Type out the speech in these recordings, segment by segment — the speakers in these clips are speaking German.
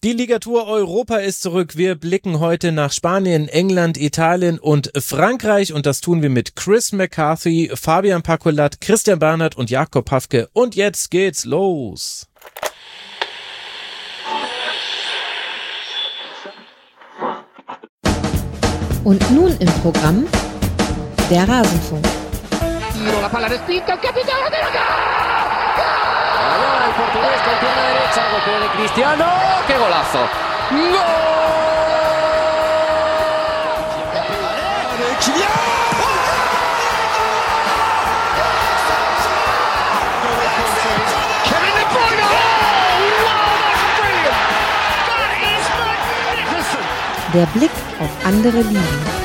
Die Ligatur Europa ist zurück. Wir blicken heute nach Spanien, England, Italien und Frankreich und das tun wir mit Chris McCarthy, Fabian Pacolat, Christian Bernhard und Jakob Hafke. Und jetzt geht's los. Und nun im Programm der Rasenfunk. La palla respinta, il capitano della Allora il portoghese con pierna derecha, golpe de Cristiano, che golazo! Gol! Kylian! Kevin De Bruyne! Oh, wow, that's brilliant! That is magnificent! Der Blick auf andere Ligen.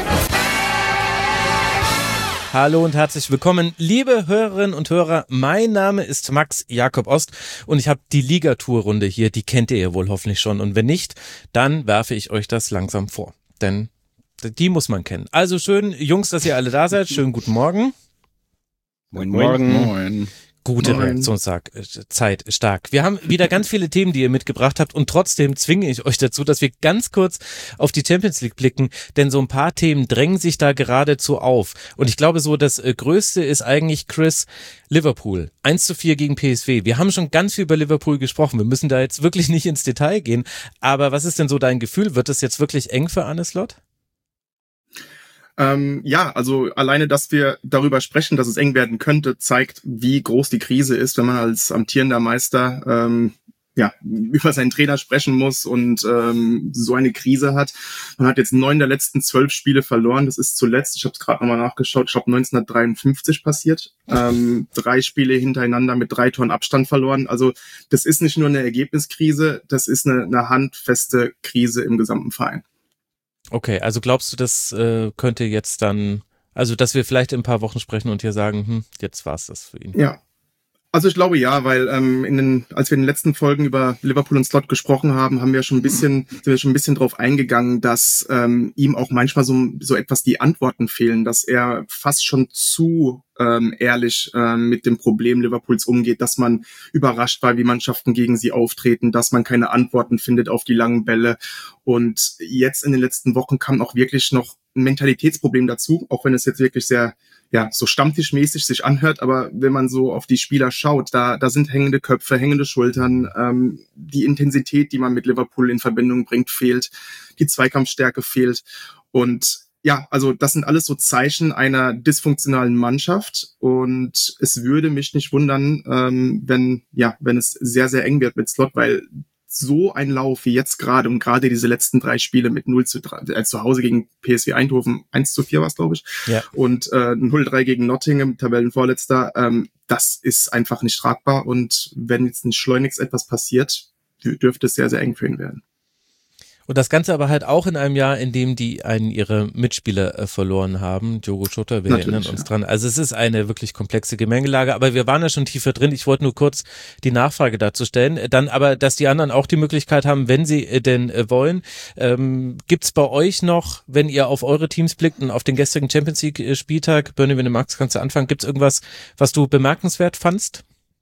Hallo und herzlich willkommen, liebe Hörerinnen und Hörer. Mein Name ist Max Jakob Ost und ich habe die Ligaturrunde hier, die kennt ihr ja wohl hoffentlich schon. Und wenn nicht, dann werfe ich euch das langsam vor, denn die muss man kennen. Also schön, Jungs, dass ihr alle da seid. Schönen guten Morgen. Moin, morgen. Moin. Gute Reaktionszeit, stark. Wir haben wieder ganz viele Themen, die ihr mitgebracht habt und trotzdem zwinge ich euch dazu, dass wir ganz kurz auf die Champions League blicken, denn so ein paar Themen drängen sich da geradezu auf. Und ich glaube so, das Größte ist eigentlich, Chris, Liverpool. 1:4 gegen PSV. Wir haben schon ganz viel über Liverpool gesprochen. Wir müssen da jetzt wirklich nicht ins Detail gehen. Aber was ist denn so dein Gefühl? Wird es jetzt wirklich eng für Arne Slot? Ja, also alleine, dass wir darüber sprechen, dass es eng werden könnte, zeigt, wie groß die Krise ist, wenn man als amtierender Meister über seinen Trainer sprechen muss und so eine Krise hat. Man hat jetzt 9 der letzten 12 Spiele verloren. Das ist zuletzt, ich habe es gerade nochmal nachgeschaut, ich glaube 1953 passiert. 3 Spiele hintereinander mit 3 Toren Abstand verloren. Also das ist nicht nur eine Ergebniskrise, das ist eine handfeste Krise im gesamten Verein. Okay, also glaubst du, das könnte jetzt dann, also dass wir vielleicht in ein paar Wochen sprechen und hier sagen, jetzt war's das für ihn? Ja, also ich glaube ja, weil als wir in den letzten Folgen über Liverpool und Slot gesprochen haben, sind wir schon ein bisschen drauf eingegangen, dass ihm auch manchmal so etwas die Antworten fehlen, dass er fast schon zu ehrlich mit dem Problem Liverpools umgeht, dass man überrascht war, wie Mannschaften gegen sie auftreten, dass man keine Antworten findet auf die langen Bälle. Und jetzt in den letzten Wochen kam auch wirklich noch ein Mentalitätsproblem dazu, auch wenn es jetzt wirklich sehr so stammtischmäßig sich anhört, aber wenn man so auf die Spieler schaut, da sind hängende Köpfe, hängende Schultern, die Intensität, die man mit Liverpool in Verbindung bringt, fehlt, die Zweikampfstärke fehlt und ja, also das sind alles so Zeichen einer dysfunktionalen Mannschaft und es würde mich nicht wundern, wenn es sehr, sehr eng wird mit Slot, weil so ein Lauf wie jetzt gerade und gerade diese letzten 3 Spiele mit 0:3, zu Hause gegen PSV Eindhoven 1:4 war es, glaube ich, ja. Und 0:3 gegen Nottingham, Tabellenvorletzter, das ist einfach nicht tragbar und wenn jetzt nicht schleunigst etwas passiert, dürfte es sehr, sehr eng für ihn werden. Und das Ganze aber halt auch in einem Jahr, in dem die einen ihrer Mitspieler verloren haben. Diogo Jota, wir erinnern uns dran. Also es ist eine wirklich komplexe Gemengelage, aber wir waren ja schon tiefer drin. Ich wollte nur kurz die Nachfrage dazu stellen. Dann aber, dass die anderen auch die Möglichkeit haben, wenn sie denn wollen. Gibt's bei euch noch, wenn ihr auf eure Teams blickt und auf den gestrigen Champions League Spieltag, Bernie, wenn du magst, kannst du anfangen. Gibt's irgendwas, was du bemerkenswert fandst?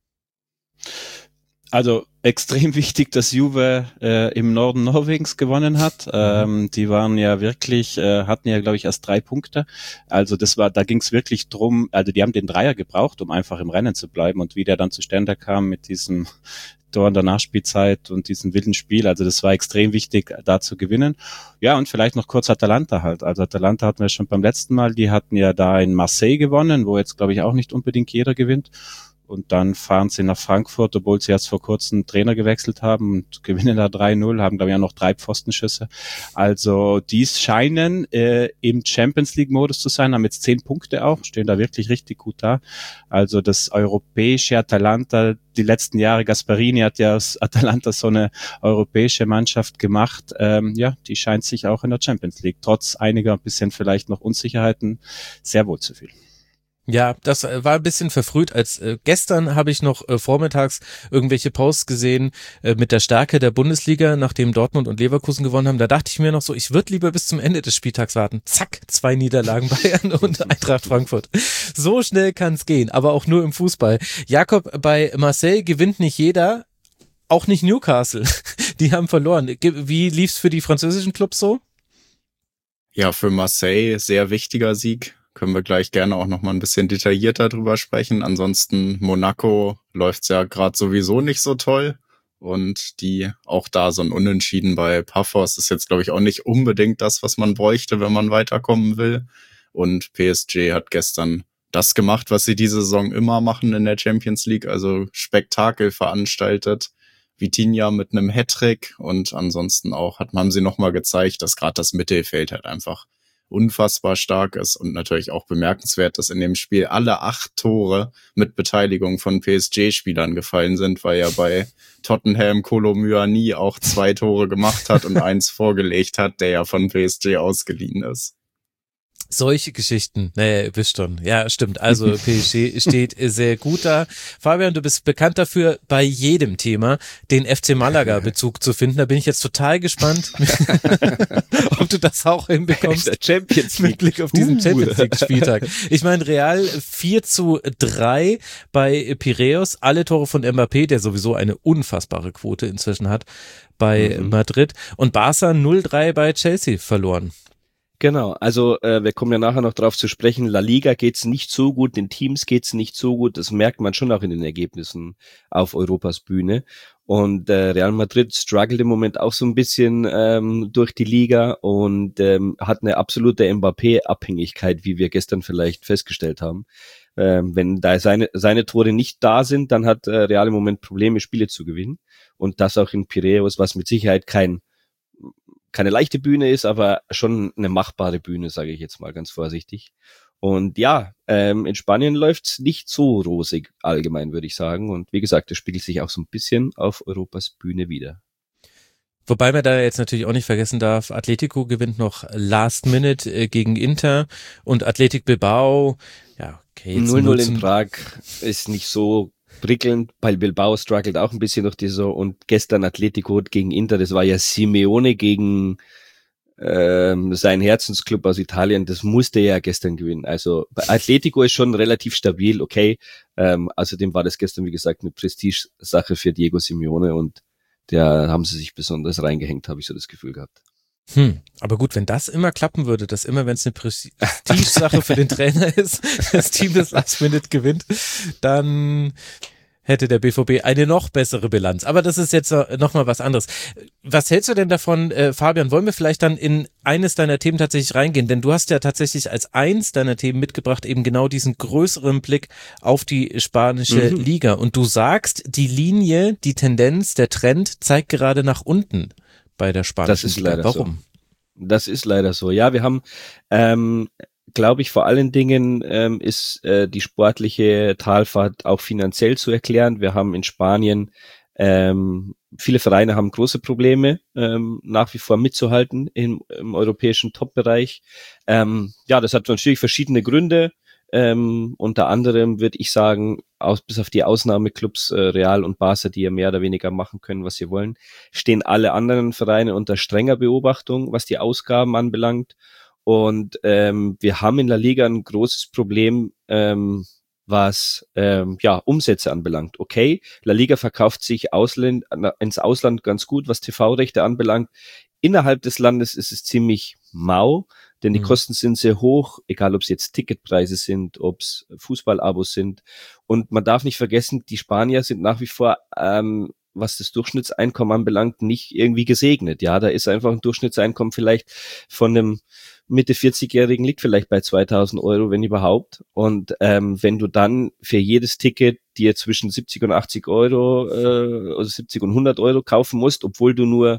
Also extrem wichtig, dass Juve im Norden Norwegens gewonnen hat. Die waren ja wirklich, hatten ja glaube ich erst 3 Punkte. Also da ging es wirklich drum, also die haben den Dreier gebraucht, um einfach im Rennen zu bleiben und wie der dann zustande kam mit diesem Tor in der Nachspielzeit und diesem wilden Spiel. Also das war extrem wichtig, da zu gewinnen. Ja, und vielleicht noch kurz Atalanta halt. Also Atalanta hatten wir schon beim letzten Mal, die hatten ja da in Marseille gewonnen, wo jetzt glaube ich auch nicht unbedingt jeder gewinnt. Und dann fahren sie nach Frankfurt, obwohl sie erst vor kurzem Trainer gewechselt haben und gewinnen da 3:0, haben glaube ich auch noch 3 Pfostenschüsse. Also die scheinen im Champions League Modus zu sein, haben jetzt 10 Punkte auch, stehen da wirklich richtig gut da. Also das europäische Atalanta, die letzten Jahre, Gasperini hat ja aus Atalanta so eine europäische Mannschaft gemacht. Die scheint sich auch in der Champions League, trotz einiger bisschen vielleicht noch Unsicherheiten, sehr wohl zu fühlen. Ja, das war ein bisschen verfrüht. Als gestern habe ich noch vormittags irgendwelche Posts gesehen mit der Stärke der Bundesliga, nachdem Dortmund und Leverkusen gewonnen haben. Da dachte ich mir noch so, ich würde lieber bis zum Ende des Spieltags warten. Zack, 2 Niederlagen Bayern und Eintracht Frankfurt. So schnell kann's gehen, aber auch nur im Fußball. Jakob, bei Marseille gewinnt nicht jeder. auch nicht Newcastle. Die haben verloren. Wie lief's für die französischen Clubs so? Ja, für Marseille sehr wichtiger Sieg. Können wir gleich gerne auch nochmal ein bisschen detaillierter drüber sprechen. Ansonsten Monaco läuft's ja gerade sowieso nicht so toll. Und die auch da so ein Unentschieden bei Paphos ist jetzt, glaube ich, auch nicht unbedingt das, was man bräuchte, wenn man weiterkommen will. Und PSG hat gestern das gemacht, was sie diese Saison immer machen in der Champions League, also Spektakel veranstaltet. Vitinha mit einem Hattrick und ansonsten auch haben sie nochmal gezeigt, dass gerade das Mittelfeld halt einfach unfassbar stark ist und natürlich auch bemerkenswert, dass in dem Spiel alle 8 Tore mit Beteiligung von PSG-Spielern gefallen sind, weil ja bei Tottenham Kolo Muani auch 2 Tore gemacht hat und 1 vorgelegt hat, der ja von PSG ausgeliehen ist. Solche Geschichten, naja, ihr wisst schon. Ja, stimmt. Also PSG steht sehr gut da. Fabian, du bist bekannt dafür, bei jedem Thema den FC Malaga-Bezug zu finden. Da bin ich jetzt total gespannt, ob du das auch hinbekommst. Der Champions League. Mit Blick auf diesen Champions League-Spieltag. Ich meine, Real 4-3 bei Piräus. Alle Tore von Mbappé, der sowieso eine unfassbare Quote inzwischen hat, bei Madrid. Und Barca 0-3 bei Chelsea verloren. Genau, also wir kommen ja nachher noch drauf zu sprechen, La Liga geht's nicht so gut, den Teams geht's nicht so gut, das merkt man schon auch in den Ergebnissen auf Europas Bühne und Real Madrid struggelt im Moment auch so ein bisschen durch die Liga und hat eine absolute Mbappé-Abhängigkeit, wie wir gestern vielleicht festgestellt haben. Wenn da seine Tore nicht da sind, dann hat Real im Moment Probleme, Spiele zu gewinnen und das auch in Piräus, was mit Sicherheit keine leichte Bühne ist, aber schon eine machbare Bühne, sage ich jetzt mal ganz vorsichtig. Und ja, in Spanien läuft's nicht so rosig allgemein, würde ich sagen. Und wie gesagt, das spiegelt sich auch so ein bisschen auf Europas Bühne wider. Wobei man da jetzt natürlich auch nicht vergessen darf, Atletico gewinnt noch Last Minute gegen Inter und Athletic Bilbao, ja, okay. 0-0 in Prag ist nicht so prickelnd, weil Bilbao struggelt auch ein bisschen durch die Saison und gestern Atletico gegen Inter, das war ja Simeone gegen sein Herzensclub aus Italien, das musste er ja gestern gewinnen. Also Atletico ist schon relativ stabil, okay. Außerdem war das gestern, wie gesagt, eine Prestige-Sache für Diego Simeone und da haben sie sich besonders reingehängt, habe ich so das Gefühl gehabt. Aber gut, wenn das immer klappen würde, dass immer, wenn es eine Prestige-Sache für den Trainer ist, das Team das Last Minute gewinnt, dann hätte der BVB eine noch bessere Bilanz. Aber das ist jetzt noch mal was anderes. Was hältst du denn davon, Fabian? Wollen wir vielleicht dann in eines deiner Themen tatsächlich reingehen? Denn du hast ja tatsächlich als eins deiner Themen mitgebracht eben genau diesen größeren Blick auf die spanische Liga. Und du sagst, die Linie, die Tendenz, der Trend zeigt gerade nach unten bei der spanischen Liga. Warum? Das ist leider so. Ja, wir haben, glaube ich, vor allen Dingen ist die sportliche Talfahrt auch finanziell zu erklären. Wir haben in Spanien, viele Vereine haben große Probleme, nach wie vor mitzuhalten im europäischen Top-Bereich. Ja, das hat natürlich verschiedene Gründe. Unter anderem würde ich sagen, bis auf die Ausnahmeclubs Real und Barca, die ja mehr oder weniger machen können, was sie wollen, stehen alle anderen Vereine unter strenger Beobachtung, was die Ausgaben anbelangt. Und wir haben in La Liga ein großes Problem, was Umsätze anbelangt. Okay, La Liga verkauft sich ins Ausland ganz gut, was TV-Rechte anbelangt. Innerhalb des Landes ist es ziemlich mau, denn die Kosten sind sehr hoch, egal ob es jetzt Ticketpreise sind, ob es Fußballabos sind. Und man darf nicht vergessen, die Spanier sind nach wie vor, was das Durchschnittseinkommen anbelangt, nicht irgendwie gesegnet. Ja, da ist einfach ein Durchschnittseinkommen vielleicht von einem Mitte 40-Jährigen liegt vielleicht bei 2.000 Euro, wenn überhaupt. Und wenn du dann für jedes Ticket dir zwischen 70 und 80 Euro oder 70 und 100 Euro kaufen musst, obwohl du nur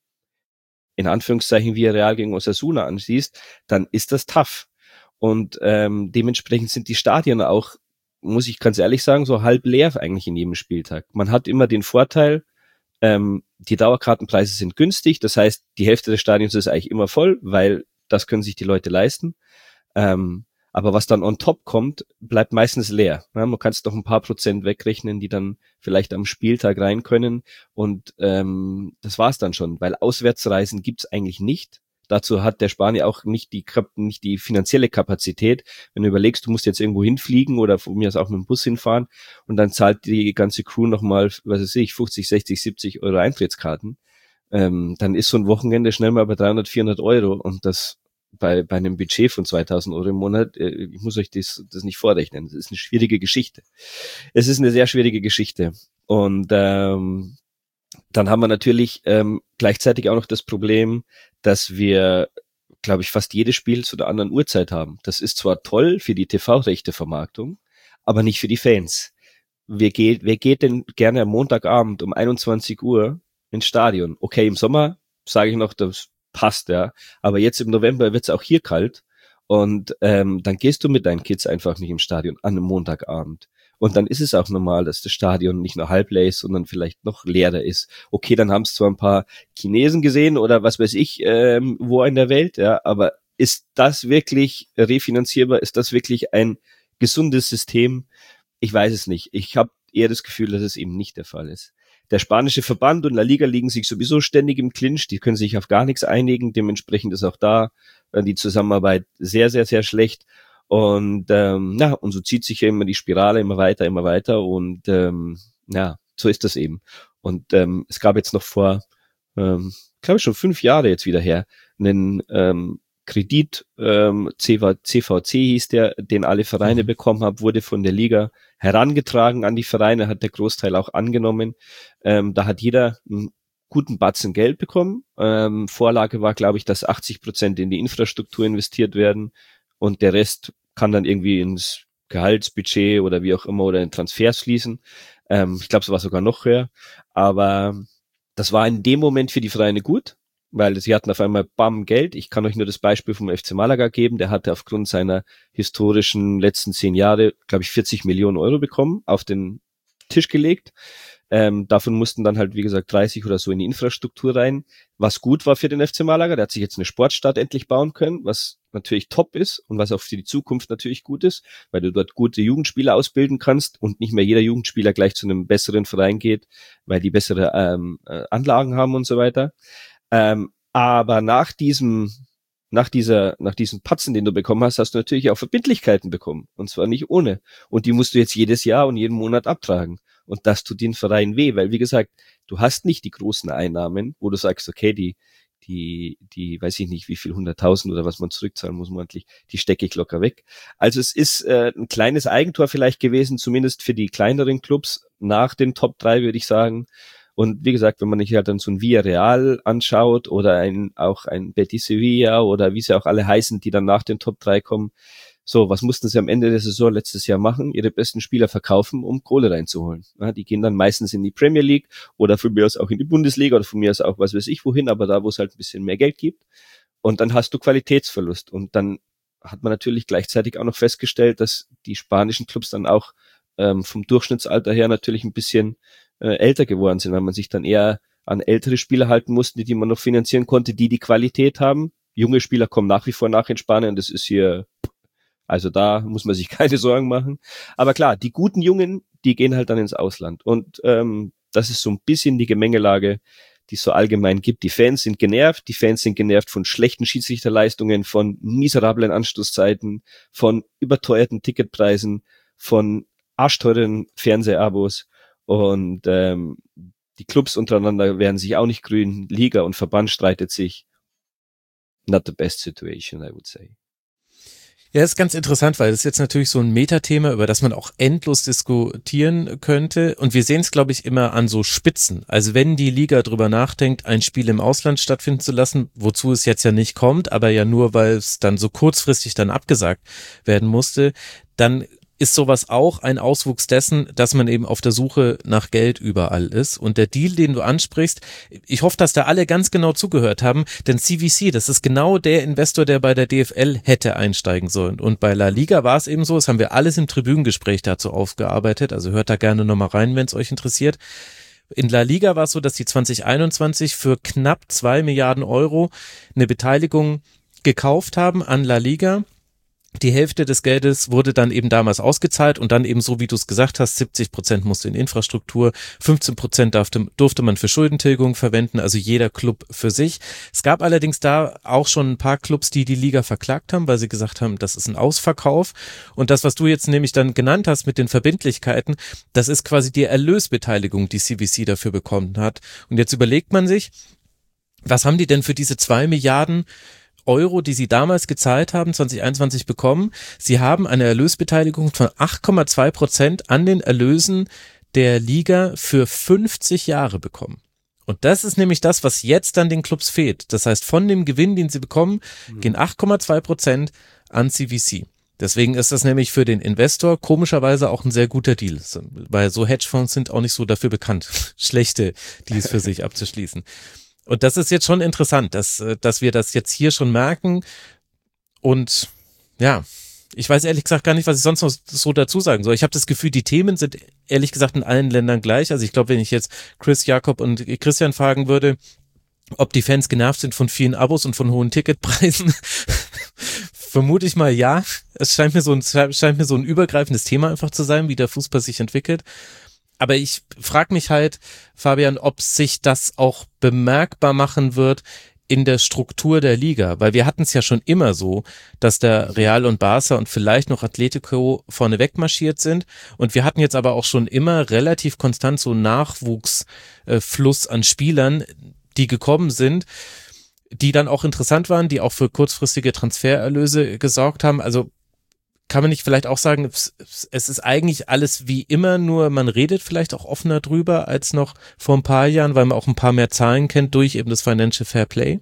in Anführungszeichen Villarreal gegen Osasuna ansiehst, dann ist das tough. Und dementsprechend sind die Stadien auch, muss ich ganz ehrlich sagen, so halb leer eigentlich in jedem Spieltag. Man hat immer den Vorteil, die Dauerkartenpreise sind günstig, das heißt, die Hälfte des Stadions ist eigentlich immer voll, weil das können sich die Leute leisten. Aber was dann on top kommt, bleibt meistens leer. Ja, man kann es doch ein paar Prozent wegrechnen, die dann vielleicht am Spieltag rein können. Und das war's dann schon, weil Auswärtsreisen gibt's eigentlich nicht. Dazu hat der Spanier auch nicht die finanzielle Kapazität. Wenn du überlegst, du musst jetzt irgendwo hinfliegen oder von mir aus auch mit dem Bus hinfahren und dann zahlt die ganze Crew nochmal, 50, 60, 70 Euro Eintrittskarten, dann ist so ein Wochenende schnell mal bei 300, 400 Euro und das bei einem Budget von 2000 Euro im Monat, ich muss euch das nicht vorrechnen. Das ist eine schwierige Geschichte. Es ist eine sehr schwierige Geschichte. Und dann haben wir natürlich gleichzeitig auch noch das Problem, dass wir, glaube ich, fast jedes Spiel zu der anderen Uhrzeit haben. Das ist zwar toll für die TV-Rechte-Vermarktung, aber nicht für die Fans. Wer geht denn gerne am Montagabend um 21 Uhr ins Stadion? Okay, im Sommer sage ich noch, das passt, ja. Aber jetzt im November wird's auch hier kalt und dann gehst du mit deinen Kids einfach nicht im Stadion an einem Montagabend. Und dann ist es auch normal, dass das Stadion nicht nur halb leer ist, sondern vielleicht noch leerer ist. Okay, dann haben es zwar ein paar Chinesen gesehen oder was weiß ich, wo in der Welt, ja, aber ist das wirklich refinanzierbar? Ist das wirklich ein gesundes System? Ich weiß es nicht. Ich habe eher das Gefühl, dass es eben nicht der Fall ist. Der spanische Verband und La Liga liegen sich sowieso ständig im Clinch, die können sich auf gar nichts einigen, dementsprechend ist auch da die Zusammenarbeit sehr, sehr, sehr schlecht und und so zieht sich ja immer die Spirale immer weiter und so ist das eben. Und es gab jetzt noch vor, glaube ich schon 5 Jahre jetzt wieder her, einen Kredit, CVC hieß der, den alle Vereine bekommen haben, wurde von der Liga herangetragen an die Vereine, hat der Großteil auch angenommen. Da hat jeder einen guten Batzen Geld bekommen. Vorlage war, glaube ich, dass 80% in die Infrastruktur investiert werden und der Rest kann dann irgendwie ins Gehaltsbudget oder wie auch immer oder in Transfers fließen. Ich glaube, es war sogar noch höher. Aber das war in dem Moment für die Vereine gut, weil sie hatten auf einmal Geld. Ich kann euch nur das Beispiel vom FC Malaga geben. Der hatte aufgrund seiner historischen letzten 10 Jahre, glaube ich, 40 Millionen Euro bekommen, auf den Tisch gelegt. Davon mussten dann halt, wie gesagt, 30 oder so in die Infrastruktur rein, was gut war für den FC Malaga. Der hat sich jetzt eine Sportstadt endlich bauen können, was natürlich top ist und was auch für die Zukunft natürlich gut ist, weil du dort gute Jugendspieler ausbilden kannst und nicht mehr jeder Jugendspieler gleich zu einem besseren Verein geht, weil die bessere Anlagen haben und so weiter. Aber nach diesem Patzen, den du bekommen hast, hast du natürlich auch Verbindlichkeiten bekommen. Und zwar nicht ohne. Und die musst du jetzt jedes Jahr und jeden Monat abtragen. Und das tut den Verein weh, weil, wie gesagt, du hast nicht die großen Einnahmen, wo du sagst, okay, die weiß ich nicht, wie viel, 100.000 oder was man zurückzahlen muss monatlich, die stecke ich locker weg. Also es ist ein kleines Eigentor vielleicht gewesen, zumindest für die kleineren Clubs nach den Top 3, würde ich sagen. Und wie gesagt, wenn man sich halt dann so ein Villarreal anschaut oder auch ein Betis Sevilla oder wie sie auch alle heißen, die dann nach den Top 3 kommen, so, was mussten sie am Ende der Saison letztes Jahr machen? Ihre besten Spieler verkaufen, um Kohle reinzuholen. Ja, die gehen dann meistens in die Premier League oder von mir aus auch in die Bundesliga oder von mir aus auch was weiß ich wohin, aber da, wo es halt ein bisschen mehr Geld gibt. Und dann hast du Qualitätsverlust. Und dann hat man natürlich gleichzeitig auch noch festgestellt, dass die spanischen Clubs dann auch vom Durchschnittsalter her natürlich ein bisschen älter geworden sind, weil man sich dann eher an ältere Spieler halten musste, die man noch finanzieren konnte, die Qualität haben. Junge Spieler kommen nach wie vor nach in Spanien, das ist hier, also da muss man sich keine Sorgen machen. Aber klar, die guten Jungen, die gehen halt dann ins Ausland. Und das ist so ein bisschen die Gemengelage, die es so allgemein gibt. Die Fans sind genervt von schlechten Schiedsrichterleistungen, von miserablen Anstoßzeiten, von überteuerten Ticketpreisen, von arschteuren Fernsehabos. Und die Clubs untereinander werden sich auch nicht grün. Liga und Verband streitet sich. Not the best situation, I would say. Ja, ist ganz interessant, weil das ist jetzt natürlich so ein Metathema, über das man auch endlos diskutieren könnte. Und wir sehen es, glaube ich, immer an so Spitzen. Also wenn die Liga drüber nachdenkt, ein Spiel im Ausland stattfinden zu lassen, wozu es jetzt ja nicht kommt, aber ja nur, weil es dann so kurzfristig dann abgesagt werden musste, dann ist sowas auch ein Auswuchs dessen, dass man eben auf der Suche nach Geld überall ist. Und der Deal, den du ansprichst, ich hoffe, dass da alle ganz genau zugehört haben, denn CVC, das ist genau der Investor, der bei der DFL hätte einsteigen sollen. Und bei La Liga war es eben so, das haben wir alles im Tribünengespräch dazu aufgearbeitet, also hört da gerne nochmal rein, wenn es euch interessiert. In La Liga war es so, dass die 2021 für knapp 2 Milliarden Euro eine Beteiligung gekauft haben an La Liga. Die Hälfte des Geldes wurde dann eben damals ausgezahlt und dann eben so, wie du es gesagt hast, 70% musste in Infrastruktur, 15% durfte man für Schuldentilgung verwenden, also jeder Club für sich. Es gab allerdings da auch schon ein paar Clubs, die die Liga verklagt haben, weil sie gesagt haben, das ist ein Ausverkauf. Und das, was du jetzt nämlich dann genannt hast mit den Verbindlichkeiten, das ist quasi die Erlösbeteiligung, die CVC dafür bekommen hat. Und jetzt überlegt man sich, was haben die denn für diese 2 Milliarden Euro, die sie damals gezahlt haben, 2021 bekommen? Sie haben eine Erlösbeteiligung von 8,2% an den Erlösen der Liga für 50 Jahre bekommen. Und das ist nämlich das, was jetzt dann den Clubs fehlt. Das heißt, von dem Gewinn, den sie bekommen, gehen 8,2% an CVC. Deswegen ist das nämlich für den Investor komischerweise auch ein sehr guter Deal, weil so Hedgefonds sind auch nicht so dafür bekannt, schlechte Deals für sich abzuschließen. Und das ist jetzt schon interessant, dass wir das jetzt hier schon merken. Und ja, ich weiß ehrlich gesagt gar nicht, was ich sonst noch so dazu sagen soll. Ich habe das Gefühl, die Themen sind ehrlich gesagt in allen Ländern gleich. Also ich glaube, wenn ich jetzt Chris, Jakob und Christian fragen würde, ob die Fans genervt sind von vielen Abos und von hohen Ticketpreisen, vermute ich mal ja. Es scheint mir so ein übergreifendes Thema einfach zu sein, wie der Fußball sich entwickelt. Aber ich frage mich halt, Fabian, ob sich das auch bemerkbar machen wird in der Struktur der Liga, weil wir hatten es ja schon immer so, dass der Real und Barca und vielleicht noch Atletico vorne wegmarschiert sind und wir hatten jetzt aber auch schon immer relativ konstant so Nachwuchsfluss an Spielern, die gekommen sind, die dann auch interessant waren, die auch für kurzfristige Transfererlöse gesorgt haben. Also kann man nicht vielleicht auch sagen, es ist eigentlich alles wie immer, nur man redet vielleicht auch offener drüber als noch vor ein paar Jahren, weil man auch ein paar mehr Zahlen kennt durch eben das Financial Fair Play?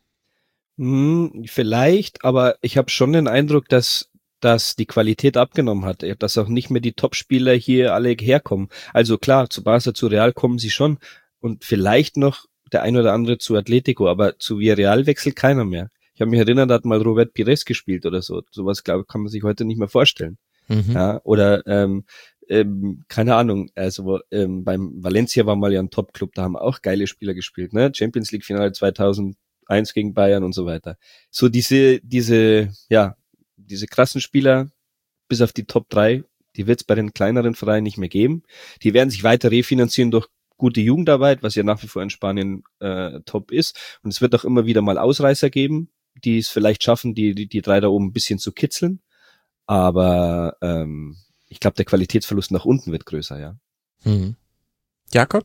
Vielleicht, aber ich habe schon den Eindruck, dass die Qualität abgenommen hat, dass auch nicht mehr die Top-Spieler hier alle herkommen. Also klar, zu Barca, zu Real kommen sie schon und vielleicht noch der ein oder andere zu Atletico, aber zu Villarreal wechselt keiner mehr. Ich habe mich erinnert, da hat mal Robert Pires gespielt oder so. Sowas, glaube ich, kann man sich heute nicht mehr vorstellen. Ja, oder keine Ahnung, also beim Valencia war mal ja ein Top-Club, da haben auch geile Spieler gespielt, ne? Champions League-Finale 2001 gegen Bayern und so weiter. So diese krassen Spieler, bis auf die Top 3, die wird es bei den kleineren Vereinen nicht mehr geben. Die werden sich weiter refinanzieren durch gute Jugendarbeit, was ja nach wie vor in Spanien top ist. Und es wird auch immer wieder mal Ausreißer geben, die es vielleicht schaffen, die 3 da oben ein bisschen zu kitzeln. Aber ich glaube, der Qualitätsverlust nach unten wird größer, ja. Jakob?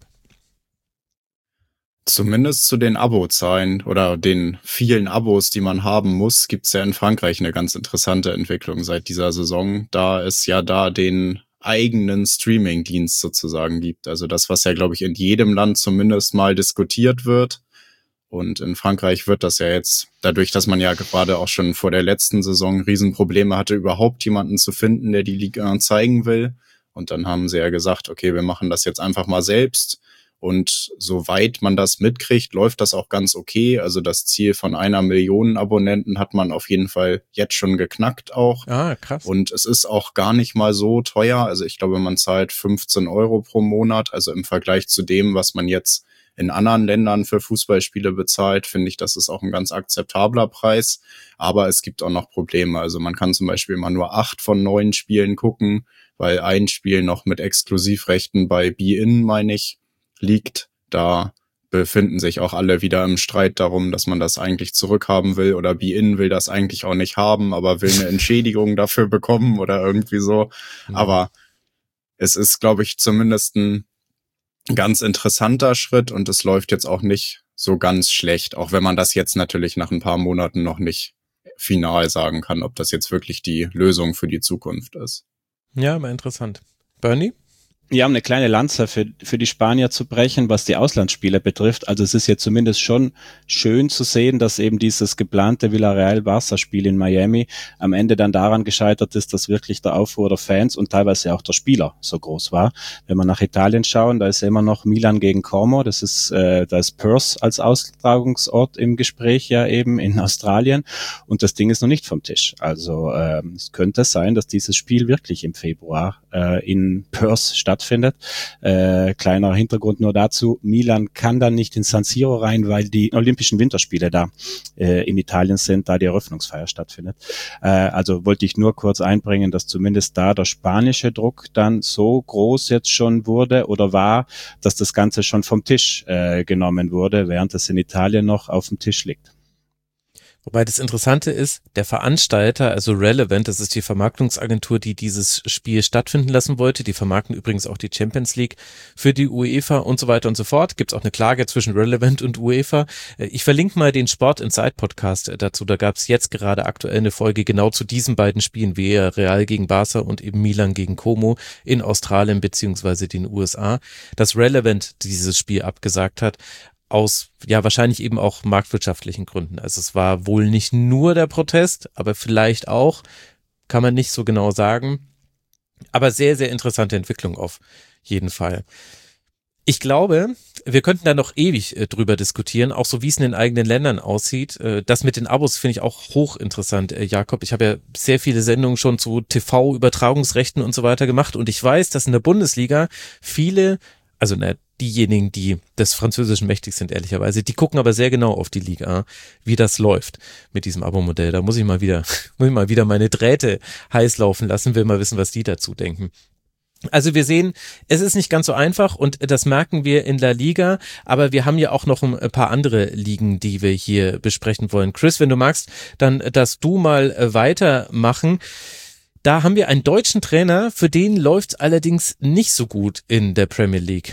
Zumindest zu den Abozahlen oder den vielen Abos, die man haben muss, gibt's ja in Frankreich eine ganz interessante Entwicklung seit dieser Saison, da es ja da den eigenen Streaming-Dienst sozusagen gibt. Also das, was ja, glaube ich, in jedem Land zumindest mal diskutiert wird. Und in Frankreich wird das ja jetzt, dadurch, dass man ja gerade auch schon vor der letzten Saison Riesenprobleme hatte, überhaupt jemanden zu finden, der die Liga zeigen will. Und dann haben sie ja gesagt, okay, wir machen das jetzt einfach mal selbst. Und soweit man das mitkriegt, läuft das auch ganz okay. Also das Ziel von 1 Million Abonnenten hat man auf jeden Fall jetzt schon geknackt auch. Ah, krass. Und es ist auch gar nicht mal so teuer. Also ich glaube, man zahlt 15 € pro Monat. Also im Vergleich zu dem, was man jetzt in anderen Ländern für Fußballspiele bezahlt, finde ich, das ist auch ein ganz akzeptabler Preis. Aber es gibt auch noch Probleme. Also man kann zum Beispiel immer nur 8 von 9 Spielen gucken, weil ein Spiel noch mit Exklusivrechten bei Be-In, meine ich, liegt. Da befinden sich auch alle wieder im Streit darum, dass man das eigentlich zurückhaben will oder Be-In will das eigentlich auch nicht haben, aber will eine Entschädigung dafür bekommen oder irgendwie so. Aber es ist, glaube ich, zumindest ein ganz interessanter Schritt und es läuft jetzt auch nicht so ganz schlecht, auch wenn man das jetzt natürlich nach ein paar Monaten noch nicht final sagen kann, ob das jetzt wirklich die Lösung für die Zukunft ist. Ja, aber interessant. Bernie? Ja, um eine kleine Lanze für die Spanier zu brechen, was die Auslandsspieler betrifft. Also es ist ja zumindest schon schön zu sehen, dass eben dieses geplante Villarreal-Barca-Spiel in Miami am Ende dann daran gescheitert ist, dass wirklich der Aufruhr der Fans und teilweise auch der Spieler so groß war. Wenn wir nach Italien schauen, da ist ja immer noch Milan gegen Como. Da ist Perth als Austragungsort im Gespräch ja eben in Australien und das Ding ist noch nicht vom Tisch. Also es könnte sein, dass dieses Spiel wirklich im Februar in Perth stattfindet stattfindet. Kleiner Hintergrund nur dazu, Milan kann dann nicht in San Siro rein, weil die Olympischen Winterspiele da in Italien sind, da die Eröffnungsfeier stattfindet. Also wollte ich nur kurz einbringen, dass zumindest da der spanische Druck dann so groß jetzt schon wurde oder war, dass das Ganze schon vom Tisch genommen wurde, während es in Italien noch auf dem Tisch liegt. Wobei das Interessante ist, der Veranstalter, also Relevant, das ist die Vermarktungsagentur, die dieses Spiel stattfinden lassen wollte. Die vermarkten übrigens auch die Champions League für die UEFA und so weiter und so fort. Gibt es auch eine Klage zwischen Relevant und UEFA. Ich verlinke mal den Sport Inside Podcast dazu. Da gab es jetzt gerade aktuell eine Folge genau zu diesen beiden Spielen, wie Real gegen Barca und eben Milan gegen Como in Australien beziehungsweise den USA, dass Relevant dieses Spiel abgesagt hat. Aus, ja, wahrscheinlich eben auch marktwirtschaftlichen Gründen. Also es war wohl nicht nur der Protest, aber vielleicht auch, kann man nicht so genau sagen. Aber sehr, sehr interessante Entwicklung auf jeden Fall. Ich glaube, wir könnten da noch ewig drüber diskutieren, auch so wie es in den eigenen Ländern aussieht. Das mit den Abos finde ich auch hochinteressant, Jakob. Ich habe ja sehr viele Sendungen schon zu TV-Übertragungsrechten und so weiter gemacht und ich weiß, dass in der Bundesliga viele, also diejenigen, die des Französischen mächtig sind, ehrlicherweise, die gucken aber sehr genau auf die Liga, wie das läuft mit diesem Abo-Modell. Da muss ich mal wieder meine Drähte heiß laufen lassen, will mal wissen, was die dazu denken. Also wir sehen, es ist nicht ganz so einfach und das merken wir in La Liga, aber wir haben ja auch noch ein paar andere Ligen, die wir hier besprechen wollen. Chris, wenn du magst, dann darfst du mal weitermachen. Da haben wir einen deutschen Trainer, für den läuft's allerdings nicht so gut in der Premier League.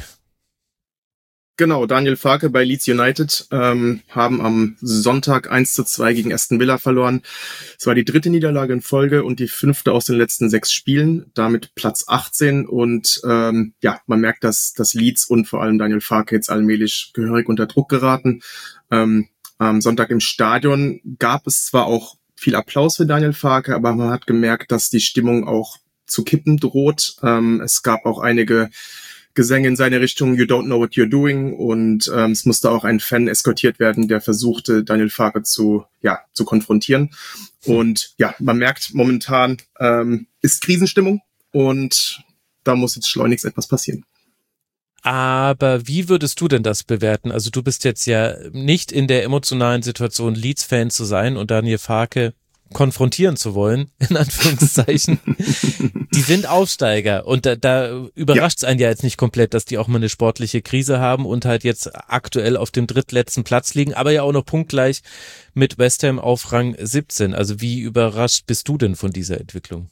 Genau, Daniel Farke bei Leeds United haben am Sonntag 1:2 gegen Aston Villa verloren. Es war die 3. Niederlage in Folge und die 5. aus den letzten 6 Spielen, damit Platz 18 und man merkt, dass Leeds und vor allem Daniel Farke jetzt allmählich gehörig unter Druck geraten. Am Sonntag im Stadion gab es zwar auch viel Applaus für Daniel Farke, aber man hat gemerkt, dass die Stimmung auch zu kippen droht. Es gab auch einige Gesänge in seine Richtung, you don't know what you're doing, und es musste auch ein Fan eskortiert werden, der versuchte, Daniel Farke zu konfrontieren. Und ja, man merkt momentan ist Krisenstimmung und da muss jetzt schleunigst etwas passieren. Aber wie würdest du denn das bewerten? Also du bist jetzt ja nicht in der emotionalen Situation, Leeds-Fan zu sein und Daniel Farke konfrontieren zu wollen, in Anführungszeichen. Die sind Aufsteiger und da überrascht es einen ja jetzt nicht komplett, dass die auch mal eine sportliche Krise haben und halt jetzt aktuell auf dem drittletzten Platz liegen, aber ja auch noch punktgleich mit West Ham auf Rang 17. Also wie überrascht bist du denn von dieser Entwicklung?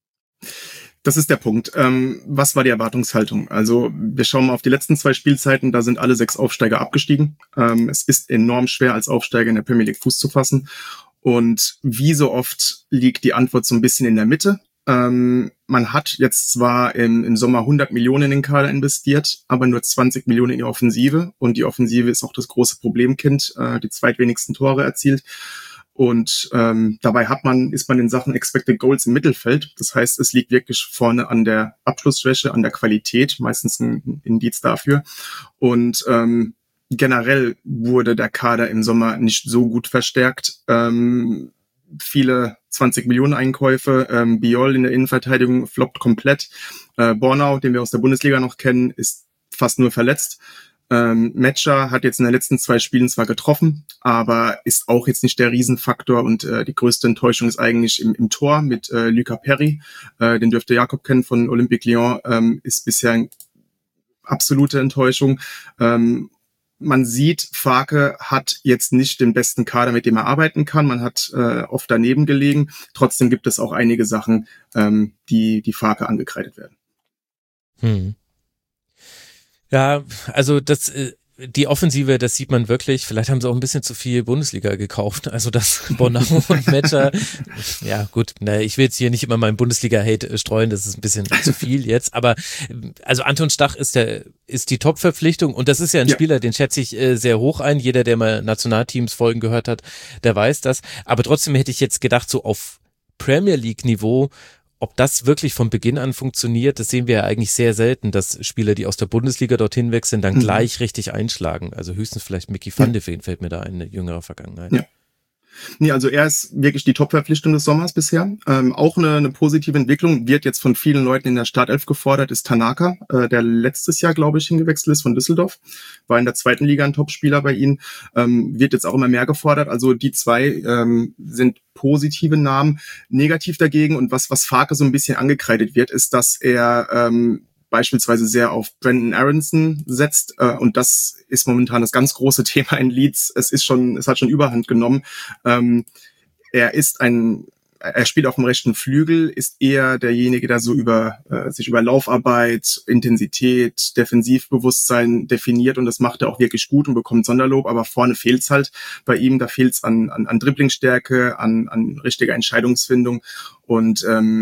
Das ist der Punkt. Was war die Erwartungshaltung? Also wir schauen mal auf die letzten 2 Spielzeiten, da sind alle 6 Aufsteiger abgestiegen. Es ist enorm schwer, als Aufsteiger in der Premier League Fuß zu fassen. Und wie so oft liegt die Antwort so ein bisschen in der Mitte. Man hat jetzt zwar im Sommer 100 Millionen in den Kader investiert, aber nur 20 Millionen in die Offensive. Und die Offensive ist auch das große Problemkind, die zweitwenigsten Tore erzielt. Und dabei ist man in Sachen Expected Goals im Mittelfeld. Das heißt, es liegt wirklich vorne an der Abschlussschwäche, an der Qualität, meistens ein Indiz dafür. Und generell wurde der Kader im Sommer nicht so gut verstärkt. Viele 20 Millionen Einkäufe. Biol in der Innenverteidigung floppt komplett. Bornau, den wir aus der Bundesliga noch kennen, ist fast nur verletzt. Metscher hat jetzt in den letzten 2 Spielen zwar getroffen, aber ist auch jetzt nicht der Riesenfaktor und die größte Enttäuschung ist eigentlich im Tor mit Luca Perry. Den dürfte Jakob kennen von Olympique Lyon, ist bisher eine absolute Enttäuschung. Man sieht, Farke hat jetzt nicht den besten Kader, mit dem er arbeiten kann. Man hat oft daneben gelegen. Trotzdem gibt es auch einige Sachen, die Farke angekreidet werden. Ja, also die Offensive, das sieht man wirklich. Vielleicht haben sie auch ein bisschen zu viel Bundesliga gekauft. Also das Bornau und Metscher. Ja, gut. Ich will jetzt hier nicht immer meinen Bundesliga-Hate streuen. Das ist ein bisschen zu viel jetzt. Aber also Anton Stach ist die Top-Verpflichtung. Und das ist ja ein Spieler, den schätze ich sehr hoch ein. Jeder, der mal Nationalteams-Folgen gehört hat, der weiß das. Aber trotzdem hätte ich jetzt gedacht, so auf Premier League-Niveau, ob das wirklich von Beginn an funktioniert, das sehen wir ja eigentlich sehr selten, dass Spieler, die aus der Bundesliga dorthin wechseln, dann gleich richtig einschlagen. Also höchstens vielleicht Mickey van de Ven fällt mir da eine jüngere Vergangenheit. Ja. Nee, also er ist wirklich die Top-Verpflichtung des Sommers bisher. Auch eine positive Entwicklung, wird jetzt von vielen Leuten in der Startelf gefordert, ist Tanaka, der letztes Jahr, glaube ich, hingewechselt ist von Düsseldorf. War in der zweiten Liga ein Topspieler bei ihnen. Wird jetzt auch immer mehr gefordert. Also die zwei sind positive Namen. Negativ dagegen und was Farke so ein bisschen angekreidet wird, ist, dass er beispielsweise sehr auf Brandon Aronson setzt und das ist momentan das ganz große Thema in Leeds. Es hat schon Überhand genommen. Er spielt auf dem rechten Flügel, ist eher derjenige, der so sich über Laufarbeit, Intensität, Defensivbewusstsein definiert und das macht er auch wirklich gut und bekommt Sonderlob, aber vorne fehlt's halt bei ihm, da fehlt's an Dribblingstärke, an richtiger Entscheidungsfindung und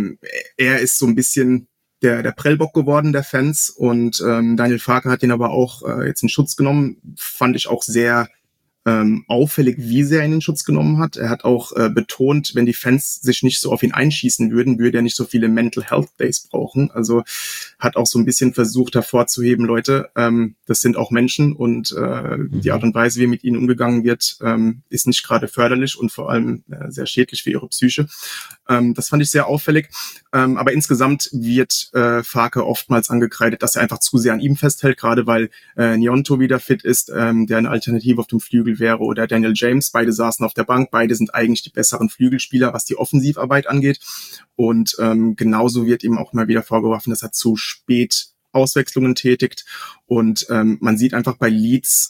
er ist so ein bisschen der Prellbock geworden der Fans und Daniel Farke hat ihn aber auch jetzt in Schutz genommen, fand ich auch sehr auffällig, wie sehr er ihn in Schutz genommen hat. Er hat auch betont, wenn die Fans sich nicht so auf ihn einschießen würden, würde er nicht so viele Mental Health Days brauchen. Also hat auch so ein bisschen versucht hervorzuheben, Leute, das sind auch Menschen und die Art und Weise, wie mit ihnen umgegangen wird, ist nicht gerade förderlich und vor allem sehr schädlich für ihre Psyche. Das fand ich sehr auffällig. Aber insgesamt wird Farke oftmals angekreidet, dass er einfach zu sehr an ihm festhält, gerade weil Gnonto wieder fit ist, der eine Alternative auf dem Flügel wäre, oder Daniel James. Beide saßen auf der Bank. Beide sind eigentlich die besseren Flügelspieler, was die Offensivarbeit angeht. Und genauso wird ihm auch mal wieder vorgeworfen, dass er zu spät Auswechslungen tätigt. Und man sieht einfach bei Leeds,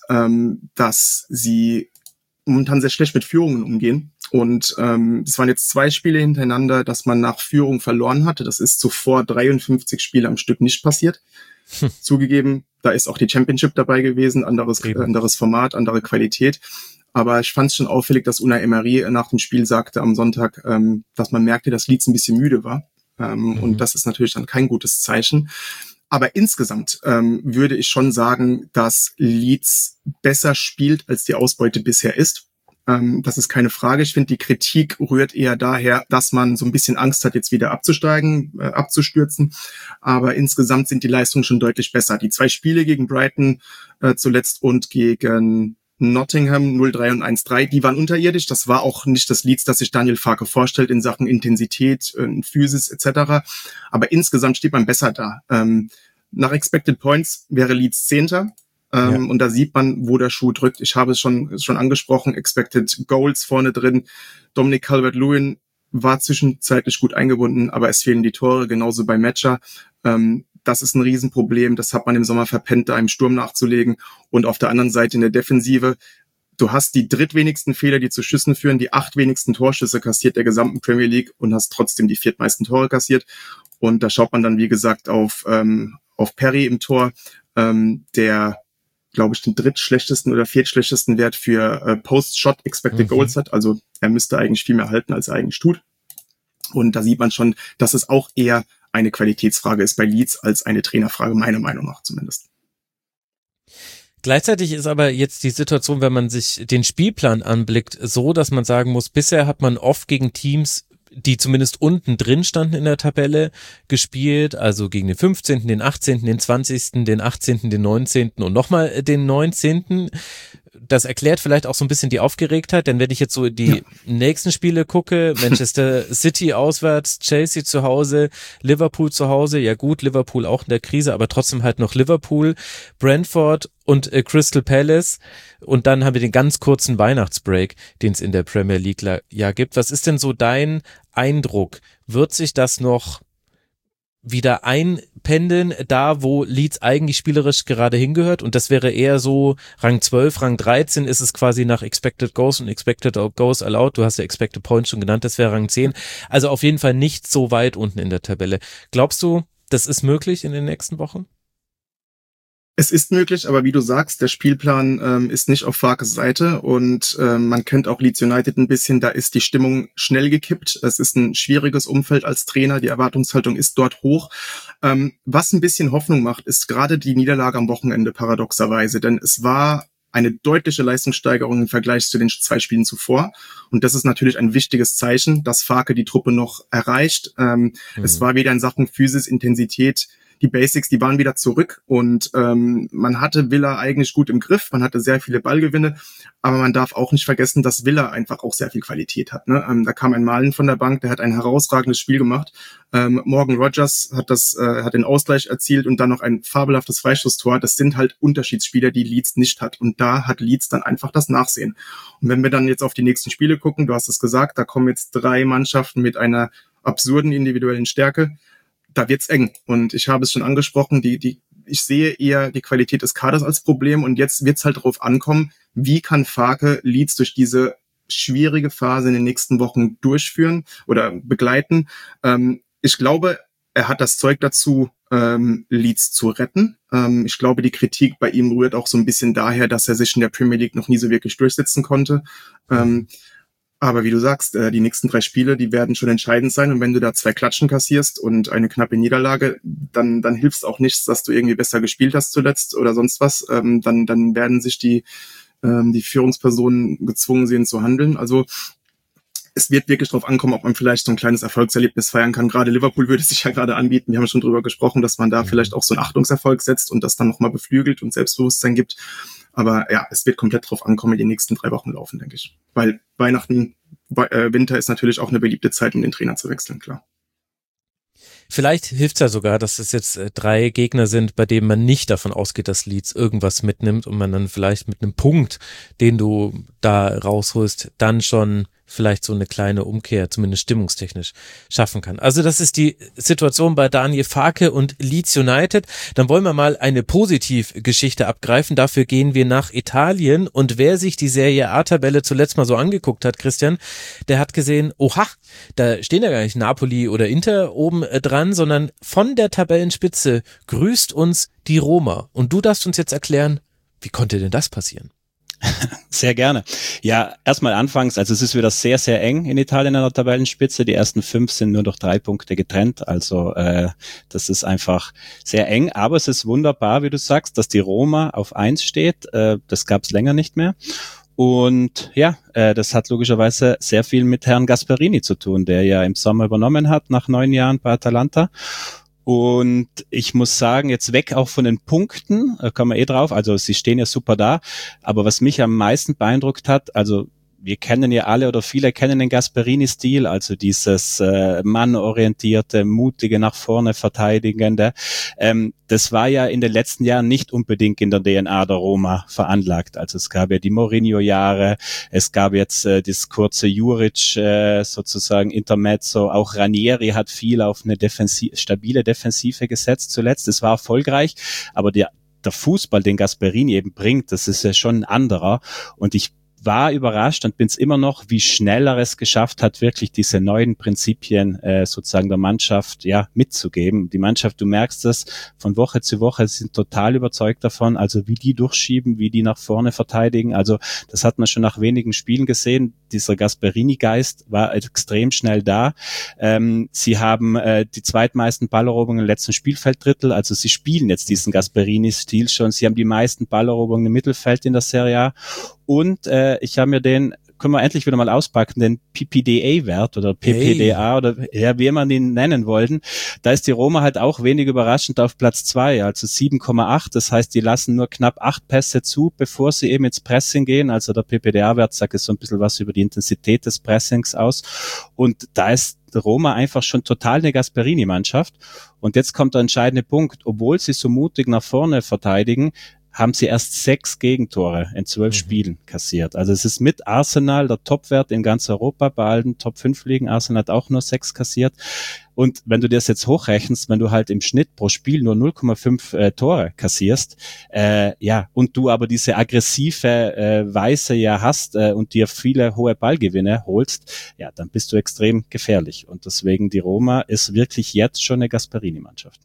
dass sie momentan sehr schlecht mit Führungen umgehen. Und es waren jetzt 2 Spiele hintereinander, dass man nach Führung verloren hatte. Das ist zuvor 53 Spiele am Stück nicht passiert. Zugegeben, da ist auch die Championship dabei gewesen, anderes Format, andere Qualität. Aber ich fand es schon auffällig, dass Unai Emery nach dem Spiel sagte am Sonntag, dass man merkte, dass Leeds ein bisschen müde war. Und das ist natürlich dann kein gutes Zeichen. Aber insgesamt würde ich schon sagen, dass Leeds besser spielt, als die Ausbeute bisher ist. Das ist keine Frage. Ich finde, die Kritik rührt eher daher, dass man so ein bisschen Angst hat, jetzt wieder abzustürzen. Aber insgesamt sind die Leistungen schon deutlich besser. Die 2 Spiele gegen Brighton zuletzt und gegen Nottingham 0-3 und 1-3, die waren unterirdisch. Das war auch nicht das Leeds, das sich Daniel Farke vorstellt in Sachen Intensität, Physis etc. Aber insgesamt steht man besser da. Nach Expected Points wäre Leeds 10. Und da sieht man, wo der Schuh drückt. Ich habe es schon angesprochen, Expected Goals vorne drin. Dominic Calvert-Lewin war zwischenzeitlich gut eingebunden, aber es fehlen die Tore, genauso bei Matcher. Das ist ein Riesenproblem, das hat man im Sommer verpennt, da im Sturm nachzulegen. Und auf der anderen Seite in der Defensive, du hast die drittwenigsten Fehler, die zu Schüssen führen, die 8 wenigsten Torschüsse kassiert der gesamten Premier League und hast trotzdem die 4. Tore kassiert. Und da schaut man dann, wie gesagt, auf Perry im Tor, der, glaube ich, den drittschlechtesten oder viertschlechtesten Wert für Post-Shot Expected Goals hat. Also er müsste eigentlich viel mehr halten, als er eigentlich tut. Und da sieht man schon, dass es auch eher eine Qualitätsfrage ist bei Leeds als eine Trainerfrage, meiner Meinung nach zumindest. Gleichzeitig ist aber jetzt die Situation, wenn man sich den Spielplan anblickt, so, dass man sagen muss, bisher hat man oft gegen Teams, die zumindest unten drin standen in der Tabelle, gespielt, also gegen den 15., den 18., den 20., den 18., den 19. und nochmal den 19. Das erklärt vielleicht auch so ein bisschen die Aufgeregtheit, denn wenn ich jetzt so die nächsten Spiele gucke, Manchester City auswärts, Chelsea zu Hause, Liverpool zu Hause, ja gut, Liverpool auch in der Krise, aber trotzdem halt noch Liverpool, Brentford und Crystal Palace und dann haben wir den ganz kurzen Weihnachtsbreak, den es in der Premier League ja gibt. Was ist denn so dein Eindruck? Wird sich das noch wieder einpendeln, da wo Leeds eigentlich spielerisch gerade hingehört, und das wäre eher so Rang 12, Rang 13 ist es quasi nach Expected Goals und Expected Goals allowed, du hast ja Expected Points schon genannt, das wäre Rang 10, also auf jeden Fall nicht so weit unten in der Tabelle. Glaubst du, das ist möglich in den nächsten Wochen? Es ist möglich, aber wie du sagst, der Spielplan ist nicht auf Farkes Seite und man kennt auch Leeds United ein bisschen, da ist die Stimmung schnell gekippt. Es ist ein schwieriges Umfeld als Trainer, die Erwartungshaltung ist dort hoch. Was ein bisschen Hoffnung macht, ist gerade die Niederlage am Wochenende paradoxerweise, denn es war eine deutliche Leistungssteigerung im Vergleich zu den 2 Spielen zuvor. Und das ist natürlich ein wichtiges Zeichen, dass Farke die Truppe noch erreicht. Es war wieder in Sachen Physis, Intensität die Basics, die waren wieder zurück und man hatte Villa eigentlich gut im Griff, man hatte sehr viele Ballgewinne, aber man darf auch nicht vergessen, dass Villa einfach auch sehr viel Qualität hat. Ne? Da kam ein Malen von der Bank, der hat ein herausragendes Spiel gemacht. Morgan Rogers hat den Ausgleich erzielt und dann noch ein fabelhaftes Freistoßtor. Das sind halt Unterschiedsspieler, die Leeds nicht hat. Und da hat Leeds dann einfach das Nachsehen. Und wenn wir dann jetzt auf die nächsten Spiele gucken, du hast es gesagt, da kommen jetzt 3 Mannschaften mit einer absurden individuellen Stärke. Da wird's eng. Und ich habe es schon angesprochen, ich sehe eher die Qualität des Kaders als Problem. Und jetzt wird's halt darauf ankommen, wie kann Farke Leeds durch diese schwierige Phase in den nächsten Wochen durchführen oder begleiten. Ich glaube, er hat das Zeug dazu, Leeds zu retten. Ich glaube, die Kritik bei ihm rührt auch so ein bisschen daher, dass er sich in der Premier League noch nie so wirklich durchsetzen konnte. Aber wie du sagst, die nächsten 3 Spiele, die werden schon entscheidend sein. Und wenn du da 2 Klatschen kassierst und eine knappe Niederlage, dann hilft auch nichts, dass du irgendwie besser gespielt hast zuletzt oder sonst was. Dann werden sich die Führungspersonen gezwungen sehen zu handeln. Also es wird wirklich darauf ankommen, ob man vielleicht so ein kleines Erfolgserlebnis feiern kann. Gerade Liverpool würde sich ja gerade anbieten. Wir haben schon drüber gesprochen, dass man da vielleicht auch so einen Achtungserfolg setzt und das dann nochmal beflügelt und Selbstbewusstsein gibt. Aber ja, es wird komplett drauf ankommen, die nächsten 3 Wochen laufen, denke ich. Weil Weihnachten, Winter ist natürlich auch eine beliebte Zeit, um den Trainer zu wechseln, klar. Vielleicht hilft's ja sogar, dass es jetzt 3 Gegner sind, bei denen man nicht davon ausgeht, dass Leeds irgendwas mitnimmt und man dann vielleicht mit einem Punkt, den du da rausholst, dann schon vielleicht so eine kleine Umkehr, zumindest stimmungstechnisch, schaffen kann. Also das ist die Situation bei Daniel Farke und Leeds United. Dann wollen wir mal eine Positivgeschichte abgreifen. Dafür gehen wir nach Italien und wer sich die Serie A-Tabelle zuletzt mal so angeguckt hat, Christian, der hat gesehen, oha, da stehen ja gar nicht Napoli oder Inter oben dran, sondern von der Tabellenspitze grüßt uns die Roma. Und du darfst uns jetzt erklären, wie konnte denn das passieren? Sehr gerne. Ja, erstmal anfangs, also es ist wieder sehr, sehr eng in Italien an der Tabellenspitze. Die ersten 5 sind nur durch 3 Punkte getrennt. Also das ist einfach sehr eng. Aber es ist wunderbar, wie du sagst, dass die Roma auf 1 steht. Das gab es länger nicht mehr. Und ja, das hat logischerweise sehr viel mit Herrn Gasperini zu tun, der ja im Sommer übernommen hat, nach 9 Jahren bei Atalanta. Und ich muss sagen, jetzt weg auch von den Punkten, kommen wir drauf, also sie stehen ja super da, aber was mich am meisten beeindruckt hat, also wir kennen ja alle oder viele kennen den Gasperini-Stil, also dieses mannorientierte, mutige, nach vorne verteidigende. Das war ja in den letzten Jahren nicht unbedingt in der DNA der Roma veranlagt. Also es gab ja die Mourinho-Jahre, es gab jetzt das kurze Juric sozusagen Intermezzo, auch Ranieri hat viel auf eine stabile Defensive gesetzt zuletzt. Es war erfolgreich, aber der Fußball, den Gasperini eben bringt, das ist ja schon ein anderer und ich war überrascht und bin es immer noch, wie schnell er es geschafft hat, wirklich diese neuen Prinzipien sozusagen der Mannschaft ja mitzugeben. Die Mannschaft, du merkst es, von Woche zu Woche sind total überzeugt davon, also wie die durchschieben, wie die nach vorne verteidigen. Also das hat man schon nach wenigen Spielen gesehen. Dieser Gasperini-Geist war extrem schnell da. Sie haben die zweitmeisten Balleroberungen im letzten Spielfelddrittel, also sie spielen jetzt diesen Gasperini-Stil schon. Sie haben die meisten Balleroberungen im Mittelfeld in der Serie A. Und ich habe mir können wir endlich wieder mal auspacken, den PPDA-Wert oder PPDA oder ja, wie man ihn nennen wollten. Da ist die Roma halt auch wenig überraschend auf Platz 2, also 7,8. Das heißt, die lassen nur knapp 8 Pässe zu, bevor sie eben ins Pressing gehen. Also der PPDA-Wert sagt so ein bisschen was über die Intensität des Pressings aus. Und da ist Roma einfach schon total eine Gasperini-Mannschaft. Und jetzt kommt der entscheidende Punkt. Obwohl sie so mutig nach vorne verteidigen, haben sie erst 6 Gegentore in 12 Spielen kassiert. Also es ist mit Arsenal der Topwert in ganz Europa, bei allen Top-5-Ligen. Arsenal hat auch nur 6 kassiert. Und wenn du das jetzt hochrechnest, wenn du halt im Schnitt pro Spiel nur 0,5 Tore kassierst, ja, und du aber diese aggressive Weise ja hast und dir viele hohe Ballgewinne holst, ja, dann bist du extrem gefährlich. Und deswegen die Roma ist wirklich jetzt schon eine Gasperini-Mannschaft.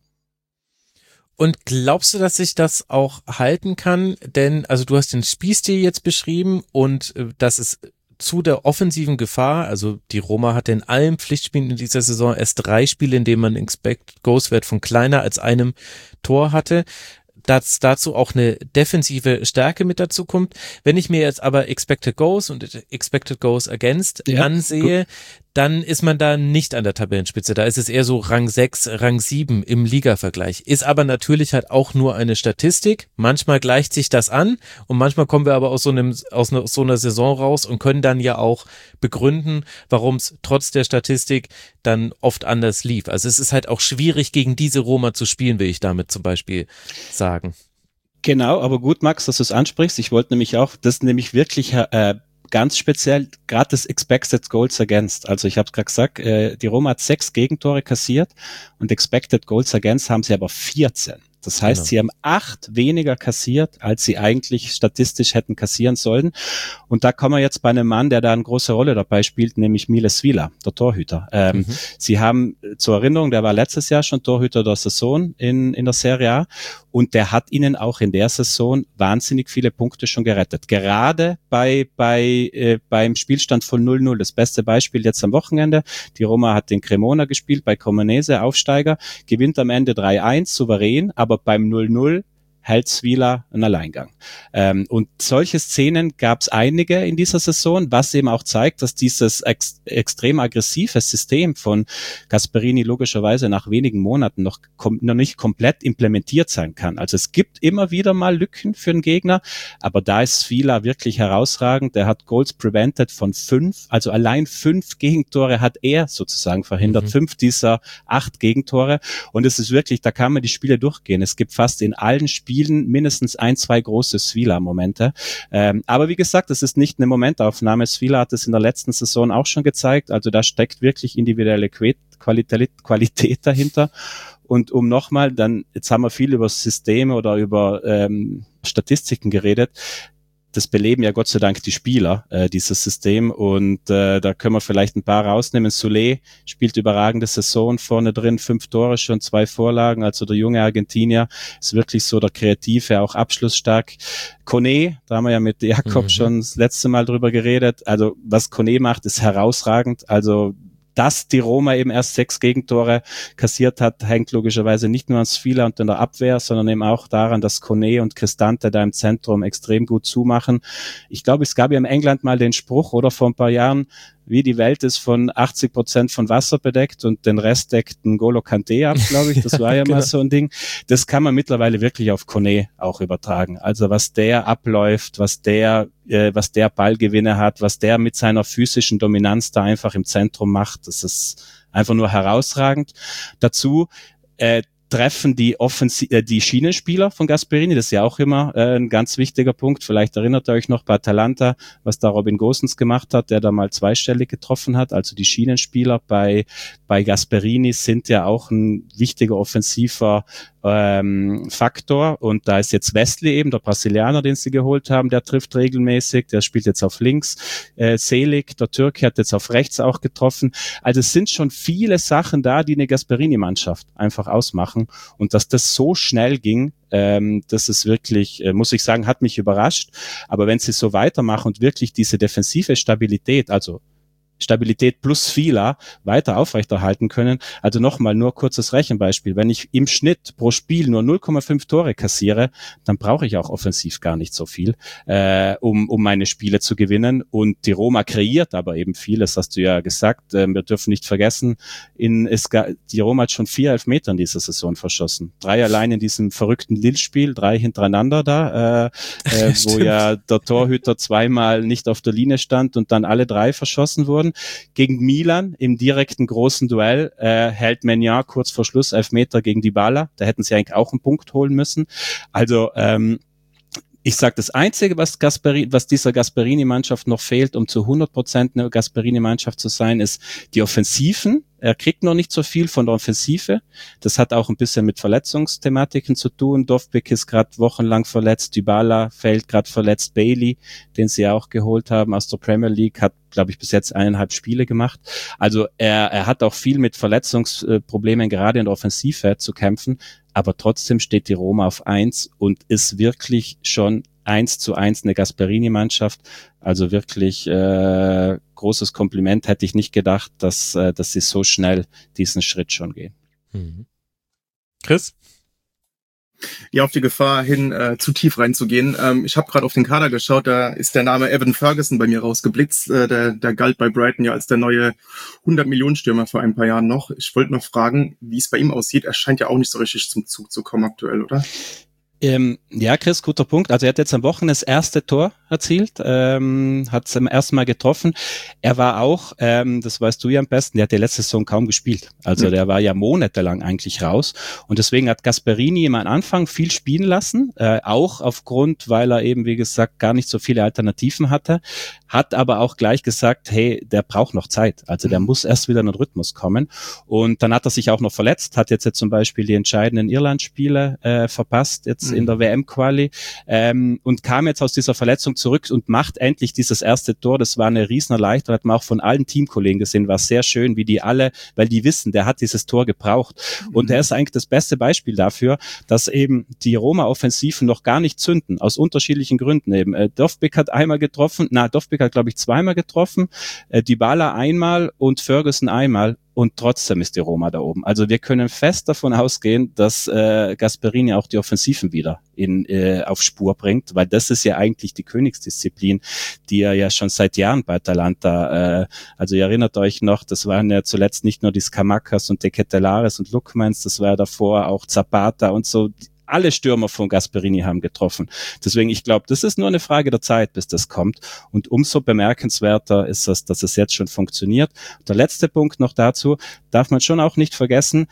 Und glaubst du, dass sich das auch halten kann? Denn, also du hast den Spielstil jetzt beschrieben und das ist zu der offensiven Gefahr, also die Roma hatte in allen Pflichtspielen in dieser Saison erst 3 Spiele, in denen man Expected Goals Wert von kleiner als einem Tor hatte. Dass dazu auch eine defensive Stärke mit dazu kommt. Wenn ich mir jetzt aber Expected Goals und Expected Goals Against ansehe, dann ist man da nicht an der Tabellenspitze. Da ist es eher so Rang 6, Rang 7 im Ligavergleich. Ist aber natürlich halt auch nur eine Statistik. Manchmal gleicht sich das an und manchmal kommen wir aber aus so einer Saison raus und können dann ja auch begründen, warum es trotz der Statistik dann oft anders lief. Also es ist halt auch schwierig, gegen diese Roma zu spielen, will ich damit zum Beispiel sagen. Genau, aber gut, Max, dass du es ansprichst. Ich wollte nämlich auch, das ist nämlich wirklich ganz speziell, gerade das Expected Goals Against. Also ich habe es gerade gesagt, die Roma hat 6 Gegentore kassiert und Expected Goals Against haben sie aber 14. Das heißt, sie haben 8 weniger kassiert, als sie eigentlich statistisch hätten kassieren sollen. Und da kommen wir jetzt bei einem Mann, der da eine große Rolle dabei spielt, nämlich Miles Vila, der Torhüter. Sie haben zur Erinnerung, der war letztes Jahr schon Torhüter der Saison in der Serie A und der hat ihnen auch in der Saison wahnsinnig viele Punkte schon gerettet. Gerade beim Spielstand von 0-0. Das beste Beispiel jetzt am Wochenende. Die Roma hat den Cremona gespielt bei Cremonese, Aufsteiger, gewinnt am Ende 3-1, souverän, aber beim 0-0 hält Vila einen Alleingang. Und solche Szenen gab es einige in dieser Saison, was eben auch zeigt, dass dieses extrem aggressive System von Gasperini logischerweise nach wenigen Monaten noch nicht komplett implementiert sein kann. Also es gibt immer wieder mal Lücken für den Gegner, aber da ist Vila wirklich herausragend. Der hat Goals prevented von 5, also allein 5 Gegentore hat er sozusagen verhindert, 5 dieser 8 Gegentore. Und es ist wirklich, da kann man die Spiele durchgehen. Es gibt fast in allen Spielen mindestens 1, 2 große Svila-Momente. Aber wie gesagt, das ist nicht eine Momentaufnahme. Svila hat es in der letzten Saison auch schon gezeigt. Also da steckt wirklich individuelle Qualität dahinter. Und um nochmal, jetzt haben wir viel über Systeme oder über Statistiken geredet. Das beleben ja Gott sei Dank die Spieler, dieses System. Und da können wir vielleicht ein paar rausnehmen. Soler spielt überragende Saison, vorne drin 5 Tore schon, 2 Vorlagen. Also der junge Argentinier ist wirklich so der Kreative, auch abschlussstark. Kone, da haben wir ja mit Jakob schon das letzte Mal drüber geredet. Also was Kone macht, ist herausragend. Also dass die Roma eben erst 6 Gegentore kassiert hat, hängt logischerweise nicht nur an Svila und an der Abwehr, sondern eben auch daran, dass Kone und Cristante da im Zentrum extrem gut zumachen. Ich glaube, es gab ja in England mal den Spruch, oder vor ein paar Jahren, wie die Welt ist von 80% von Wasser bedeckt und den Rest deckt ein N'Golo Kanté ab, glaube ich. Das war ja mal so ein Ding. Das kann man mittlerweile wirklich auf Kone auch übertragen. Also was der abläuft, was der Ballgewinne hat, was der mit seiner physischen Dominanz da einfach im Zentrum macht, das ist einfach nur herausragend. Dazu treffen die Schienenspieler von Gasperini, das ist ja auch immer ein ganz wichtiger Punkt. Vielleicht erinnert ihr euch noch bei Atalanta, was da Robin Gosens gemacht hat, der da mal zweistellig getroffen hat. Also die Schienenspieler bei Gasperini sind ja auch ein wichtiger offensiver Faktor. Und da ist jetzt Wesley eben, der Brasilianer, den sie geholt haben, der trifft regelmäßig, der spielt jetzt auf links. Selig, der Türke, hat jetzt auf rechts auch getroffen. Also es sind schon viele Sachen da, die eine Gasperini-Mannschaft einfach ausmachen. Und dass das so schnell ging, das ist wirklich, muss ich sagen, hat mich überrascht. Aber wenn sie so weitermachen und wirklich diese defensive Stabilität, also Stabilität plus Vila weiter aufrechterhalten können. Also nochmal nur kurzes Rechenbeispiel. Wenn ich im Schnitt pro Spiel nur 0,5 Tore kassiere, dann brauche ich auch offensiv gar nicht so viel, um meine Spiele zu gewinnen. Und die Roma kreiert aber eben viel, das hast du ja gesagt. Wir dürfen nicht vergessen, die Roma hat schon 4 Elfmeter in dieser Saison verschossen. 3 allein in diesem verrückten Lille-Spiel, 3 hintereinander da, wo ja der Torhüter zweimal nicht auf der Linie stand und dann alle 3 verschossen wurden. Gegen Milan im direkten großen Duell hält Maignan kurz vor Schluss Elfmeter gegen Dybala. Da hätten sie eigentlich auch einen Punkt holen müssen. Also ich sage, das Einzige, was dieser Gasperini-Mannschaft noch fehlt, um zu 100% eine Gasperini-Mannschaft zu sein, ist die Offensiven. Er kriegt noch nicht so viel von der Offensive. Das hat auch ein bisschen mit Verletzungsthematiken zu tun. Dovbyk ist gerade wochenlang verletzt. Dybala fällt gerade verletzt. Bailey, den sie auch geholt haben aus der Premier League, hat, glaube ich, bis jetzt 1,5 Spiele gemacht. Also er hat auch viel mit Verletzungsproblemen gerade in der Offensive zu kämpfen. Aber trotzdem steht die Roma auf 1 und ist wirklich schon 1:1 eine Gasperini-Mannschaft. Also wirklich großes Kompliment. Hätte ich nicht gedacht, dass sie so schnell diesen Schritt schon gehen. Chris? Ja, auf die Gefahr hin, zu tief reinzugehen. Ich habe gerade auf den Kader geschaut, da ist der Name Evan Ferguson bei mir rausgeblitzt. Der galt bei Brighton ja als der neue 100-Millionen-Stürmer vor ein paar Jahren noch. Ich wollte noch fragen, wie es bei ihm aussieht. Er scheint ja auch nicht so richtig zum Zug zu kommen aktuell, oder? Ja, Chris, guter Punkt. Also er hat jetzt am Wochenende das erste Tor erzielt, hat es zum ersten Mal getroffen. Er war auch, das weißt du ja am besten, der hat die letzte Saison kaum gespielt. Also der war ja monatelang eigentlich raus. Und deswegen hat Gasperini ihm am Anfang viel spielen lassen, auch aufgrund, weil er eben, wie gesagt, gar nicht so viele Alternativen hatte. Hat aber auch gleich gesagt, hey, der braucht noch Zeit. Also der muss erst wieder in den Rhythmus kommen. Und dann hat er sich auch noch verletzt, hat jetzt zum Beispiel die entscheidenden Irland-Spiele verpasst, jetzt in der WM-Quali, und kam jetzt aus dieser Verletzung zurück und macht endlich dieses erste Tor. Das war eine Riesenerleichterung, hat man auch von allen Teamkollegen gesehen, war sehr schön, wie die alle, weil die wissen, der hat dieses Tor gebraucht. Und er ist eigentlich das beste Beispiel dafür, dass eben die Roma-Offensiven noch gar nicht zünden, aus unterschiedlichen Gründen eben. Dovbyk hat einmal getroffen, Dovbyk hat, glaube ich, zweimal getroffen, Dybala einmal und Ferguson einmal. Und trotzdem ist die Roma da oben. Also wir können fest davon ausgehen, dass Gasperini auch die Offensiven wieder auf Spur bringt, weil das ist ja eigentlich die Königsdisziplin, die er ja schon seit Jahren bei Atalanta, also ihr erinnert euch noch, das waren ja zuletzt nicht nur die Scamacas und De Ketelaeres und Lookmans, das war davor auch Zapata und so. Alle Stürmer von Gasperini haben getroffen. Deswegen, ich glaube, das ist nur eine Frage der Zeit, bis das kommt. Und umso bemerkenswerter ist es, dass es jetzt schon funktioniert. Der letzte Punkt noch dazu, darf man schon auch nicht vergessen,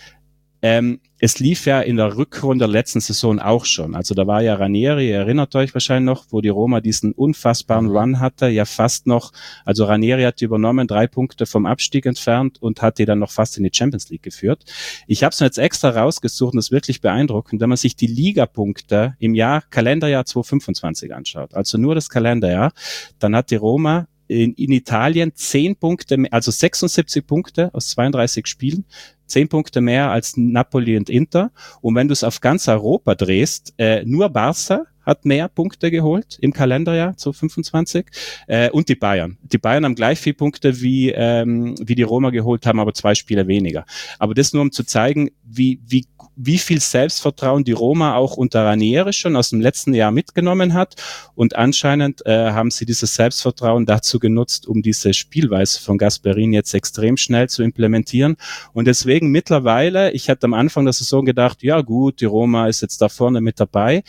es lief ja in der Rückrunde der letzten Saison auch schon. Also da war ja Ranieri, ihr erinnert euch wahrscheinlich noch, wo die Roma diesen unfassbaren Run hatte, ja fast noch, also Ranieri hat die übernommen, 3 Punkte vom Abstieg entfernt und hat die dann noch fast in die Champions League geführt. Ich habe es mir jetzt extra rausgesucht und das ist wirklich beeindruckend, wenn man sich die Ligapunkte im Kalenderjahr 2025 anschaut, also nur das Kalenderjahr, dann hat die Roma in Italien 10 Punkte, also 76 Punkte aus 32 Spielen, 10 Punkte mehr als Napoli und Inter. Und wenn du es auf ganz Europa drehst, nur Barca hat mehr Punkte geholt im Kalenderjahr 2025 und die Bayern. Die Bayern haben gleich viel Punkte wie die Roma geholt haben, aber 2 Spiele weniger. Aber das nur um zu zeigen, wie viel Selbstvertrauen die Roma auch unter Ranieri schon aus dem letzten Jahr mitgenommen hat. Und anscheinend haben sie dieses Selbstvertrauen dazu genutzt, um diese Spielweise von Gasperini jetzt extrem schnell zu implementieren. Und deswegen mittlerweile, ich hatte am Anfang der Saison gedacht, ja gut, die Roma ist jetzt da vorne mit dabei.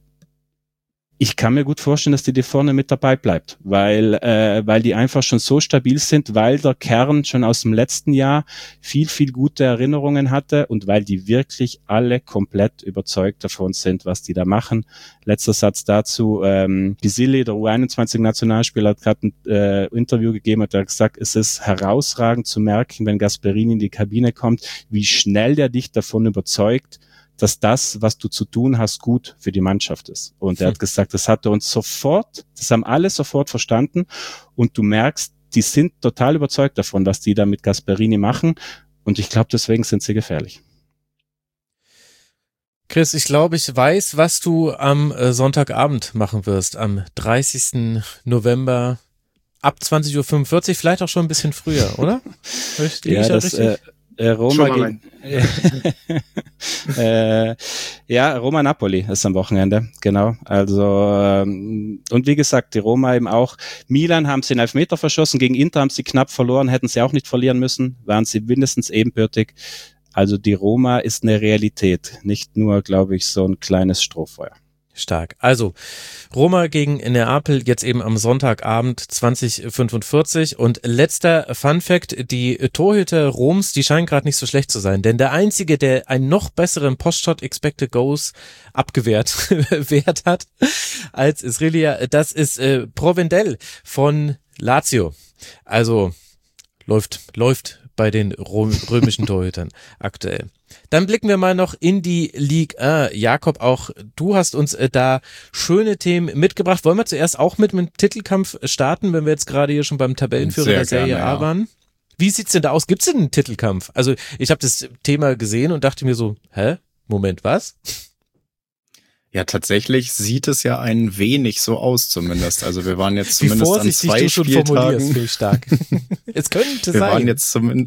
Ich kann mir gut vorstellen, dass die vorne mit dabei bleibt, weil die einfach schon so stabil sind, weil der Kern schon aus dem letzten Jahr viel, viel gute Erinnerungen hatte und weil die wirklich alle komplett überzeugt davon sind, was die da machen. Letzter Satz dazu, Bisili, der U21-Nationalspieler, hat gerade ein Interview gegeben, hat gesagt, es ist herausragend zu merken, wenn Gasperini in die Kabine kommt, wie schnell der dich davon überzeugt, dass das, was du zu tun hast, gut für die Mannschaft ist. Und er hat gesagt, das haben alle sofort verstanden und du merkst, die sind total überzeugt davon, was die da mit Gasperini machen und ich glaube, deswegen sind sie gefährlich. Chris, ich glaube, ich weiß, was du am Sonntagabend machen wirst, am 30. November ab 20.45 Uhr, vielleicht auch schon ein bisschen früher, oder? Ja, das Roma Roma-Napoli ist am Wochenende, genau. Also und wie gesagt, die Roma eben auch. Milan haben sie in Elfmeter verschossen, gegen Inter haben sie knapp verloren, hätten sie auch nicht verlieren müssen, waren sie mindestens ebenbürtig. Also die Roma ist eine Realität, nicht nur, glaube ich, so ein kleines Strohfeuer. Stark. Also Roma gegen Neapel jetzt eben am Sonntagabend 20:45 und letzter Funfact, die Torhüter Roms, die scheinen gerade nicht so schlecht zu sein, denn der einzige, der einen noch besseren Post-Shot Expected Goals abgewehrt Wert hat als Israelia, das ist Provendell von Lazio. Also läuft bei den römischen Torhütern aktuell. Dann blicken wir mal noch in die Ligue 1. Jakob, auch du hast uns da schöne Themen mitgebracht. Wollen wir zuerst auch mit dem Titelkampf starten, wenn wir jetzt gerade hier schon beim Tabellenführer der Serie A waren? Wie sieht's denn da aus? Gibt's denn einen Titelkampf? Also ich habe das Thema gesehen und dachte mir so, Moment, was? Ja, tatsächlich sieht es ja ein wenig so aus zumindest. Also wir waren jetzt zumindest an 2 Spieltagen. Stark. Es könnte sein. Wir waren jetzt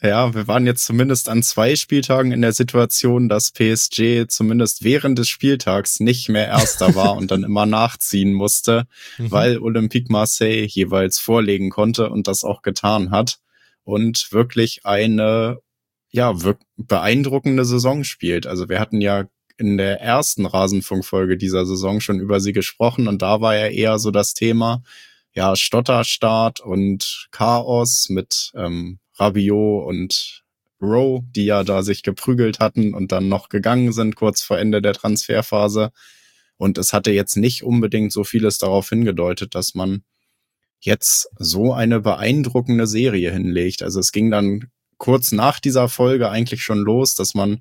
Ja, wir waren jetzt zumindest an 2 Spieltagen in der Situation, dass PSG zumindest während des Spieltags nicht mehr Erster war und dann immer nachziehen musste, weil Olympique Marseille jeweils vorlegen konnte und das auch getan hat und wirklich eine beeindruckende Saison spielt. Also wir hatten ja in der ersten Rasenfunkfolge dieser Saison schon über sie gesprochen und da war ja eher so das Thema, ja, Stotterstart und Chaos mit Rabiot und Rowe, die ja da sich geprügelt hatten und dann noch gegangen sind kurz vor Ende der Transferphase. Und es hatte jetzt nicht unbedingt so vieles darauf hingedeutet, dass man jetzt so eine beeindruckende Serie hinlegt. Also es ging dann kurz nach dieser Folge eigentlich schon los, dass man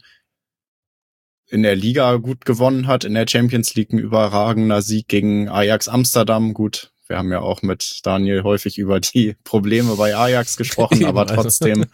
in der Liga gut gewonnen hat, in der Champions League ein überragender Sieg gegen Ajax Amsterdam. Gut, wir haben ja auch mit Daniel häufig über die Probleme bei Ajax gesprochen, aber trotzdem.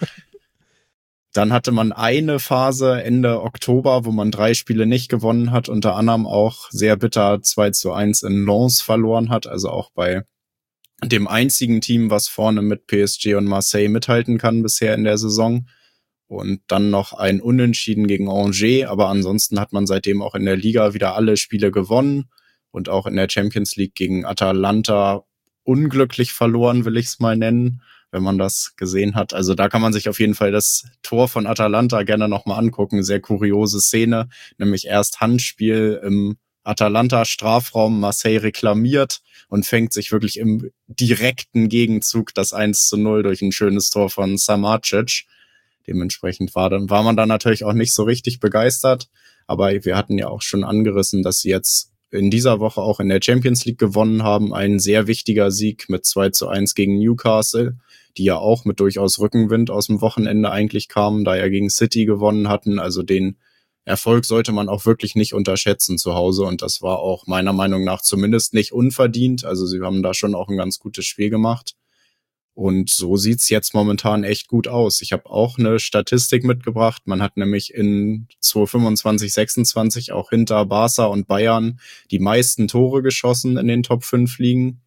Dann hatte man eine Phase Ende Oktober, wo man 3 Spiele nicht gewonnen hat, unter anderem auch sehr bitter 2-1 in Lens verloren hat, also auch bei dem einzigen Team, was vorne mit PSG und Marseille mithalten kann bisher in der Saison. Und dann noch ein Unentschieden gegen Angers, aber ansonsten hat man seitdem auch in der Liga wieder alle Spiele gewonnen und auch in der Champions League gegen Atalanta unglücklich verloren, will ich es mal nennen, wenn man das gesehen hat. Also da kann man sich auf jeden Fall das Tor von Atalanta gerne nochmal angucken. Sehr kuriose Szene, nämlich erst Handspiel im Atalanta-Strafraum, Marseille reklamiert und fängt sich wirklich im direkten Gegenzug das 1-0 durch ein schönes Tor von Samardzic. Dementsprechend war man dann natürlich auch nicht so richtig begeistert. Aber wir hatten ja auch schon angerissen, dass sie jetzt in dieser Woche auch in der Champions League gewonnen haben. Ein sehr wichtiger Sieg mit 2-1 gegen Newcastle, die ja auch mit durchaus Rückenwind aus dem Wochenende eigentlich kamen, da ja gegen City gewonnen hatten. Also den Erfolg sollte man auch wirklich nicht unterschätzen zu Hause. Und das war auch meiner Meinung nach zumindest nicht unverdient. Also sie haben da schon auch ein ganz gutes Spiel gemacht. Und so sieht's jetzt momentan echt gut aus. Ich habe auch eine Statistik mitgebracht. Man hat nämlich in 2025, 26 auch hinter Barca und Bayern die meisten Tore geschossen in den Top 5 Ligen.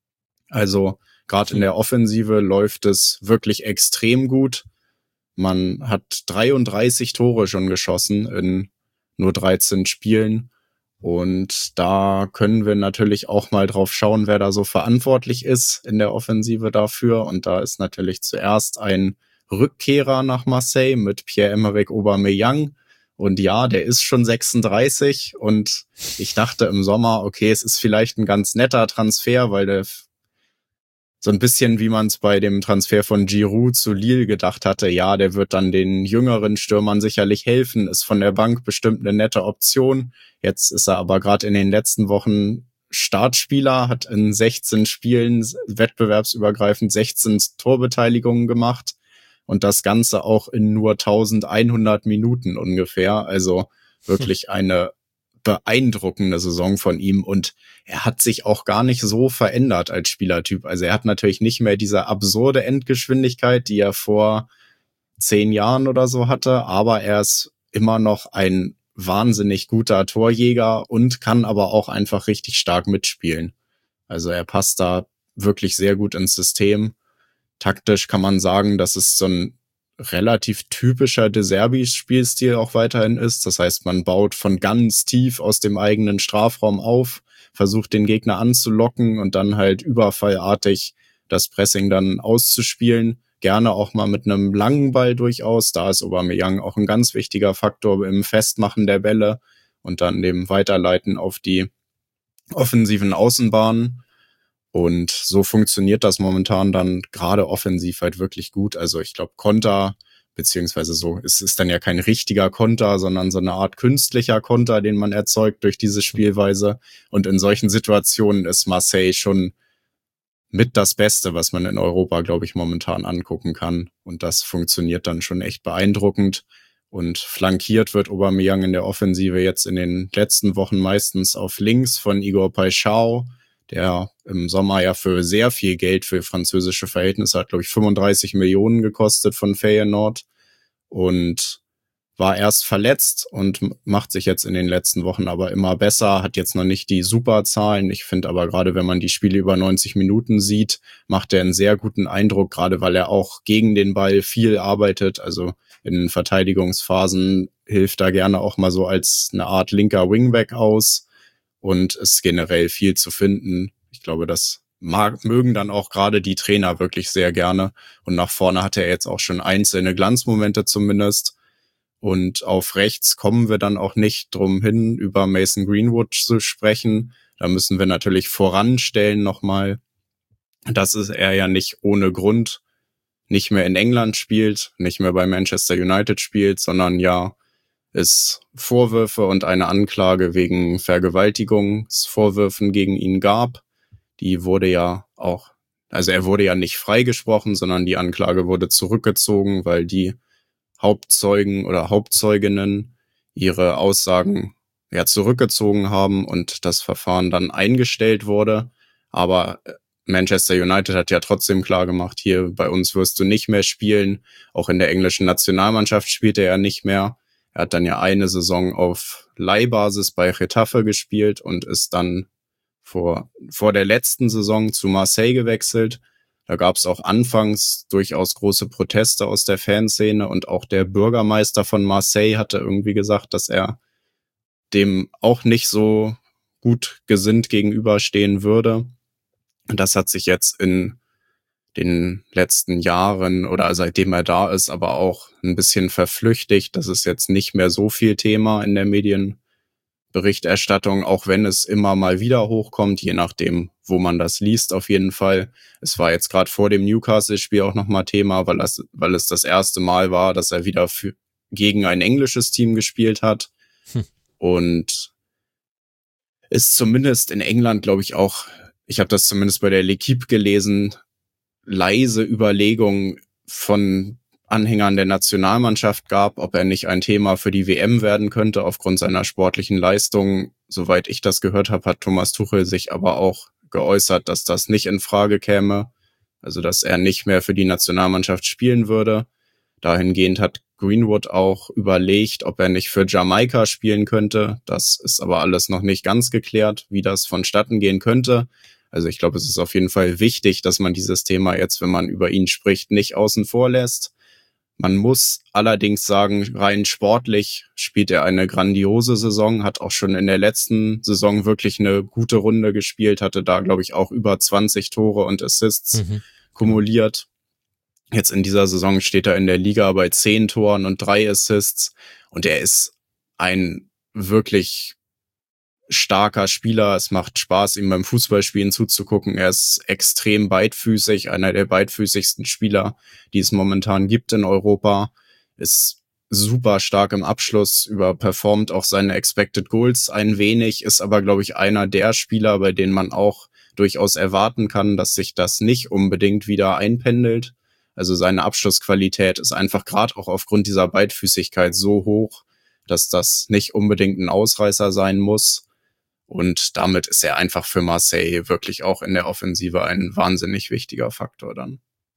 Also gerade in der Offensive läuft es wirklich extrem gut. Man hat 33 Tore schon geschossen in nur 13 Spielen. Und da können wir natürlich auch mal drauf schauen, wer da so verantwortlich ist in der Offensive dafür. Und da ist natürlich zuerst ein Rückkehrer nach Marseille mit Pierre-Emerick Aubameyang. Und ja, der ist schon 36. Und ich dachte im Sommer, okay, es ist vielleicht ein ganz netter Transfer, weil der so ein bisschen, wie man es bei dem Transfer von Giroud zu Lille gedacht hatte, ja, der wird dann den jüngeren Stürmern sicherlich helfen, ist von der Bank bestimmt eine nette Option. Jetzt ist er aber gerade in den letzten Wochen Startspieler, hat in 16 Spielen wettbewerbsübergreifend 16 Torbeteiligungen gemacht und das Ganze auch in nur 1100 Minuten ungefähr. Also wirklich eine beeindruckende Saison von ihm und er hat sich auch gar nicht so verändert als Spielertyp. Also er hat natürlich nicht mehr diese absurde Endgeschwindigkeit, die er vor 10 Jahren oder so hatte, aber er ist immer noch ein wahnsinnig guter Torjäger und kann aber auch einfach richtig stark mitspielen. Also er passt da wirklich sehr gut ins System. Taktisch kann man sagen, dass es so ein relativ typischer De Zerbi-Spielstil auch weiterhin ist. Das heißt, man baut von ganz tief aus dem eigenen Strafraum auf, versucht den Gegner anzulocken und dann halt überfallartig das Pressing dann auszuspielen. Gerne auch mal mit einem langen Ball durchaus. Da ist Aubameyang auch ein ganz wichtiger Faktor im Festmachen der Bälle und dann dem Weiterleiten auf die offensiven Außenbahnen. Und so funktioniert das momentan dann gerade offensiv halt wirklich gut. Also ich glaube Konter, beziehungsweise so, es ist dann ja kein richtiger Konter, sondern so eine Art künstlicher Konter, den man erzeugt durch diese Spielweise. Und in solchen Situationen ist Marseille schon mit das Beste, was man in Europa, glaube ich, momentan angucken kann. Und das funktioniert dann schon echt beeindruckend. Und flankiert wird Aubameyang in der Offensive jetzt in den letzten Wochen meistens auf links von Igor Paixão, der im Sommer ja für sehr viel Geld für französische Verhältnisse hat, glaube ich, 35 Millionen gekostet von Feyenoord und war erst verletzt und macht sich jetzt in den letzten Wochen aber immer besser, hat jetzt noch nicht die Superzahlen. Ich finde aber gerade, wenn man die Spiele über 90 Minuten sieht, macht er einen sehr guten Eindruck, gerade weil er auch gegen den Ball viel arbeitet. Also in Verteidigungsphasen hilft er gerne auch mal so als eine Art linker Wingback aus und ist generell viel zu finden. Ich glaube, das mögen dann auch gerade die Trainer wirklich sehr gerne. Und nach vorne hat er jetzt auch schon einzelne Glanzmomente zumindest. Und auf rechts kommen wir dann auch nicht drum hin, über Mason Greenwood zu sprechen. Da müssen wir natürlich voranstellen nochmal, dass er ja nicht ohne Grund nicht mehr in England spielt, nicht mehr bei Manchester United spielt, sondern ja es Vorwürfe und eine Anklage wegen Vergewaltigungsvorwürfen gegen ihn gab. Die wurde ja auch, also er wurde ja nicht freigesprochen, sondern die Anklage wurde zurückgezogen, weil die Hauptzeugen oder Hauptzeuginnen ihre Aussagen ja zurückgezogen haben und das Verfahren dann eingestellt wurde. Aber Manchester United hat ja trotzdem klar gemacht, hier bei uns wirst du nicht mehr spielen. Auch in der englischen Nationalmannschaft spielt er ja nicht mehr. Er hat dann ja eine Saison auf Leihbasis bei Getafe gespielt und ist dann vor der letzten Saison zu Marseille gewechselt. Da gab es auch anfangs durchaus große Proteste aus der Fanszene und auch der Bürgermeister von Marseille hatte irgendwie gesagt, dass er dem auch nicht so gut gesinnt gegenüberstehen würde. Und das hat sich jetzt in den letzten Jahren oder seitdem er da ist, aber auch ein bisschen verflüchtigt. Das ist jetzt nicht mehr so viel Thema in der Medienberichterstattung, auch wenn es immer mal wieder hochkommt, je nachdem, wo man das liest auf jeden Fall. Es war jetzt gerade vor dem Newcastle-Spiel auch nochmal Thema, weil es das erste Mal war, dass er wieder gegen ein englisches Team gespielt hat. Und ist zumindest in England, glaube ich, auch, ich habe das zumindest bei der L'Équipe gelesen, leise Überlegungen von Anhängern der Nationalmannschaft gab, ob er nicht ein Thema für die WM werden könnte aufgrund seiner sportlichen Leistung. Soweit ich das gehört habe, hat Thomas Tuchel sich aber auch geäußert, dass das nicht in Frage käme, also dass er nicht mehr für die Nationalmannschaft spielen würde. Dahingehend hat Greenwood auch überlegt, ob er nicht für Jamaika spielen könnte. Das ist aber alles noch nicht ganz geklärt, wie das vonstatten gehen könnte. Also ich glaube, es ist auf jeden Fall wichtig, dass man dieses Thema jetzt, wenn man über ihn spricht, nicht außen vor lässt. Man muss allerdings sagen, rein sportlich spielt er eine grandiose Saison, hat auch schon in der letzten Saison wirklich eine gute Runde gespielt, hatte da, glaube ich, auch über 20 Tore und Assists kumuliert. Jetzt in dieser Saison steht er in der Liga bei 10 Toren und 3 Assists und er ist ein wirklich starker Spieler. Es macht Spaß, ihm beim Fußballspielen zuzugucken. Er ist extrem beidfüßig, einer der beidfüßigsten Spieler, die es momentan gibt in Europa. Ist super stark im Abschluss, überperformt auch seine Expected Goals ein wenig, ist aber, glaube ich, einer der Spieler, bei denen man auch durchaus erwarten kann, dass sich das nicht unbedingt wieder einpendelt. Also seine Abschlussqualität ist einfach gerade auch aufgrund dieser Beidfüßigkeit so hoch, dass das nicht unbedingt ein Ausreißer sein muss. Und damit ist er einfach für Marseille wirklich auch in der Offensive ein wahnsinnig wichtiger Faktor dann.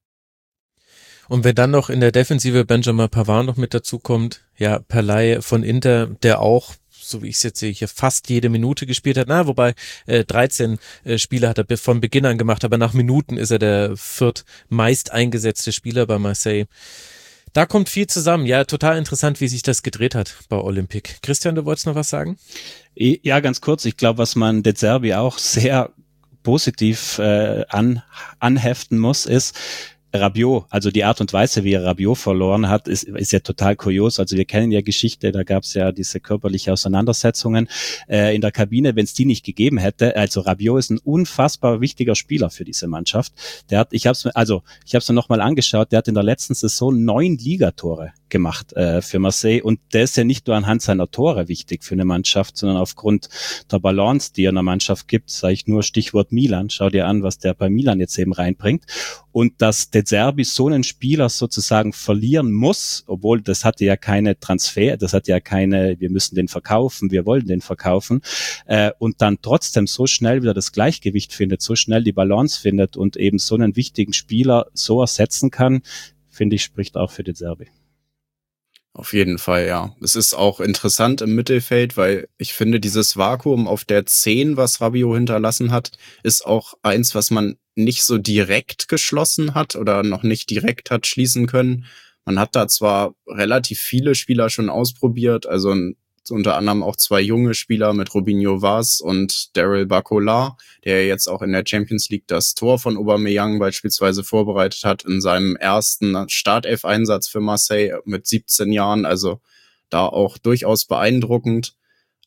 Und wenn dann noch in der Defensive Benjamin Pavard noch mit dazu kommt, ja, Perlay von Inter, der auch, so wie ich es jetzt sehe, hier fast jede Minute gespielt hat. Wobei 13 Spiele hat er von Beginn an gemacht, aber nach Minuten ist er der viertmeist eingesetzte Spieler bei Marseille. Da kommt viel zusammen. Ja, total interessant, wie sich das gedreht hat bei Olympique. Christian, du wolltest noch was sagen? Ja, ganz kurz. Ich glaube, was man De Zerbi auch sehr positiv anheften muss, ist Rabiot. Also die Art und Weise, wie er Rabiot verloren hat, ist ja total kurios. Also wir kennen ja Geschichte, da gab es ja diese körperliche Auseinandersetzungen in der Kabine, wenn es die nicht gegeben hätte. Also Rabiot ist ein unfassbar wichtiger Spieler für diese Mannschaft. Der hat, ich habe es mir nochmal angeschaut, der hat in der letzten Saison 9 Ligatore gemacht für Marseille und der ist ja nicht nur anhand seiner Tore wichtig für eine Mannschaft, sondern aufgrund der Balance, die er in der Mannschaft gibt, sage ich nur Stichwort Milan. Schau dir an, was der bei Milan jetzt eben reinbringt. Und dass De Zerbi so einen Spieler sozusagen verlieren muss, obwohl das hatte ja keine Transfer, das hat ja keine, wir müssen den verkaufen, wir wollen den verkaufen, und dann trotzdem so schnell wieder das Gleichgewicht findet, so schnell die Balance findet und eben so einen wichtigen Spieler so ersetzen kann, finde ich, spricht auch für De Zerbi. Auf jeden Fall, ja. Es ist auch interessant im Mittelfeld, weil ich finde, dieses Vakuum auf der 10, was Rabiot hinterlassen hat, ist auch eins, was man nicht so direkt geschlossen hat oder noch nicht direkt hat schließen können. Man hat da zwar relativ viele Spieler schon ausprobiert, also unter anderem auch 2 junge Spieler mit Robinho Vaz und Daryl Bacola, der jetzt auch in der Champions League das Tor von Aubameyang beispielsweise vorbereitet hat in seinem ersten Startelf-Einsatz für Marseille mit 17 Jahren, also da auch durchaus beeindruckend.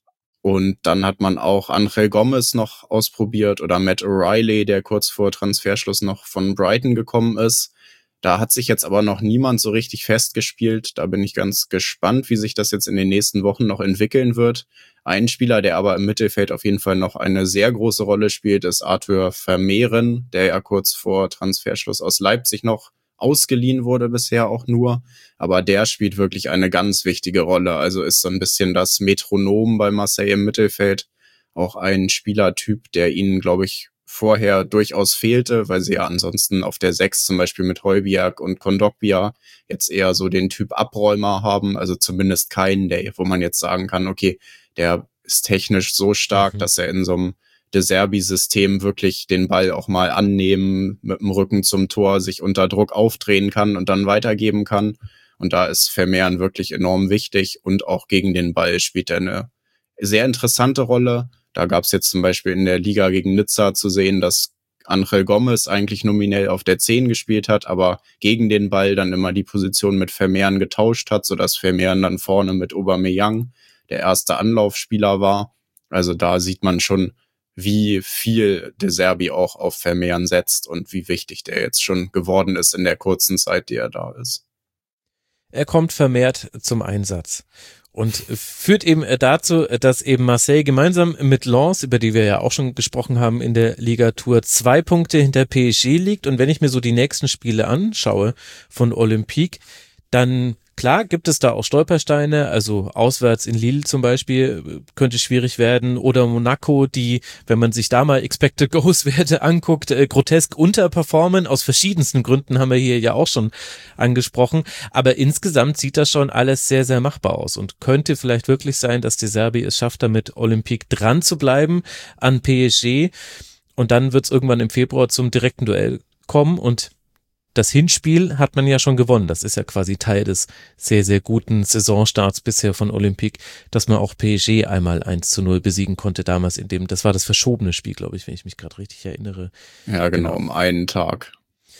Und dann hat man auch Angel Gomez noch ausprobiert oder Matt O'Reilly, der kurz vor Transferschluss noch von Brighton gekommen ist. Da hat sich jetzt aber noch niemand so richtig festgespielt. Da bin ich ganz gespannt, wie sich das jetzt in den nächsten Wochen noch entwickeln wird. Ein Spieler, der aber im Mittelfeld auf jeden Fall noch eine sehr große Rolle spielt, ist Arthur Vermeeren, der ja kurz vor Transferschluss aus Leipzig noch ausgeliehen wurde bisher auch nur. Aber der spielt wirklich eine ganz wichtige Rolle. Also ist so ein bisschen das Metronom bei Marseille im Mittelfeld. Auch ein Spielertyp, der ihnen, glaube ich, vorher durchaus fehlte, weil sie ja ansonsten auf der 6 zum Beispiel mit Højbjerg und Kondogbia jetzt eher so den Typ Abräumer haben, also zumindest keinen, wo man jetzt sagen kann, okay, der ist technisch so stark, dass er in so einem De Zerbi-System wirklich den Ball auch mal annehmen, mit dem Rücken zum Tor sich unter Druck aufdrehen kann und dann weitergeben kann. Und da ist Vermeeren wirklich enorm wichtig und auch gegen den Ball spielt er eine sehr interessante Rolle. Da gab es jetzt zum Beispiel in der Liga gegen Nizza zu sehen, dass Angel Gomez eigentlich nominell auf der 10 gespielt hat, aber gegen den Ball dann immer die Position mit Vermeeren getauscht hat, sodass Vermeeren dann vorne mit Aubameyang der erste Anlaufspieler war. Also da sieht man schon, wie viel De Zerbi auch auf Vermeeren setzt und wie wichtig der jetzt schon geworden ist in der kurzen Zeit, die er da ist. Er kommt vermehrt zum Einsatz. Und führt eben dazu, dass eben Marseille gemeinsam mit Lens, über die wir ja auch schon gesprochen haben in der Ligatur, 2 Punkte hinter PSG liegt. Und wenn ich mir so die nächsten Spiele anschaue von Olympique, dann klar gibt es da auch Stolpersteine, also auswärts in Lille zum Beispiel könnte schwierig werden oder Monaco, die, wenn man sich da mal Expected Goals Werte anguckt, grotesk unterperformen, aus verschiedensten Gründen haben wir hier ja auch schon angesprochen, aber insgesamt sieht das schon alles sehr, sehr machbar aus und könnte vielleicht wirklich sein, dass De Zerbi es schafft, damit Olympique dran zu bleiben an PSG und dann wird es irgendwann im Februar zum direkten Duell kommen und das Hinspiel hat man ja schon gewonnen. Das ist ja quasi Teil des sehr, sehr guten Saisonstarts bisher von Olympique, dass man auch PSG einmal 1-0 besiegen konnte damals das war das verschobene Spiel, glaube ich, wenn ich mich gerade richtig erinnere. Ja, genau, um einen Tag.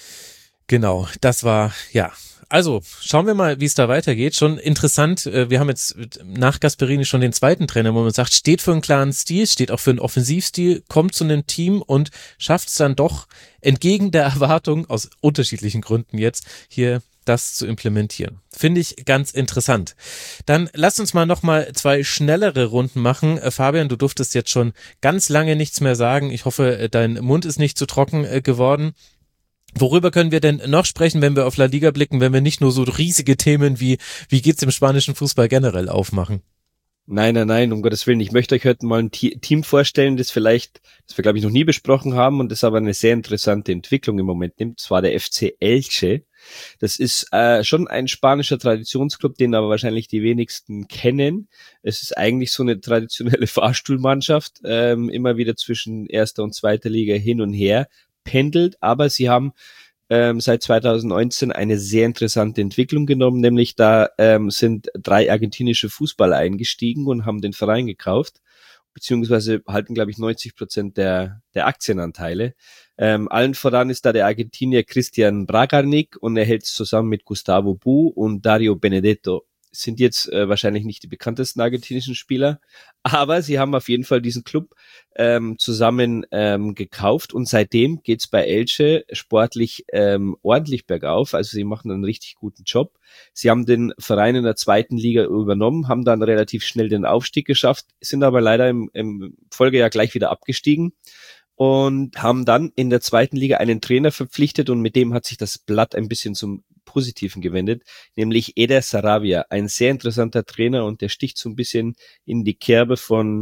Genau, das war, ja. Also, schauen wir mal, wie es da weitergeht. Schon interessant, wir haben jetzt nach Gasperini schon den zweiten Trainer, wo man sagt, steht für einen klaren Stil, steht auch für einen Offensivstil, kommt zu einem Team und schafft es dann doch entgegen der Erwartung, aus unterschiedlichen Gründen jetzt, hier das zu implementieren. Finde ich ganz interessant. Dann lass uns mal nochmal 2 schnellere Runden machen. Fabian, du durftest jetzt schon ganz lange nichts mehr sagen. Ich hoffe, dein Mund ist nicht zu trocken geworden. Worüber können wir denn noch sprechen, wenn wir auf La Liga blicken, wenn wir nicht nur so riesige Themen wie geht's im spanischen Fußball generell aufmachen? Nein, um Gottes Willen. Ich möchte euch heute mal ein Team vorstellen, das wir, glaube ich, noch nie besprochen haben und das aber eine sehr interessante Entwicklung im Moment nimmt. Das war der FC Elche. Das ist schon ein spanischer Traditionsclub, den aber wahrscheinlich die wenigsten kennen. Es ist eigentlich so eine traditionelle Fahrstuhlmannschaft, immer wieder zwischen erster und zweiter Liga hin und her pendelt, aber sie haben seit 2019 eine sehr interessante Entwicklung genommen, nämlich da sind 3 argentinische Fußballer eingestiegen und haben den Verein gekauft, beziehungsweise halten, glaube ich, 90% der Aktienanteile. Allen voran ist da der Argentinier Christian Bragarnik und er hält zusammen mit Gustavo Bu und Dario Benedetto. Sind jetzt wahrscheinlich nicht die bekanntesten argentinischen Spieler, aber sie haben auf jeden Fall diesen Club zusammen gekauft und seitdem geht's bei Elche sportlich ordentlich bergauf, also sie machen einen richtig guten Job. Sie haben den Verein in der 2. Liga übernommen, haben dann relativ schnell den Aufstieg geschafft, sind aber leider im Folgejahr gleich wieder abgestiegen und haben dann in der 2. Liga einen Trainer verpflichtet und mit dem hat sich das Blatt ein bisschen zum Positiven gewendet, nämlich Eder Sarabia, ein sehr interessanter Trainer und der sticht so ein bisschen in die Kerbe von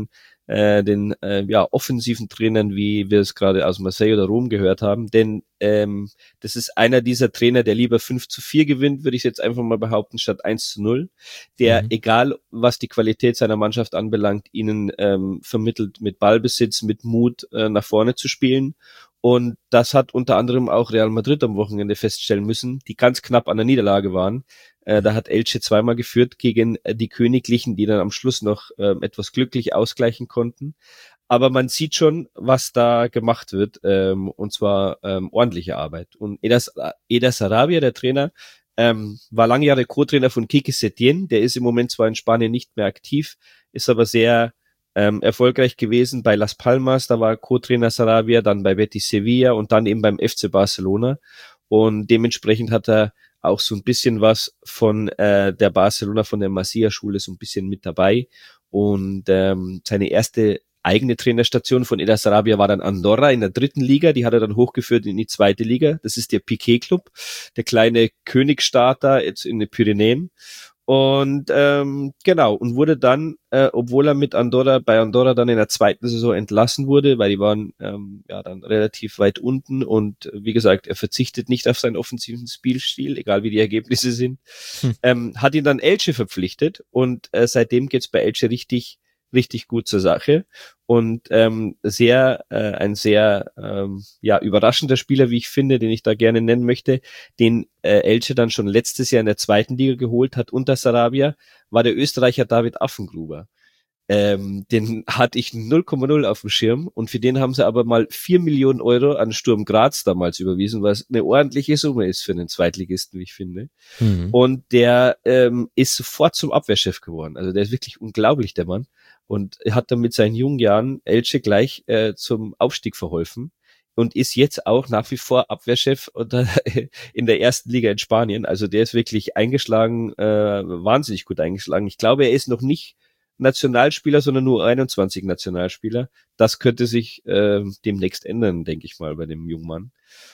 den offensiven Trainern, wie wir es gerade aus Marseille oder Rom gehört haben, denn das ist einer dieser Trainer, der lieber 5-4 gewinnt, würde ich jetzt einfach mal behaupten, statt 1-0, der, egal was die Qualität seiner Mannschaft anbelangt, ihnen vermittelt, mit Ballbesitz, mit Mut nach vorne zu spielen. Und das hat unter anderem auch Real Madrid am Wochenende feststellen müssen, die ganz knapp an der Niederlage waren. Da hat Elche zweimal geführt gegen die Königlichen, die dann am Schluss noch etwas glücklich ausgleichen konnten. Aber man sieht schon, was da gemacht wird, und zwar ordentliche Arbeit. Und Eder Sarabia, der Trainer, war lange Jahre Co-Trainer von Quique Setién. Der ist im Moment zwar in Spanien nicht mehr aktiv, ist aber sehr erfolgreich gewesen bei Las Palmas. Da war Co-Trainer Sarabia, dann bei Betis Sevilla und dann eben beim FC Barcelona. Und dementsprechend hat er auch so ein bisschen was von der Barcelona, von der Masia-Schule so ein bisschen mit dabei. Und seine erste eigene Trainerstation von Eder Sarabia war dann Andorra in der 3. Liga. Die hat er dann hochgeführt in die 2. Liga. Das ist der Piquet Club, der kleine Königsstaat da jetzt in den Pyrenäen. Und genau, und wurde dann, obwohl er bei Andorra dann in der 2. Saison entlassen wurde, weil die waren dann relativ weit unten und wie gesagt, er verzichtet nicht auf seinen offensiven Spielstil, egal wie die Ergebnisse sind, hat ihn dann Elche verpflichtet und seitdem geht's bei Elche richtig gut zur Sache und ein sehr überraschender Spieler, wie ich finde, den ich da gerne nennen möchte, den Elche dann schon letztes Jahr in der 2. Liga geholt hat unter Sarabia, war der Österreicher David Affengruber. Den hatte ich 0,0 auf dem Schirm und für den haben sie aber mal 4 Millionen Euro an Sturm Graz damals überwiesen, was eine ordentliche Summe ist für einen Zweitligisten, wie ich finde. Und der ist sofort zum Abwehrchef geworden. Also der ist wirklich unglaublich, der Mann. Und er hat dann mit seinen jungen Jahren Elche gleich zum Aufstieg verholfen und ist jetzt auch nach wie vor Abwehrchef in der 1. Liga in Spanien. Also der ist wirklich eingeschlagen, wahnsinnig gut eingeschlagen. Ich glaube, er ist noch nicht Nationalspieler, sondern nur 21 Nationalspieler. Das könnte sich demnächst ändern, denke ich mal, bei dem jungen Mann.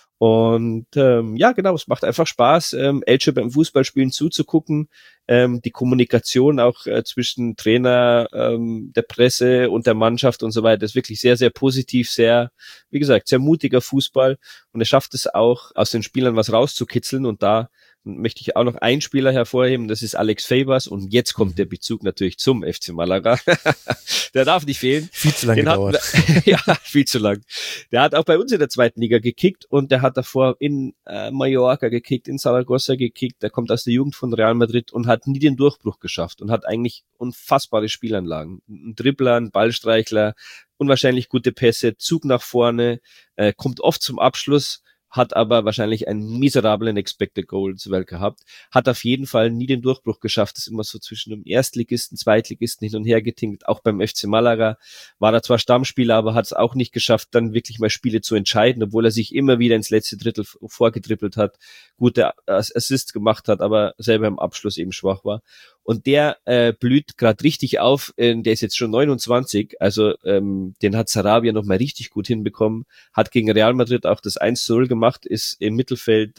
Und genau, es macht einfach Spaß, Elche beim Fußballspielen zuzugucken. Die Kommunikation auch zwischen Trainer, der Presse und der Mannschaft und so weiter ist wirklich sehr, sehr positiv, sehr, wie gesagt, sehr mutiger Fußball. Und er schafft es auch, aus den Spielern was rauszukitzeln. Und da möchte ich auch noch einen Spieler hervorheben, das ist Alex Fabers. Und jetzt kommt der Bezug natürlich zum FC Malaga. Der darf nicht fehlen. Viel zu lange gedauert. Ja, viel zu lang. Der hat auch bei uns in der 2. Liga gekickt und der hat davor in Mallorca gekickt, in Zaragoza gekickt. Der kommt aus der Jugend von Real Madrid und hat nie den Durchbruch geschafft und hat eigentlich unfassbare Spielanlagen. Ein Dribbler, ein Ballstreichler, unwahrscheinlich gute Pässe, Zug nach vorne, kommt oft zum Abschluss, hat aber wahrscheinlich einen miserablen Expected Goals Welt gehabt, hat auf jeden Fall nie den Durchbruch geschafft, ist immer so zwischen dem Erstligisten, Zweitligisten hin und her getinkt, auch beim FC Malaga war er zwar Stammspieler, aber hat es auch nicht geschafft, dann wirklich mal Spiele zu entscheiden, obwohl er sich immer wieder ins letzte Drittel vorgedribbelt hat, gute Assists gemacht hat, aber selber im Abschluss eben schwach war. Und der blüht gerade richtig auf, der ist jetzt schon 29, also den hat Sarabia noch mal richtig gut hinbekommen, hat gegen Real Madrid auch das 1-0 gemacht, ist im Mittelfeld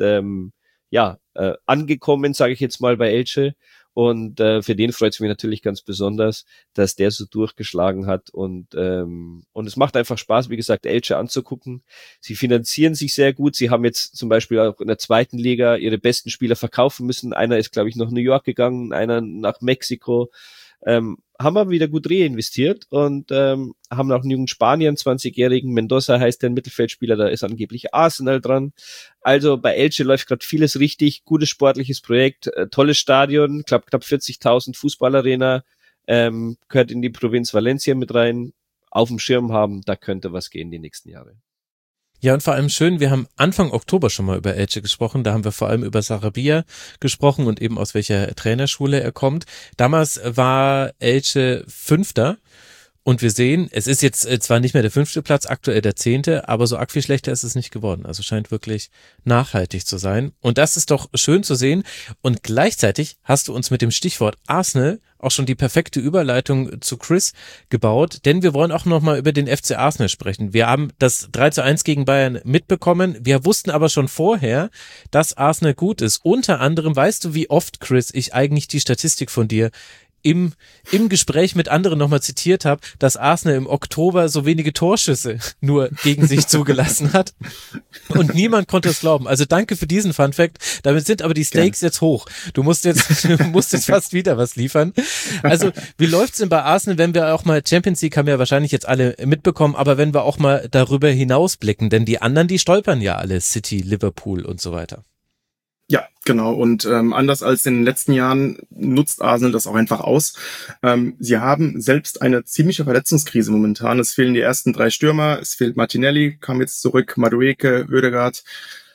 angekommen, sage ich jetzt mal, bei Elche. Und für den freut es mich natürlich ganz besonders, dass der so durchgeschlagen hat. Und es macht einfach Spaß, wie gesagt, Elche anzugucken. Sie finanzieren sich sehr gut. Sie haben jetzt zum Beispiel auch in der 2. Liga ihre besten Spieler verkaufen müssen. Einer ist, glaube ich, nach New York gegangen, einer nach Mexiko. Haben aber wieder gut reinvestiert und haben auch einen jungen Spanier, einen 20-jährigen Mendoza heißt der Mittelfeldspieler, da ist angeblich Arsenal dran. Also bei Elche läuft gerade vieles richtig, gutes sportliches Projekt, tolles Stadion, knapp 40.000 Fußballarena, gehört in die Provinz Valencia mit rein, auf dem Schirm haben, da könnte was gehen die nächsten Jahre. Ja, und vor allem schön, wir haben Anfang Oktober schon mal über Elche gesprochen, da haben wir vor allem über Sarabia gesprochen und eben aus welcher Trainerschule er kommt. Damals war Elche 5. und wir sehen, es ist jetzt zwar nicht mehr der 5. Platz, aktuell der 10., aber so arg viel schlechter ist es nicht geworden. Also scheint wirklich nachhaltig zu sein. Und das ist doch schön zu sehen. Und gleichzeitig hast du uns mit dem Stichwort Arsenal auch schon die perfekte Überleitung zu Chris gebaut, denn wir wollen auch nochmal über den FC Arsenal sprechen. Wir haben das 3-1 gegen Bayern mitbekommen. Wir wussten aber schon vorher, dass Arsenal gut ist. Unter anderem, weißt du, wie oft, Chris, ich eigentlich die Statistik von dir im Gespräch mit anderen nochmal zitiert habe, dass Arsenal im Oktober so wenige Torschüsse nur gegen sich zugelassen hat. Und niemand konnte es glauben. Also danke für diesen Funfact. Damit sind aber die Stakes jetzt hoch. Du musst jetzt fast wieder was liefern. Also wie läuft's denn bei Arsenal, wenn wir auch mal Champions League haben ja wahrscheinlich jetzt alle mitbekommen, aber wenn wir auch mal darüber hinausblicken, denn die anderen, die stolpern ja alle, City, Liverpool und so weiter. Ja, genau. Und anders als in den letzten Jahren nutzt Arsenal das auch einfach aus. Sie haben selbst eine ziemliche Verletzungskrise momentan. Es fehlen die ersten 3 Stürmer. Es fehlt Martinelli, kam jetzt zurück, Madueke, Ødegaard,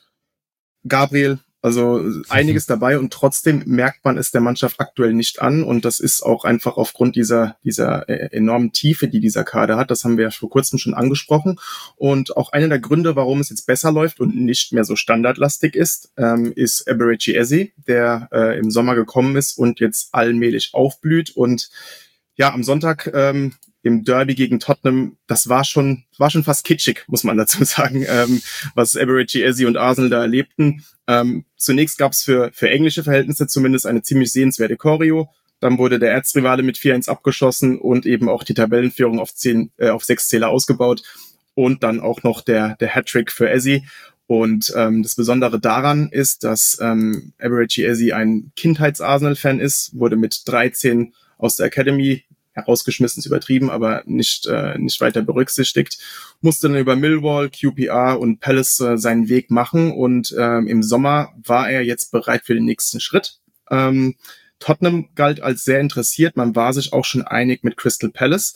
Gabriel. Also einiges dabei und trotzdem merkt man es der Mannschaft aktuell nicht an und das ist auch einfach aufgrund dieser enormen Tiefe, die dieser Kader hat. Das haben wir ja vor kurzem schon angesprochen und auch einer der Gründe, warum es jetzt besser läuft und nicht mehr so standardlastig ist Eberechi Eze, der im Sommer gekommen ist und jetzt allmählich aufblüht und ja, am Sonntag im Derby gegen Tottenham, das war schon fast kitschig, muss man dazu sagen, was Eberechi Eze und Arsenal da erlebten. Zunächst gab es für englische Verhältnisse zumindest eine ziemlich sehenswerte Choreo. Dann wurde der Erzrivale mit 4-1 abgeschossen und eben auch die Tabellenführung auf 6 Zähler ausgebaut. Und dann auch noch der Hattrick für Eze. Und das Besondere daran ist, dass Eberechi Eze ein Kindheits-Arsenal-Fan ist, wurde mit 13 aus der Academy herausgeschmissen, ist übertrieben, aber nicht weiter berücksichtigt, musste dann über Millwall, QPR und Palace seinen Weg machen und im Sommer war er jetzt bereit für den nächsten Schritt. Tottenham galt als sehr interessiert, man war sich auch schon einig mit Crystal Palace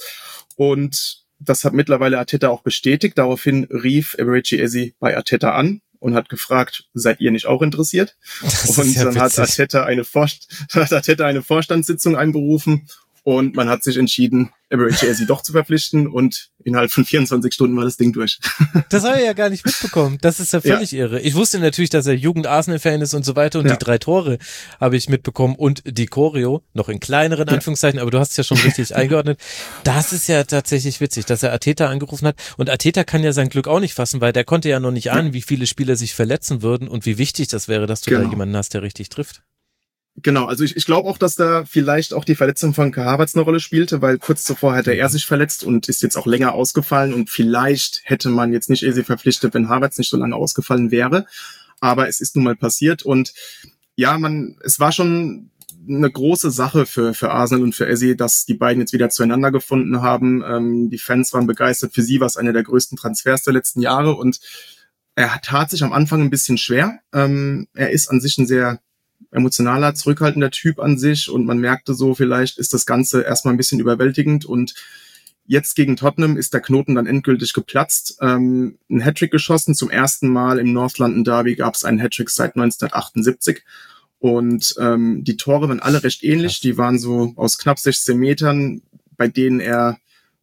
und das hat mittlerweile Arteta auch bestätigt, daraufhin rief Eberechi Eze bei Arteta an und hat gefragt, seid ihr nicht auch interessiert? Und dann hat Arteta eine Vorstandssitzung einberufen und man hat sich entschieden, Eberechi Eze doch zu verpflichten und innerhalb von 24 Stunden war das Ding durch. Das habe ich ja gar nicht mitbekommen. Das ist ja völlig irre. Ich wusste natürlich, dass er Jugend-Arsenal-Fan ist und so weiter und die 3 Tore habe ich mitbekommen und die Choreo, noch in kleineren Anführungszeichen, aber du hast es ja schon richtig eingeordnet. Das ist ja tatsächlich witzig, dass er Arteta angerufen hat und Arteta kann ja sein Glück auch nicht fassen, weil der konnte ja noch nicht ahnen, wie viele Spieler sich verletzen würden und wie wichtig das wäre, dass du da jemanden hast, der richtig trifft. Genau, also ich glaube auch, dass da vielleicht auch die Verletzung von Kai Havertz eine Rolle spielte, weil kurz zuvor hatte er sich verletzt und ist jetzt auch länger ausgefallen und vielleicht hätte man jetzt nicht Eze verpflichtet, wenn Havertz nicht so lange ausgefallen wäre, aber es ist nun mal passiert und ja, es war schon eine große Sache für Arsenal und für Eze, dass die beiden jetzt wieder zueinander gefunden haben. Die Fans waren begeistert, für sie war es einer der größten Transfers der letzten Jahre und er tat sich am Anfang ein bisschen schwer. Er ist an sich ein sehr emotionaler, zurückhaltender Typ an sich und man merkte so, vielleicht ist das Ganze erstmal ein bisschen überwältigend und jetzt gegen Tottenham ist der Knoten dann endgültig geplatzt. Ein Hattrick geschossen, zum ersten Mal im North London Derby gab es einen Hattrick seit 1978 und die Tore waren alle recht ähnlich, die waren so aus knapp 16 Metern, bei denen er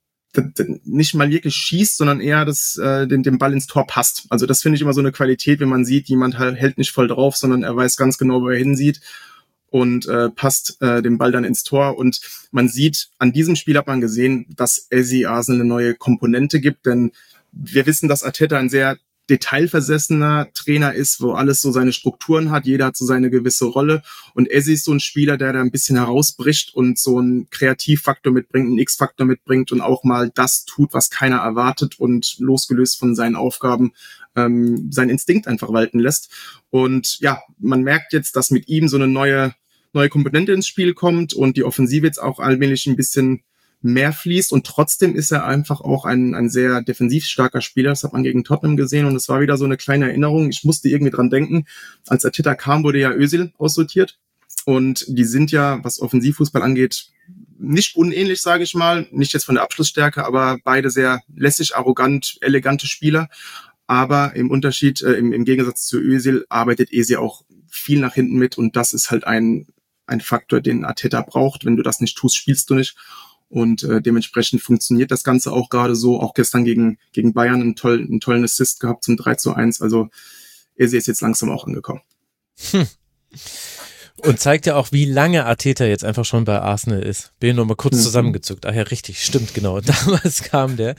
nicht mal wirklich schießt, sondern eher den Ball ins Tor passt. Also das finde ich immer so eine Qualität, wenn man sieht, jemand hält nicht voll drauf, sondern er weiß ganz genau, wo er hinsieht und passt den Ball dann ins Tor. Und man sieht, an diesem Spiel hat man gesehen, dass Eze Arsenal eine neue Komponente gibt, denn wir wissen, dass Arteta ein sehr detailversessener Trainer ist, wo alles so seine Strukturen hat, jeder hat so seine gewisse Rolle und Eze ist so ein Spieler, der da ein bisschen herausbricht und so einen Kreativfaktor mitbringt, einen X-Faktor mitbringt und auch mal das tut, was keiner erwartet und losgelöst von seinen Aufgaben seinen Instinkt einfach walten lässt. Und ja, man merkt jetzt, dass mit ihm so eine neue Komponente ins Spiel kommt und die Offensive jetzt auch allmählich ein bisschen mehr fließt und trotzdem ist er einfach auch ein sehr defensiv starker Spieler. Das hat man gegen Tottenham gesehen und es war wieder so eine kleine Erinnerung. Ich musste irgendwie dran denken, als Arteta kam, wurde ja Özil aussortiert und die sind ja, was Offensivfußball angeht, nicht unähnlich, sage ich mal, nicht jetzt von der Abschlussstärke, aber beide sehr lässig, arrogant, elegante Spieler. Aber im Gegensatz zu Özil arbeitet Eze auch viel nach hinten mit und das ist halt ein Faktor, den Arteta braucht. Wenn du das nicht tust, spielst du nicht. Und dementsprechend funktioniert das Ganze auch gerade so. Auch gestern gegen Bayern einen tollen Assist gehabt zum 3:1. Also Eze ist jetzt langsam auch angekommen. Und zeigt ja auch, wie lange Arteta jetzt einfach schon bei Arsenal ist. Bin noch mal kurz zusammengezuckt. Ach ja, richtig, stimmt, genau. Damals kam der.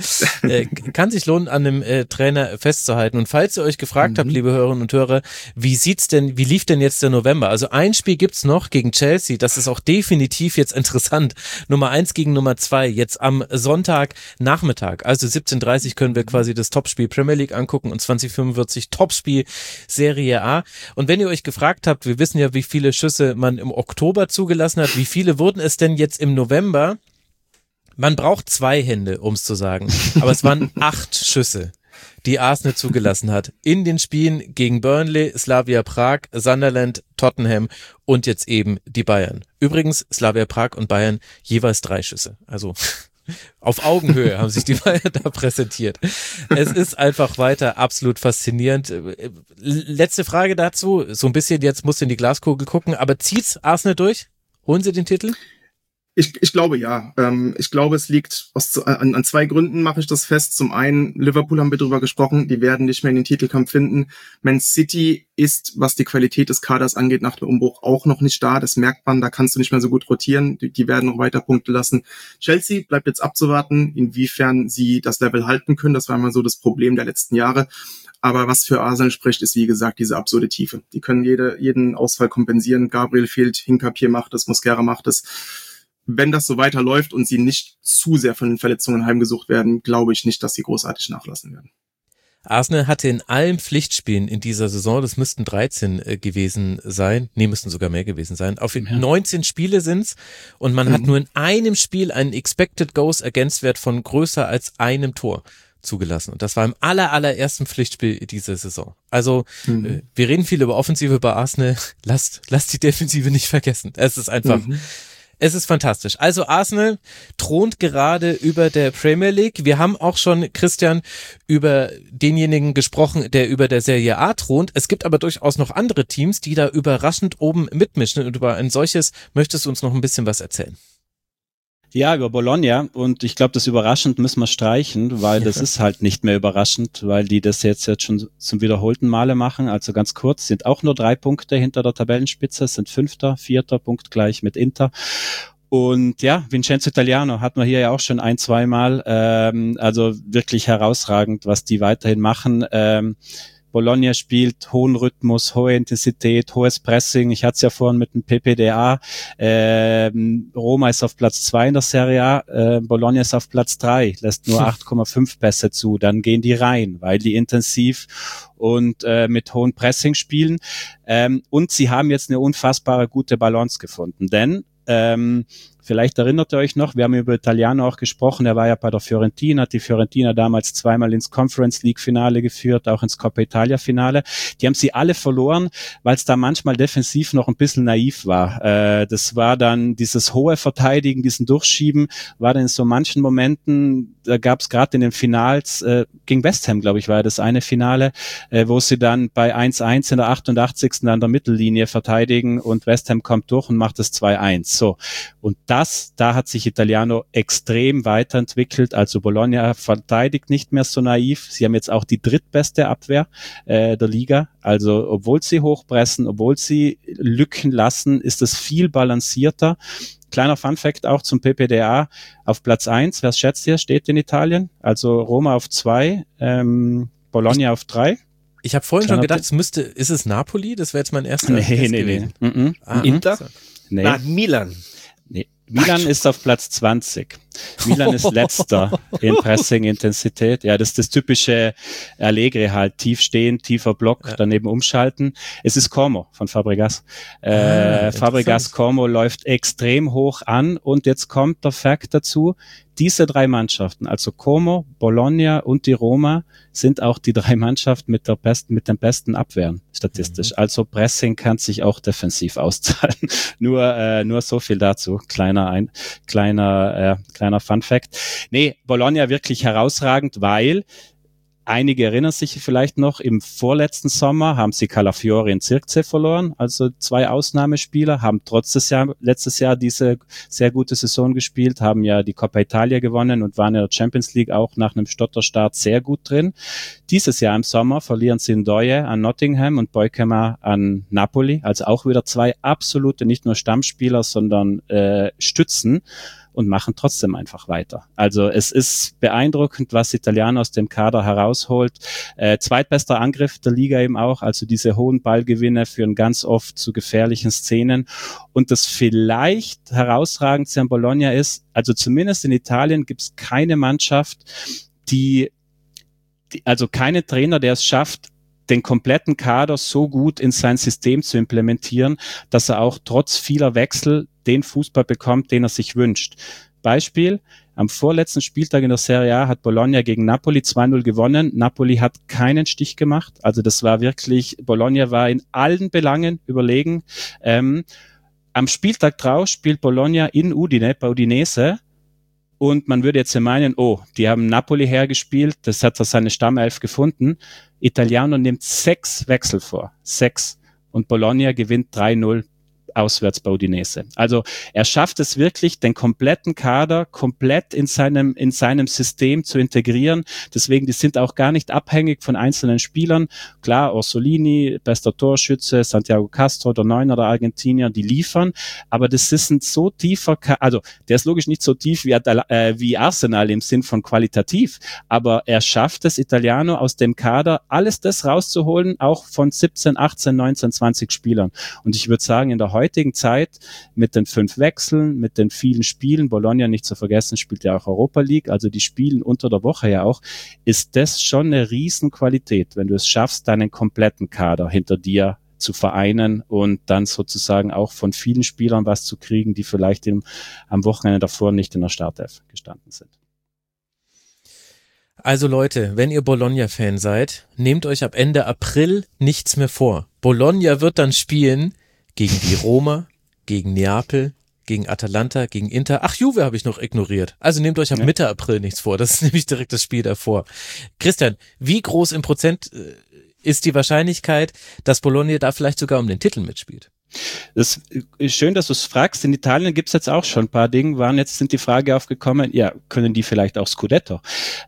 Kann sich lohnen, an dem Trainer festzuhalten. Und falls ihr euch gefragt habt, liebe Hörerinnen und Hörer, wie lief denn jetzt der November? Also ein Spiel gibt's noch gegen Chelsea. Das ist auch definitiv jetzt interessant. Nummer 1 gegen Nummer 2. Jetzt am Sonntagnachmittag. Also 17:30 können wir quasi das Topspiel Premier League angucken und 20:45 Topspiel Serie A. Und wenn ihr euch gefragt habt, wir wissen ja, wie viele Schüsse man im Oktober zugelassen hat. Wie viele wurden es denn jetzt im November? Man braucht 2 Hände, um es zu sagen. Aber es waren 8 Schüsse, die Arsenal zugelassen hat. In den Spielen gegen Burnley, Slavia Prag, Sunderland, Tottenham und jetzt eben die Bayern. Übrigens, Slavia Prag und Bayern jeweils 3 Schüsse. Also auf Augenhöhe haben sich die Bayern da präsentiert. Es ist einfach weiter absolut faszinierend. Letzte Frage dazu, so ein bisschen, jetzt musst du in die Glaskugel gucken, aber zieht's Arsenal durch? Holen sie den Titel? Ich glaube ja. Ich glaube, es liegt an 2 Gründen, mache ich das fest. Zum einen, Liverpool haben wir drüber gesprochen, die werden nicht mehr in den Titelkampf finden. Man City ist, was die Qualität des Kaders angeht, nach dem Umbruch auch noch nicht da. Das merkt man, da kannst du nicht mehr so gut rotieren. Die werden noch weiter Punkte lassen. Chelsea bleibt jetzt abzuwarten, inwiefern sie das Level halten können. Das war immer so das Problem der letzten Jahre. Aber was für Arsenal spricht, ist wie gesagt diese absurde Tiefe. Die können jeden Ausfall kompensieren. Gabriel fehlt, Hincapié macht es, Mosquera macht es. Wenn das so weiterläuft und sie nicht zu sehr von den Verletzungen heimgesucht werden, glaube ich nicht, dass sie großartig nachlassen werden. Arsenal hatte in allen Pflichtspielen in dieser Saison, das müssten 13 gewesen sein, müssten sogar mehr gewesen sein, auf 19 Spiele sind's und man hat nur in einem Spiel einen Expected Goals Against Wert von größer als einem Tor zugelassen. Und das war im allerersten Pflichtspiel dieser Saison. Also wir reden viel über Offensive bei Arsenal, lasst die Defensive nicht vergessen. Es ist einfach... Es ist fantastisch. Also Arsenal thront gerade über der Premier League. Wir haben auch schon, Christian, über denjenigen gesprochen, der über der Serie A thront. Es gibt aber durchaus noch andere Teams, die da überraschend oben mitmischen. Und über ein solches möchtest du uns noch ein bisschen was erzählen. Ja, über Bologna, und ich glaube, das überraschend müssen wir streichen, weil das ist halt nicht mehr überraschend, weil die das jetzt schon zum wiederholten Male machen. Also ganz kurz, sind auch nur 3 Punkte hinter der Tabellenspitze, sind 5., 4. Punkt gleich mit Inter. Und ja, Vincenzo Italiano hatten wir hier ja auch schon 1-2 Mal, also wirklich herausragend, was die weiterhin machen. Bologna spielt hohen Rhythmus, hohe Intensität, hohes Pressing. Ich hatte es ja vorhin mit dem PPDA. Roma ist auf Platz 2 in der Serie A. Bologna ist auf Platz 3, lässt nur 8,5 Pässe zu. Dann gehen die rein, weil die intensiv und mit hohem Pressing spielen. Und sie haben jetzt eine unfassbare gute Balance gefunden. Denn vielleicht erinnert ihr euch noch, wir haben über Italiano auch gesprochen, er war ja bei der Fiorentina, hat die Fiorentina damals 2-mal ins Conference League Finale geführt, auch ins Coppa Italia Finale. Die haben sie alle verloren, weil es da manchmal defensiv noch ein bisschen naiv war. Das war dann dieses hohe Verteidigen, diesen Durchschieben, war dann in so manchen Momenten, da gab es gerade in den Finals, gegen West Ham, glaube ich, war ja das eine Finale, wo sie dann bei 1-1 in der 88. an der Mittellinie verteidigen und West Ham kommt durch und macht es 2-1. So. Und da hat sich Italiano extrem weiterentwickelt. Also Bologna verteidigt nicht mehr so naiv. Sie haben jetzt auch die drittbeste Abwehr der Liga. Also obwohl sie hochpressen, obwohl sie Lücken lassen, ist es viel balancierter. Kleiner Funfact auch zum PPDA auf Platz 1. Wer schätzt ihr, steht in Italien? Also Roma auf 2, Bologna auf 3. Ich habe vorhin schon gedacht, ist es Napoli? Das wäre jetzt mein erster Guess gewesen. Nee. Inter? Nee. Milan. Nee. Milan ist auf Platz 20. Milan ist letzter in Pressing-Intensität. Ja, das ist das typische Allegri halt. Tief stehen, tiefer Block, daneben umschalten. Es ist Como von Fabregas. Fabregas Como läuft extrem hoch an und jetzt kommt der Fakt dazu, diese 3 Mannschaften, also Como, Bologna und die Roma, sind auch die 3 Mannschaften mit den besten Abwehren statistisch. Also Pressing kann sich auch defensiv auszahlen. Nur so viel dazu. Kleiner Fun Fact. Nee, Bologna wirklich herausragend, weil Einige erinnern sich vielleicht noch, im vorletzten Sommer haben sie Calafiori und Zirkzee verloren, also 2 Ausnahmespieler, haben letztes Jahr diese sehr gute Saison gespielt, haben ja die Coppa Italia gewonnen und waren in der Champions League auch nach einem Stotterstart sehr gut drin. Dieses Jahr im Sommer verlieren sie Ndoye an Nottingham und Boykema an Napoli, also auch wieder 2 absolute, nicht nur Stammspieler, sondern Stützen, und machen trotzdem einfach weiter. Also es ist beeindruckend, was Italiano aus dem Kader herausholt. Zweitbester Angriff der Liga eben auch, also diese hohen Ballgewinne führen ganz oft zu gefährlichen Szenen. Und das vielleicht herausragendste an Bologna ist, also zumindest in Italien gibt es keine Mannschaft, also keine Trainer, der es schafft, den kompletten Kader so gut in sein System zu implementieren, dass er auch trotz vieler Wechsel den Fußball bekommt, den er sich wünscht. Beispiel, am vorletzten Spieltag in der Serie A hat Bologna gegen Napoli 2-0 gewonnen. Napoli hat keinen Stich gemacht. Also das war wirklich, Bologna war in allen Belangen überlegen. Am Spieltag drauf spielt Bologna in Udine, bei Udinese. Und man würde jetzt meinen, die haben Napoli hergespielt, das hat er seine Stammelf gefunden. Italiano nimmt 6 Wechsel vor. 6. Und Bologna gewinnt 3-0 auswärts bei Udinese. Also er schafft es wirklich, den kompletten Kader komplett in seinem System zu integrieren. Deswegen, die sind auch gar nicht abhängig von einzelnen Spielern. Klar, Orsolini, bester Torschütze, Santiago Castro, der Neuner der Argentinier, die liefern. Aber das ist ein so tiefer also der ist logisch nicht so tief wie Arsenal im Sinn von qualitativ. Aber er schafft es, Italiano aus dem Kader alles das rauszuholen, auch von 17, 18, 19, 20 Spielern. Und ich würde sagen, in der heutigen Zeit mit den 5 Wechseln, mit den vielen Spielen, Bologna nicht zu vergessen, spielt ja auch Europa League, also die spielen unter der Woche ja auch, ist das schon eine Riesenqualität, wenn du es schaffst, deinen kompletten Kader hinter dir zu vereinen und dann sozusagen auch von vielen Spielern was zu kriegen, die vielleicht am Wochenende davor nicht in der Startelf gestanden sind. Also Leute, wenn ihr Bologna-Fan seid, nehmt euch ab Ende April nichts mehr vor. Bologna wird dann spielen gegen die Roma, gegen Neapel, gegen Atalanta, gegen Inter. Ach, Juve habe ich noch ignoriert. Also nehmt euch ab Mitte April nichts vor. Das ist nämlich direkt das Spiel davor. Christian, wie groß im Prozent ist die Wahrscheinlichkeit, dass Bologna da vielleicht sogar um den Titel mitspielt? Das ist schön, dass du es fragst. In Italien gibt es jetzt auch schon ein paar Dinge. Jetzt sind die Frage aufgekommen, ja, können die vielleicht auch Scudetto?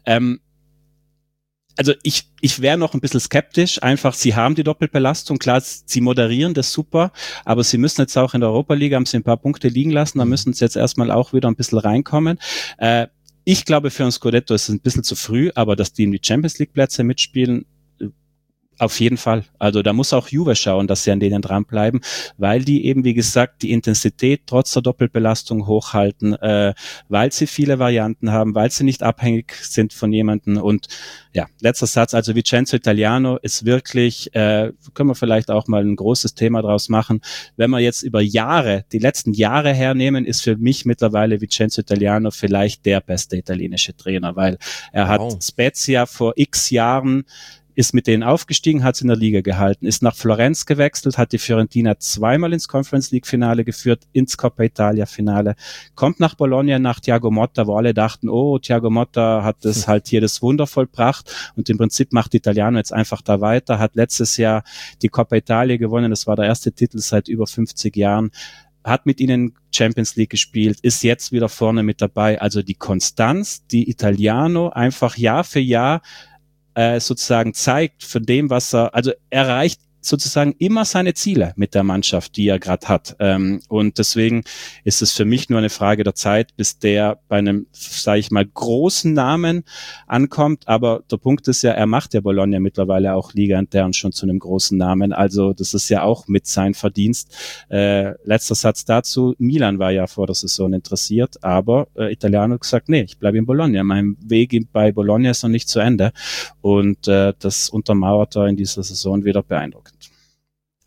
Also ich wäre noch ein bisschen skeptisch, einfach, sie haben die Doppelbelastung, klar, sie moderieren das super, aber sie müssen jetzt auch in der Europa League, haben sie ein paar Punkte liegen lassen, da müssen sie jetzt erstmal auch wieder ein bisschen reinkommen. Ich glaube, für ein Scudetto ist es ein bisschen zu früh, aber dass die in die Champions League Plätze mitspielen, auf jeden Fall. Also da muss auch Juve schauen, dass sie an denen dranbleiben, weil die eben, wie gesagt, die Intensität trotz der Doppelbelastung hochhalten, weil sie viele Varianten haben, weil sie nicht abhängig sind von jemandem. Und ja, letzter Satz, also Vincenzo Italiano ist wirklich, können wir vielleicht auch mal ein großes Thema draus machen. Wenn wir jetzt über die letzten Jahre hernehmen, ist für mich mittlerweile Vincenzo Italiano vielleicht der beste italienische Trainer, weil er hat Spezia vor x Jahren ist mit denen aufgestiegen, hat es in der Liga gehalten, ist nach Florenz gewechselt, hat die Fiorentina 2-mal ins Conference League Finale geführt, ins Coppa Italia Finale, kommt nach Bologna, nach Thiago Motta, wo alle dachten, Thiago Motta hat das halt hier das Wunder vollbracht und im Prinzip macht Italiano jetzt einfach da weiter, hat letztes Jahr die Coppa Italia gewonnen, das war der erste Titel seit über 50 Jahren, hat mit ihnen Champions League gespielt, ist jetzt wieder vorne mit dabei, also die Konstanz, die Italiano einfach Jahr für Jahr sozusagen zeigt von dem, was er erreicht sozusagen immer seine Ziele mit der Mannschaft, die er gerade hat. Und deswegen ist es für mich nur eine Frage der Zeit, bis der bei einem, sage ich mal, großen Namen ankommt. Aber der Punkt ist ja, er macht ja Bologna mittlerweile auch Liga intern schon zu einem großen Namen. Also das ist ja auch mit sein Verdienst. Letzter Satz dazu. Milan war ja vor der Saison interessiert, aber Italiano hat gesagt, nee, ich bleibe in Bologna. Mein Weg bei Bologna ist noch nicht zu Ende. Und das untermauert er in dieser Saison wieder beeindruckend.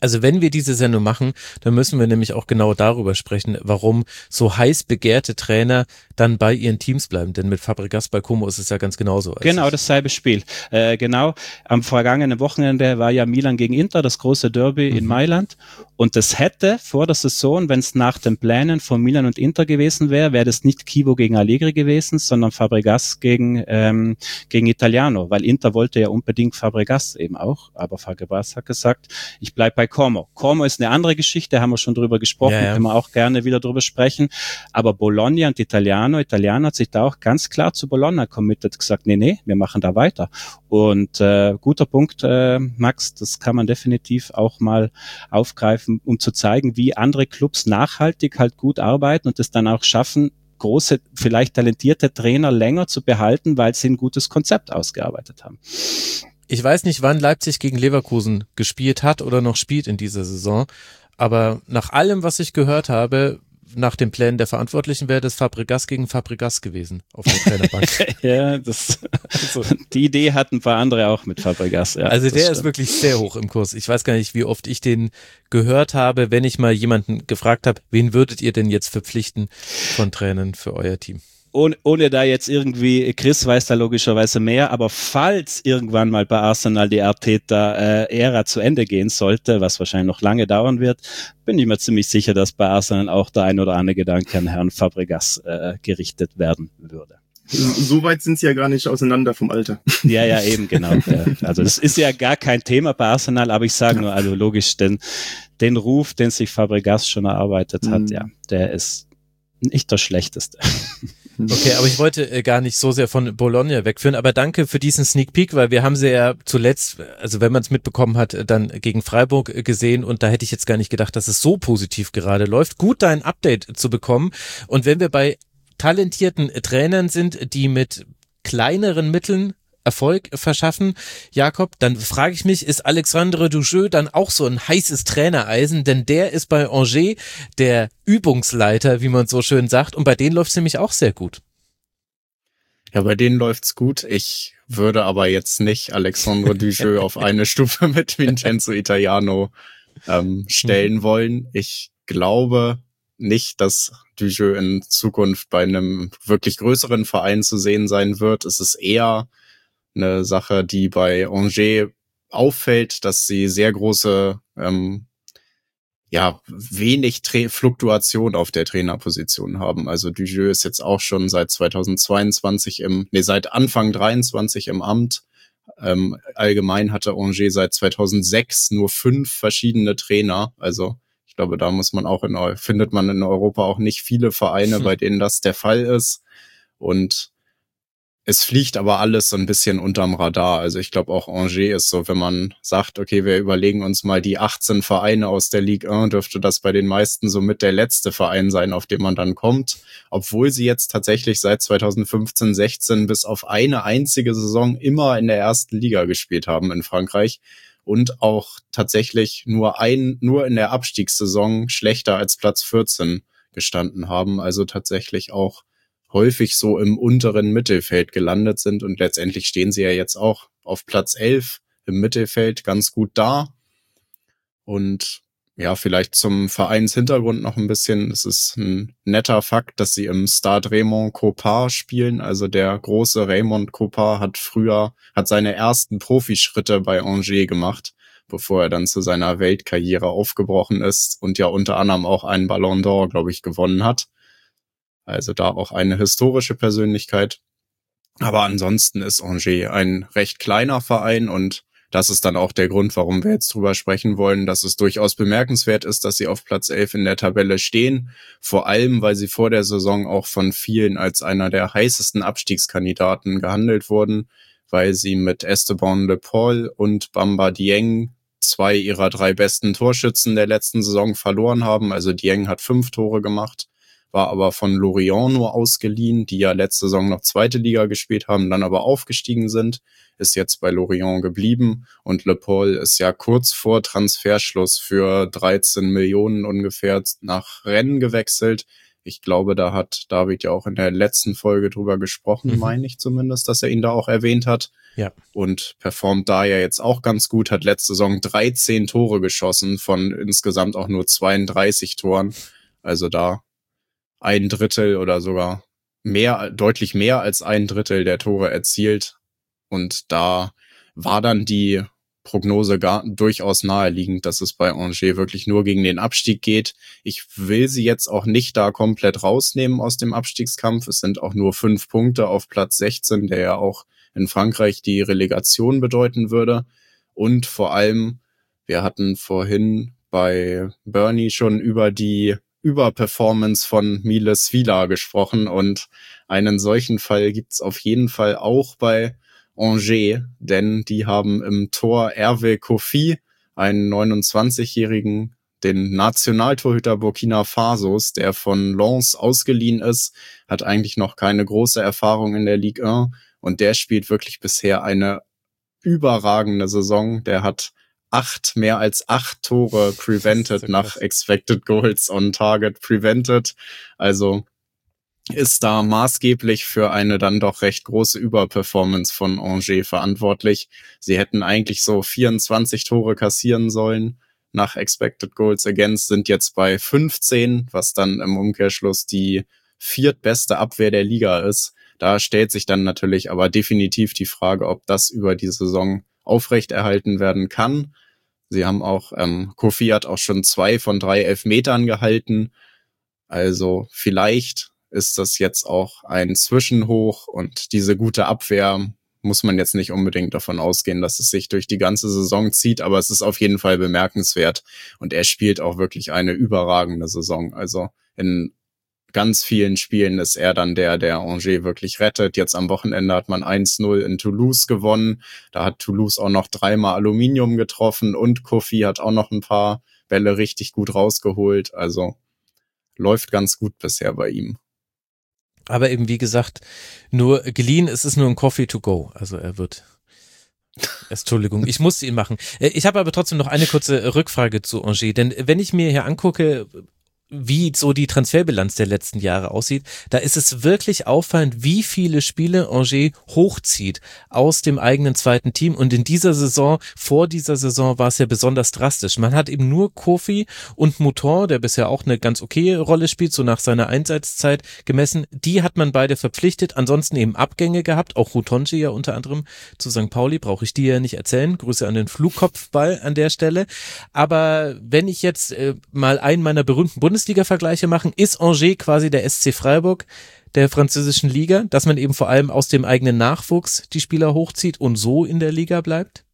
Also wenn wir diese Sendung machen, dann müssen wir nämlich auch genau darüber sprechen, warum so heiß begehrte Trainer dann bei ihren Teams bleiben. Denn mit Fabregas bei Como ist es ja ganz genauso. Genau, dasselbe Spiel. Genau, am vergangenen Wochenende war ja Milan gegen Inter, das große Derby in Mailand. Und das hätte vor der Saison, wenn es nach den Plänen von Milan und Inter gewesen wäre das nicht Chievo gegen Allegri gewesen, sondern Fabregas gegen Italiano, weil Inter wollte ja unbedingt Fabregas eben auch, aber Fabregas hat gesagt, ich bleib bei Como. Como ist eine andere Geschichte, haben wir schon drüber gesprochen, können wir auch gerne wieder drüber sprechen, aber Bologna und Italiano hat sich da auch ganz klar zu Bologna committed, gesagt, nee, wir machen da weiter. Und guter Punkt, Max, das kann man definitiv auch mal aufgreifen, um zu zeigen, wie andere Clubs nachhaltig halt gut arbeiten und es dann auch schaffen, große, vielleicht talentierte Trainer länger zu behalten, weil sie ein gutes Konzept ausgearbeitet haben. Ich weiß nicht, wann Leipzig gegen Leverkusen gespielt hat oder noch spielt in dieser Saison, aber nach allem, was ich gehört habe, nach den Plänen der Verantwortlichen wäre das Fabregas gegen Fabregas gewesen auf der Trainerbank. Ja, die Idee hatten ein paar andere auch mit Fabregas. Ja, also der ist wirklich sehr hoch im Kurs. Ich weiß gar nicht, wie oft ich den gehört habe, wenn ich mal jemanden gefragt habe, wen würdet ihr denn jetzt verpflichten von Trainern für euer Team? Ohne da jetzt irgendwie, Chris weiß da logischerweise mehr, aber falls irgendwann mal bei Arsenal die Arteta-Ära zu Ende gehen sollte, was wahrscheinlich noch lange dauern wird, bin ich mir ziemlich sicher, dass bei Arsenal auch der ein oder andere Gedanke an Herrn Fabregas gerichtet werden würde. So weit sind sie ja gar nicht auseinander vom Alter. Ja, eben, genau. Also das ist ja gar kein Thema bei Arsenal, aber ich sage nur, also logisch, den Ruf, den sich Fabregas schon erarbeitet hat, ja, der ist nicht das Schlechteste. Okay, aber ich wollte gar nicht so sehr von Bologna wegführen, aber danke für diesen Sneak Peek, weil wir haben sie ja zuletzt, also wenn man es mitbekommen hat, dann gegen Freiburg gesehen und da hätte ich jetzt gar nicht gedacht, dass es so positiv gerade läuft. Gut, da ein Update zu bekommen und wenn wir bei talentierten Trainern sind, die mit kleineren Mitteln Erfolg verschaffen, Jakob, dann frage ich mich, ist Alexandre Dujeu dann auch so ein heißes Trainereisen, denn der ist bei Angers der Übungsleiter, wie man so schön sagt, und bei denen läuft es nämlich auch sehr gut. Ja, bei denen läuft's gut. Ich würde aber jetzt nicht Alexandre Dujeu auf eine Stufe mit Vincenzo Italiano stellen wollen. Ich glaube nicht, dass Dujeu in Zukunft bei einem wirklich größeren Verein zu sehen sein wird. Es ist eher eine Sache, die bei Angers auffällt, dass sie sehr große, wenig Fluktuation auf der Trainerposition haben. Also Dujeu ist jetzt auch schon seit 2022 seit Anfang 23 im Amt. Allgemein hatte Angers seit 2006 nur 5 verschiedene Trainer. Also ich glaube, da findet man in Europa auch nicht viele Vereine, bei denen das der Fall ist. Und es fliegt aber alles so ein bisschen unterm Radar. Also ich glaube auch Angers ist so, wenn man sagt, okay, wir überlegen uns mal die 18 Vereine aus der Ligue 1, dürfte das bei den meisten so mit der letzte Verein sein, auf den man dann kommt. Obwohl sie jetzt tatsächlich seit 2015, 16 bis auf eine einzige Saison immer in der ersten Liga gespielt haben in Frankreich und auch tatsächlich nur in der Abstiegssaison schlechter als Platz 14 gestanden haben. Also tatsächlich auch häufig so im unteren Mittelfeld gelandet sind und letztendlich stehen sie ja jetzt auch auf Platz 11 im Mittelfeld ganz gut da. Und ja, vielleicht zum Vereinshintergrund noch ein bisschen. Es ist ein netter Fakt, dass sie im Stade Raymond Coppa spielen. Also der große Raymond Coppa hat seine ersten Profischritte bei Angers gemacht, bevor er dann zu seiner Weltkarriere aufgebrochen ist und ja unter anderem auch einen Ballon d'Or, glaube ich, gewonnen hat. Also da auch eine historische Persönlichkeit. Aber ansonsten ist Angers ein recht kleiner Verein und das ist dann auch der Grund, warum wir jetzt drüber sprechen wollen, dass es durchaus bemerkenswert ist, dass sie auf Platz 11 in der Tabelle stehen. Vor allem, weil sie vor der Saison auch von vielen als einer der heißesten Abstiegskandidaten gehandelt wurden, weil sie mit Esteban Le Paul und Bamba Dieng 2 ihrer 3 besten Torschützen der letzten Saison verloren haben. Also Dieng hat 5 Tore gemacht, war aber von Lorient nur ausgeliehen, die ja letzte Saison noch zweite Liga gespielt haben, dann aber aufgestiegen sind, ist jetzt bei Lorient geblieben und Le Paul ist ja kurz vor Transferschluss für 13 Millionen ungefähr nach Rennes gewechselt, Ich glaube, da hat David ja auch in der letzten Folge drüber gesprochen, meine ich zumindest, dass er ihn da auch erwähnt hat. Ja. Und performt da ja jetzt auch ganz gut, hat letzte Saison 13 Tore geschossen von insgesamt auch nur 32 Toren. Also da ein Drittel oder sogar deutlich mehr als ein Drittel der Tore erzielt. Und da war dann die Prognose durchaus naheliegend, dass es bei Angers wirklich nur gegen den Abstieg geht. Ich will sie jetzt auch nicht da komplett rausnehmen aus dem Abstiegskampf. Es sind auch nur 5 Punkte auf Platz 16, der ja auch in Frankreich die Relegation bedeuten würde. Und vor allem, wir hatten vorhin bei Bernie schon über die Überperformance von Miles Vila gesprochen und einen solchen Fall gibt's auf jeden Fall auch bei Angers, denn die haben im Tor Hervé Kofi, einen 29-Jährigen, den Nationaltorhüter Burkina Fasos, der von Lens ausgeliehen ist, hat eigentlich noch keine große Erfahrung in der Ligue 1 und der spielt wirklich bisher eine überragende Saison. Der hat mehr als 8 Tore prevented nach Expected Goals on Target prevented. Also ist da maßgeblich für eine dann doch recht große Überperformance von Angers verantwortlich. Sie hätten eigentlich so 24 Tore kassieren sollen nach Expected Goals Against, sind jetzt bei 15, was dann im Umkehrschluss die 4. beste Abwehr der Liga ist. Da stellt sich dann natürlich aber definitiv die Frage, ob das über die Saison aufrechterhalten werden kann. Sie haben auch, Kofi hat auch schon 2 von 3 Elfmetern gehalten. Also vielleicht ist das jetzt auch ein Zwischenhoch und diese gute Abwehr muss man jetzt nicht unbedingt davon ausgehen, dass es sich durch die ganze Saison zieht, aber es ist auf jeden Fall bemerkenswert und er spielt auch wirklich eine überragende Saison. Also in ganz vielen Spielen ist er dann der Angers wirklich rettet. Jetzt am Wochenende hat man 1-0 in Toulouse gewonnen. Da hat Toulouse auch noch 3-mal Aluminium getroffen und Kofi hat auch noch ein paar Bälle richtig gut rausgeholt. Also läuft ganz gut bisher bei ihm. Aber eben, wie gesagt, nur geliehen, es ist nur ein Coffee to go. Also er wird... Entschuldigung, ich musste ihn machen. Ich habe aber trotzdem noch eine kurze Rückfrage zu Angers, denn wenn ich mir hier angucke, wie so die Transferbilanz der letzten Jahre aussieht, da ist es wirklich auffallend, wie viele Spiele Angers hochzieht aus dem eigenen zweiten Team und in dieser Saison, vor dieser Saison war es ja besonders drastisch. Man hat eben nur Kofi und Mouton, der bisher auch eine ganz okay Rolle spielt, so nach seiner Einsatzzeit gemessen, die hat man beide verpflichtet, ansonsten eben Abgänge gehabt, auch Rutonji ja unter anderem zu St. Pauli, brauche ich dir ja nicht erzählen, Grüße an den Flugkopfball an der Stelle, aber wenn ich jetzt mal einen meiner berühmten Bundesliga-Vergleiche machen, ist Angers quasi der SC Freiburg der französischen Liga, dass man eben vor allem aus dem eigenen Nachwuchs die Spieler hochzieht und so in der Liga bleibt?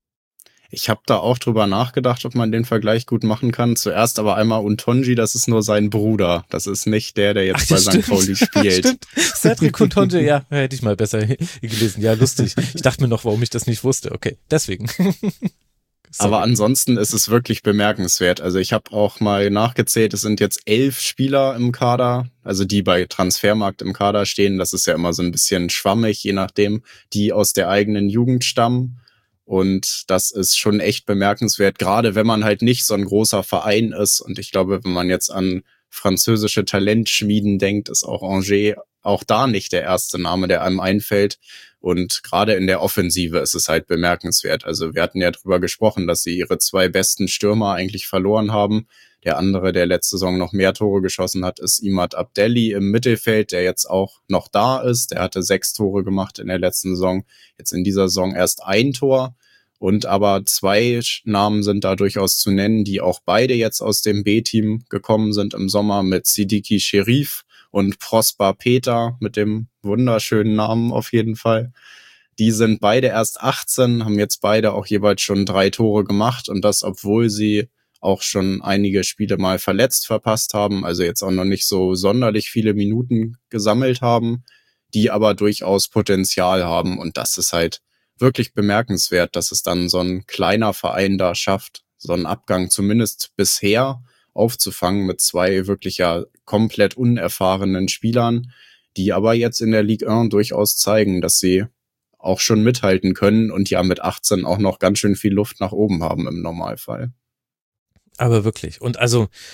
Ich habe da auch drüber nachgedacht, ob man den Vergleich gut machen kann. Zuerst aber einmal Untonji, das ist nur sein Bruder. Das ist nicht der jetzt bei St. Pauli spielt. Stimmt, Cedric Untonji, ja, hätte ich mal besser gelesen. Ja, lustig. Ich dachte mir noch, warum ich das nicht wusste. Okay, deswegen. Sorry. Aber ansonsten ist es wirklich bemerkenswert. Also ich habe auch mal nachgezählt, es sind jetzt 11 Spieler im Kader, also die bei Transfermarkt im Kader stehen. Das ist ja immer so ein bisschen schwammig, je nachdem, die aus der eigenen Jugend stammen. Und das ist schon echt bemerkenswert, gerade wenn man halt nicht so ein großer Verein ist. Und ich glaube, wenn man jetzt an französische Talentschmieden denkt, ist auch Angers auch da nicht der erste Name, der einem einfällt. Und gerade in der Offensive ist es halt bemerkenswert. Also wir hatten ja drüber gesprochen, dass sie ihre 2 besten Stürmer eigentlich verloren haben. Der andere, der letzte Saison noch mehr Tore geschossen hat, ist Imad Abdelli im Mittelfeld, der jetzt auch noch da ist. Der hatte 6 Tore gemacht in der letzten Saison. Jetzt in dieser Saison erst 1 Tor. Und aber 2 Namen sind da durchaus zu nennen, die auch beide jetzt aus dem B-Team gekommen sind im Sommer mit Sidiki Sherif und Prosper Peter mit dem wunderschönen Namen auf jeden Fall. Die sind beide erst 18, haben jetzt beide auch jeweils schon 3 Tore gemacht und das, obwohl sie auch schon einige Spiele mal verletzt verpasst haben, also jetzt auch noch nicht so sonderlich viele Minuten gesammelt haben, die aber durchaus Potenzial haben und das ist halt wirklich bemerkenswert, dass es dann so ein kleiner Verein da schafft, so einen Abgang zumindest bisher aufzufangen mit 2 wirklich ja komplett unerfahrenen Spielern, die aber jetzt in der Ligue 1 durchaus zeigen, dass sie auch schon mithalten können und ja mit 18 auch noch ganz schön viel Luft nach oben haben im Normalfall. Aber wirklich. Und also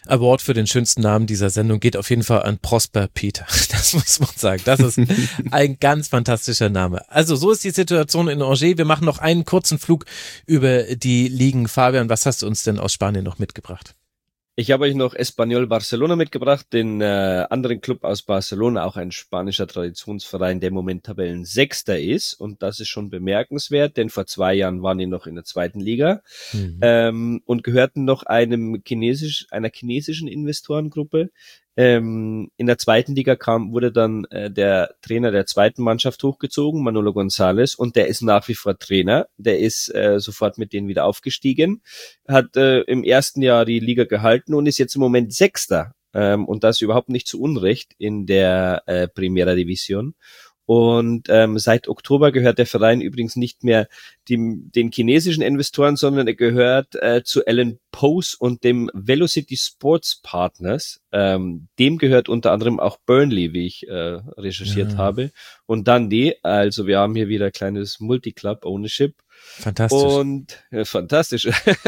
Award für den schönsten Namen dieser Sendung geht auf jeden Fall an Prosper Peter. Das muss man sagen. Das ist ein ganz fantastischer Name. Also so ist die Situation in Angers. Wir machen noch einen kurzen Flug über die Ligen. Fabian, was hast du uns denn aus Spanien noch mitgebracht? Ich habe euch noch Espanyol Barcelona mitgebracht, den anderen Club aus Barcelona, auch ein spanischer Traditionsverein, der im Moment Tabellensechster ist. Und das ist schon bemerkenswert, denn vor 2 Jahren waren die noch in der 2. Liga und gehörten noch einer chinesischen Investorengruppe. In der 2. Liga wurde dann der Trainer der 2. Mannschaft hochgezogen, Manolo González, und der ist nach wie vor Trainer. Der ist sofort mit denen wieder aufgestiegen, hat im ersten Jahr die Liga gehalten und ist jetzt im Moment Sechster. Und das überhaupt nicht zu Unrecht in der Primera División. Und seit Oktober gehört der Verein übrigens nicht mehr den chinesischen Investoren, sondern er gehört zu Alan Pose und dem Velocity Sports Partners. Dem gehört unter anderem auch Burnley, wie ich recherchiert habe. Und Dundee, also wir haben hier wieder kleines Multiclub-Ownership. Fantastisch. Und fantastisch.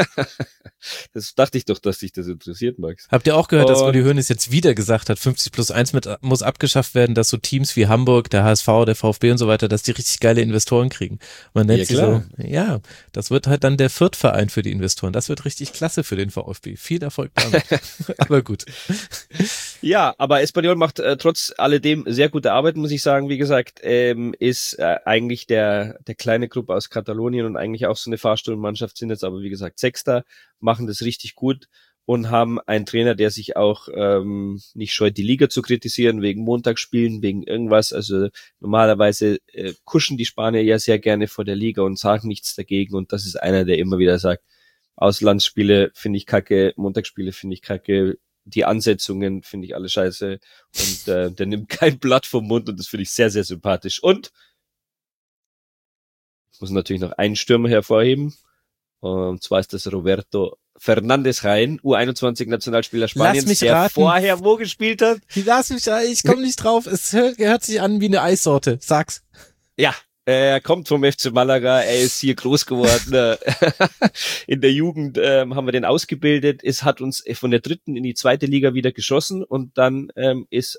Das dachte ich doch, dass dich das interessiert, Max. Habt ihr auch gehört, dass Uli Hoeneß jetzt wieder gesagt hat, 50+1 muss abgeschafft werden, dass so Teams wie Hamburg, der HSV, der VfB und so weiter, dass die richtig geile Investoren kriegen. Man nennt sie so, ja, das wird halt dann der Viertverein für die Investoren. Das wird richtig klasse für den VfB. Viel Erfolg damit. Aber gut. Ja, aber Espanyol macht trotz alledem sehr gute Arbeit, muss ich sagen. Wie gesagt, ist eigentlich der kleine Club aus Katalonien und eigentlich auch so eine Fahrstuhlmannschaft, sind jetzt aber wie gesagt Sechster, machen das richtig gut und haben einen Trainer, der sich auch nicht scheut, die Liga zu kritisieren, wegen Montagsspielen, wegen irgendwas. Also normalerweise kuschen die Spanier ja sehr gerne vor der Liga und sagen nichts dagegen, und das ist einer, der immer wieder sagt, Auslandsspiele finde ich kacke, Montagsspiele finde ich kacke, die Ansetzungen finde ich alle scheiße, und der nimmt kein Blatt vom Mund, und das finde ich sehr, sehr sympathisch. Und ich muss natürlich noch einen Stürmer hervorheben, und zwar ist das Roberto Fernández Jaén, U21-Nationalspieler Spaniens, der raten. vorher wo gespielt hat? Lass mich raten, ich komme nicht drauf. Es hört sich an wie eine Eissorte. Sag's. Ja, er kommt vom FC Malaga, er ist hier groß geworden. In der Jugend haben wir den ausgebildet. Es hat uns von der 3. in die 2. Liga wieder geschossen, und dann ist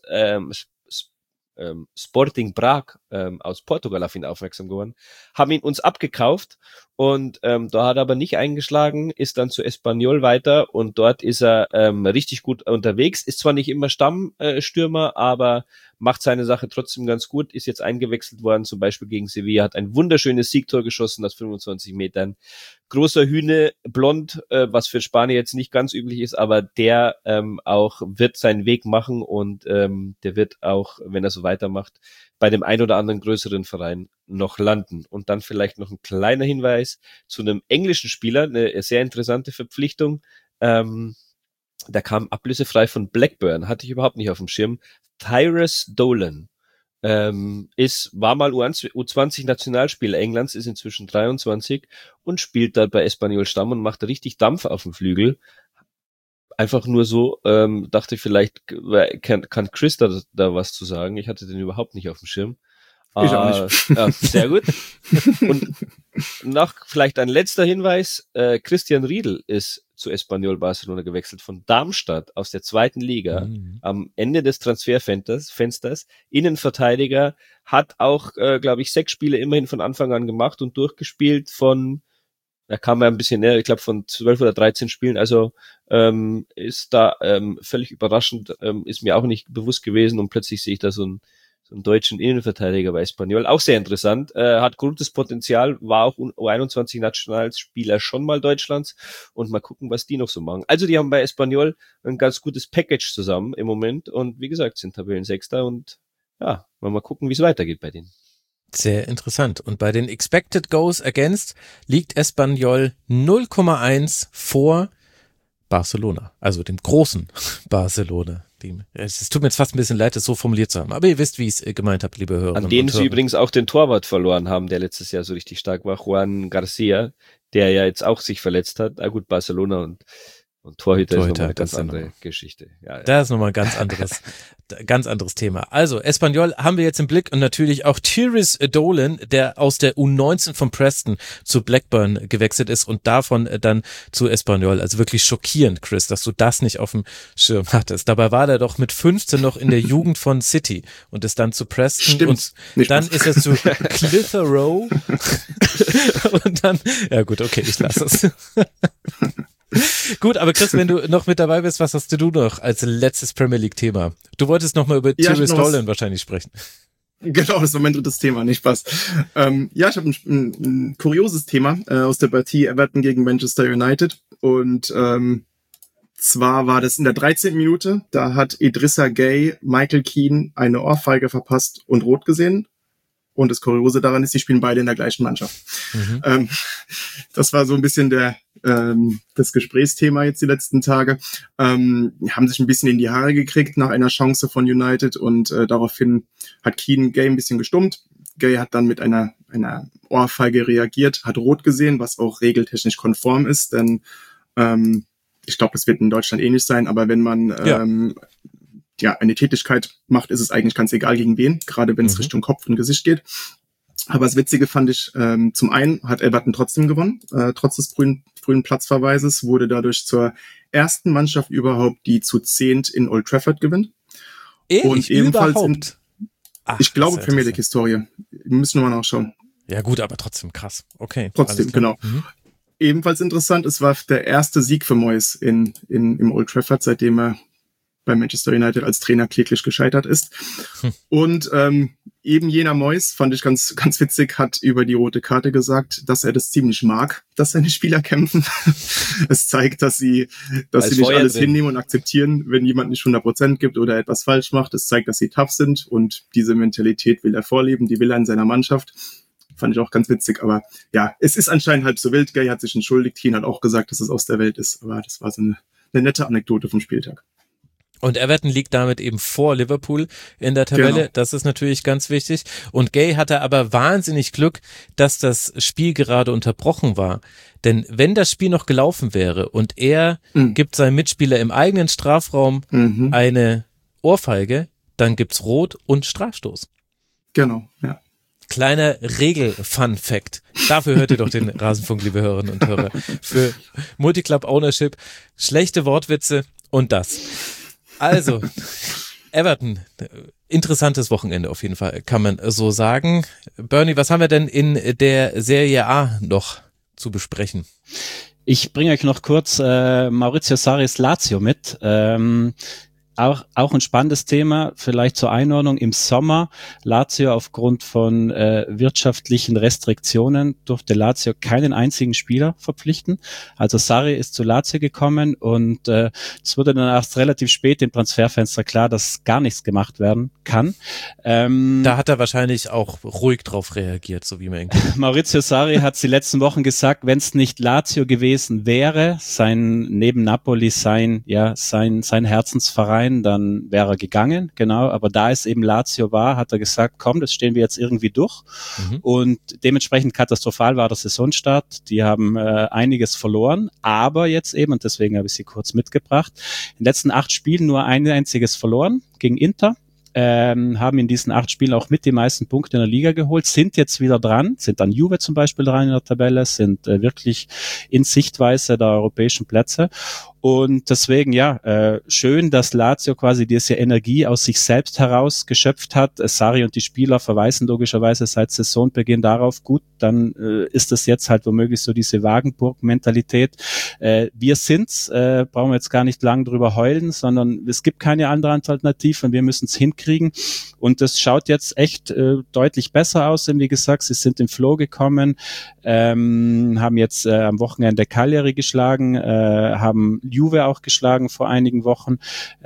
Sporting Prag aus Portugal auf ihn aufmerksam geworden, haben ihn uns abgekauft, und da hat er aber nicht eingeschlagen, ist dann zu Espanyol weiter, und dort ist er richtig gut unterwegs, ist zwar nicht immer Stammstürmer, aber macht seine Sache trotzdem ganz gut, ist jetzt eingewechselt worden, zum Beispiel gegen Sevilla, hat ein wunderschönes Siegtor geschossen aus 25 Metern. Großer Hühne, blond, was für Spanier jetzt nicht ganz üblich ist, aber der auch wird seinen Weg machen, und der wird auch, wenn er so weitermacht, bei dem ein oder anderen größeren Verein noch landen. Und dann vielleicht noch ein kleiner Hinweis zu einem englischen Spieler, eine sehr interessante Verpflichtung. Der kam ablösefrei von Blackburn, hatte ich überhaupt nicht auf dem Schirm. Tyrus Dolan. War mal U20-Nationalspieler Englands, ist inzwischen 23 und spielt dort bei Espanyol Stamm und macht richtig Dampf auf dem Flügel. Einfach nur so, dachte vielleicht kann Chris da was zu sagen. Ich hatte den überhaupt nicht auf dem Schirm. Ich auch nicht. Sehr gut. Und noch vielleicht ein letzter Hinweis. Christian Riedl ist zu Espanyol Barcelona gewechselt von Darmstadt aus der 2. Liga am Ende des Transferfensters. Innenverteidiger, hat auch, glaube ich, 6 Spiele immerhin von Anfang an gemacht und durchgespielt da kam er ein bisschen näher, ich glaube von 12 oder 13 Spielen, also ist da völlig überraschend, ist mir auch nicht bewusst gewesen, und plötzlich sehe ich da so einen deutschen Innenverteidiger bei Espanyol, auch sehr interessant, hat gutes Potenzial, war auch U21-Nationalspieler schon mal Deutschlands, und mal gucken, was die noch so machen. Also die haben bei Espanyol ein ganz gutes Package zusammen im Moment, und wie gesagt, sind Tabellensechster, und ja, mal gucken, wie es weitergeht bei denen. Sehr interessant. Und bei den Expected Goals Against liegt Espanyol 0,1 vor Barcelona, also dem großen Barcelona. Es tut mir jetzt fast ein bisschen leid, das so formuliert zu haben, aber ihr wisst, wie ich es gemeint habe, liebe Hörer. An denen sie übrigens auch den Torwart verloren haben, der letztes Jahr so richtig stark war, Juan Garcia, der ja jetzt auch sich verletzt hat. Gut, Barcelona Und Torhüter ist nochmal eine ganz andere Geschichte. Ja. Das ist nochmal ein ganz anderes Thema. Also, Espanyol haben wir jetzt im Blick und natürlich auch Thierry Dolan, der aus der U19 von Preston zu Blackburn gewechselt ist und davon dann zu Espanyol. Also wirklich schockierend, Chris, dass du das nicht auf dem Schirm hattest. Dabei war der doch mit 15 noch in der Jugend von City und ist dann zu Preston. Stimmt. Und dann ist er zu Clitheroe und dann, ja gut, okay, ich lasse es. Gut, aber Chris, wenn du noch mit dabei bist, was hast du noch als letztes Premier League Thema? Du wolltest noch mal über Thierry Dolan wahrscheinlich sprechen. Genau, das war mein drittes Thema, nicht Spaß. Ich habe ein kurioses Thema aus der Partie Everton gegen Manchester United und zwar war das in der 13. Minute, da hat Idrissa Gueye Michael Keane eine Ohrfeige verpasst und rot gesehen. Und das Kuriose daran ist, die spielen beide in der gleichen Mannschaft. Mhm. Das war so ein bisschen das Gesprächsthema jetzt die letzten Tage. Haben sich ein bisschen in die Haare gekriegt nach einer Chance von United und daraufhin hat Keane Gueye ein bisschen gestummt. Gueye hat dann mit einer Ohrfeige reagiert, hat rot gesehen, was auch regeltechnisch konform ist, denn ich glaube, das wird in Deutschland ähnlich sein, aber wenn man eine Tätigkeit macht, ist es eigentlich ganz egal gegen wen, gerade wenn es Richtung Kopf und Gesicht geht. Aber das Witzige fand ich, zum einen hat Everton trotzdem gewonnen, trotz des frühen Platzverweises, wurde dadurch zur ersten Mannschaft überhaupt, die zu 10 in Old Trafford gewinnt. Und ebenfalls ich glaube, Premier League Historie. Wir müssen nochmal nachschauen. Ja gut, aber trotzdem krass. Okay. Trotzdem, genau. Ebenfalls interessant, es war der erste Sieg für Moyes im Old Trafford, seitdem er bei Manchester United als Trainer kläglich gescheitert ist. Und eben jener Moyes, fand ich ganz, ganz witzig, hat über die rote Karte gesagt, dass er das ziemlich mag, dass seine Spieler kämpfen. Es zeigt, dass sie nicht alles hinnehmen und akzeptieren, wenn jemand nicht 100% gibt oder etwas falsch macht. Es zeigt, dass sie tough sind und diese Mentalität will er vorleben, die will er in seiner Mannschaft. Fand ich auch ganz witzig, aber ja, es ist anscheinend halb so wild. Gueye hat sich entschuldigt, Keane hat auch gesagt, dass es aus der Welt ist, aber das war so eine nette Anekdote vom Spieltag. Und Everton liegt damit eben vor Liverpool in der Tabelle. Genau. Das ist natürlich ganz wichtig. Und Gueye hatte aber wahnsinnig Glück, dass das Spiel gerade unterbrochen war. Denn wenn das Spiel noch gelaufen wäre und er gibt seinem Mitspieler im eigenen Strafraum eine Ohrfeige, dann gibt's Rot und Strafstoß. Genau, ja. Kleiner Regel-Fun-Fact. Dafür hört ihr doch den Rasenfunk, liebe Hörerinnen und Hörer. Für Multiclub-Ownership, schlechte Wortwitze und das. Also, Everton, interessantes Wochenende auf jeden Fall, kann man so sagen. Bernie, was haben wir denn in der Serie A noch zu besprechen? Ich bringe euch noch kurz Maurizio Sarris Lazio mit. Auch ein spannendes Thema, vielleicht zur Einordnung. Im Sommer, Lazio aufgrund von wirtschaftlichen Restriktionen durfte Lazio keinen einzigen Spieler verpflichten. Also Sarri ist zu Lazio gekommen und es wurde dann erst relativ spät im Transferfenster klar, dass gar nichts gemacht werden kann. Da hat er wahrscheinlich auch ruhig drauf reagiert, so wie man irgendwie. Maurizio Sarri hat die letzten Wochen gesagt, wenn es nicht Lazio gewesen wäre, neben Napoli sein Herzensverein, dann wäre er gegangen, genau, aber da es eben Lazio war, hat er gesagt, komm, das stehen wir jetzt irgendwie durch und dementsprechend katastrophal war der Saisonstart, die haben einiges verloren, aber jetzt eben, und deswegen habe ich sie kurz mitgebracht, in den letzten 8 Spielen nur ein einziges verloren, gegen Inter, haben in diesen 8 Spielen auch mit die meisten Punkte in der Liga geholt, sind jetzt wieder dran, sind dann Juve zum Beispiel dran in der Tabelle, sind wirklich in Sichtweise der europäischen Plätze. Und deswegen, schön, dass Lazio quasi diese Energie aus sich selbst heraus geschöpft hat. Sarri und die Spieler verweisen logischerweise seit Saisonbeginn darauf, gut, dann ist das jetzt halt womöglich so diese Wagenburg-Mentalität. Wir sind's, brauchen wir jetzt gar nicht lang drüber heulen, sondern es gibt keine andere Alternative und wir müssen es hinkriegen. Und das schaut jetzt echt deutlich besser aus, denn wie gesagt, sie sind im Flow gekommen, haben jetzt am Wochenende Cagliari geschlagen, haben Juve auch geschlagen vor einigen Wochen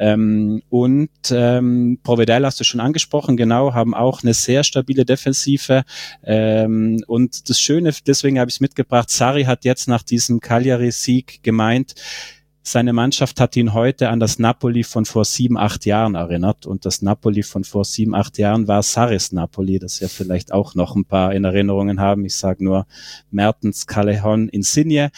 und Provedel hast du schon angesprochen, genau, haben auch eine sehr stabile Defensive und das Schöne, deswegen habe ich es mitgebracht, Sarri hat jetzt nach diesem Cagliari-Sieg gemeint, seine Mannschaft hat ihn heute an das Napoli von vor 7, 8 Jahren erinnert. Und das Napoli von vor 7, 8 Jahren war Sarris Napoli, das ja vielleicht auch noch ein paar in Erinnerungen haben. Ich sage nur Mertens, Callejon, Insigne.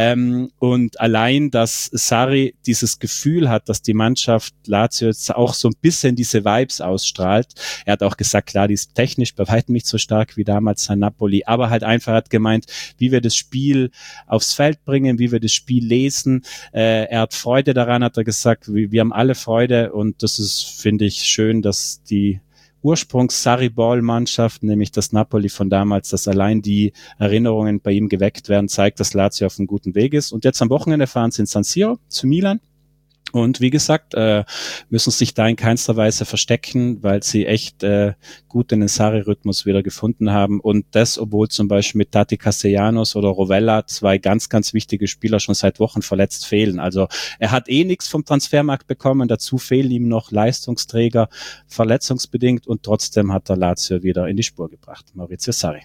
Und allein, dass Sarri dieses Gefühl hat, dass die Mannschaft Lazio jetzt auch so ein bisschen diese Vibes ausstrahlt. Er hat auch gesagt, klar, die ist technisch bei weitem nicht so stark wie damals sein Napoli, aber halt einfach hat gemeint, wie wir das Spiel aufs Feld bringen, wie wir das Spiel lesen. Er hat Freude daran, hat er gesagt, wir haben alle Freude und das ist, finde ich, schön, dass die Ursprungs-Sarri-Ball-Mannschaft, nämlich das Napoli von damals, dass allein die Erinnerungen bei ihm geweckt werden, zeigt, dass Lazio auf einem guten Weg ist. Und jetzt am Wochenende fahren sie in San Siro zu Milan. Und wie gesagt, müssen sich da in keinster Weise verstecken, weil sie echt gut in den Sarri-Rhythmus wieder gefunden haben. Und das, obwohl zum Beispiel mit Tati Castellanos oder Rovella 2 ganz, ganz wichtige Spieler schon seit Wochen verletzt fehlen. Also er hat nichts vom Transfermarkt bekommen. Dazu fehlen ihm noch Leistungsträger, verletzungsbedingt. Und trotzdem hat er Lazio wieder in die Spur gebracht. Maurizio Sarri.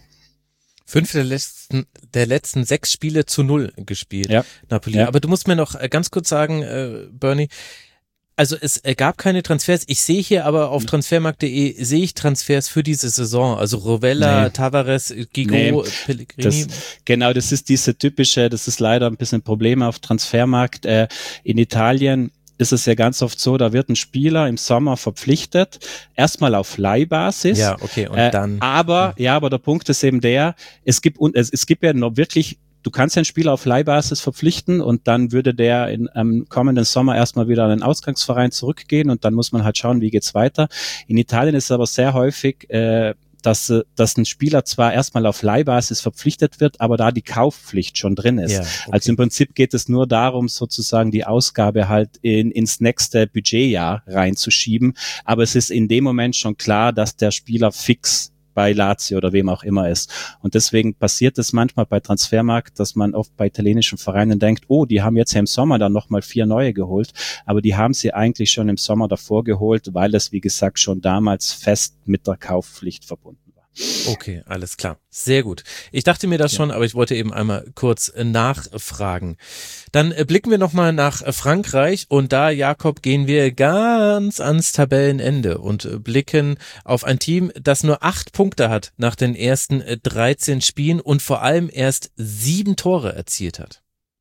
5 der letzten 6 Spiele 0 gespielt, ja. Napoli. Ja. Aber du musst mir noch ganz kurz sagen, Bernie, also es gab keine Transfers. Ich sehe hier aber auf transfermarkt.de sehe ich Transfers für diese Saison. Also Rovella, Tavares, Gigo, Pellegrini. Das ist diese typische, das ist leider ein bisschen ein Problem auf Transfermarkt. In Italien ist es ja ganz oft so, da wird ein Spieler im Sommer verpflichtet, erstmal auf Leihbasis. Ja, okay, und dann. Aber der Punkt ist eben der, es gibt ja noch wirklich, du kannst ja einen Spieler auf Leihbasis verpflichten und dann würde der am kommenden Sommer erstmal wieder an den Ausgangsverein zurückgehen und dann muss man halt schauen, wie geht's weiter. In Italien ist es aber sehr häufig, dass ein Spieler zwar erstmal auf Leihbasis verpflichtet wird, aber da die Kaufpflicht schon drin ist. Ja, okay. Also im Prinzip geht es nur darum, sozusagen die Ausgabe halt ins nächste Budgetjahr reinzuschieben. Aber es ist in dem Moment schon klar, dass der Spieler fix bei Lazio oder wem auch immer ist. Und deswegen passiert es manchmal bei Transfermarkt, dass man oft bei italienischen Vereinen denkt, oh, die haben jetzt ja im Sommer dann nochmal 4 neue geholt, aber die haben sie eigentlich schon im Sommer davor geholt, weil es, wie gesagt, schon damals fest mit der Kaufpflicht verbunden war. Okay, alles klar. Sehr gut. Ich dachte mir das schon, aber ich wollte eben einmal kurz nachfragen. Dann blicken wir nochmal nach Frankreich und da, Jakob, gehen wir ganz ans Tabellenende und blicken auf ein Team, das nur 8 Punkte hat nach den ersten 13 Spielen und vor allem erst 7 Tore erzielt hat.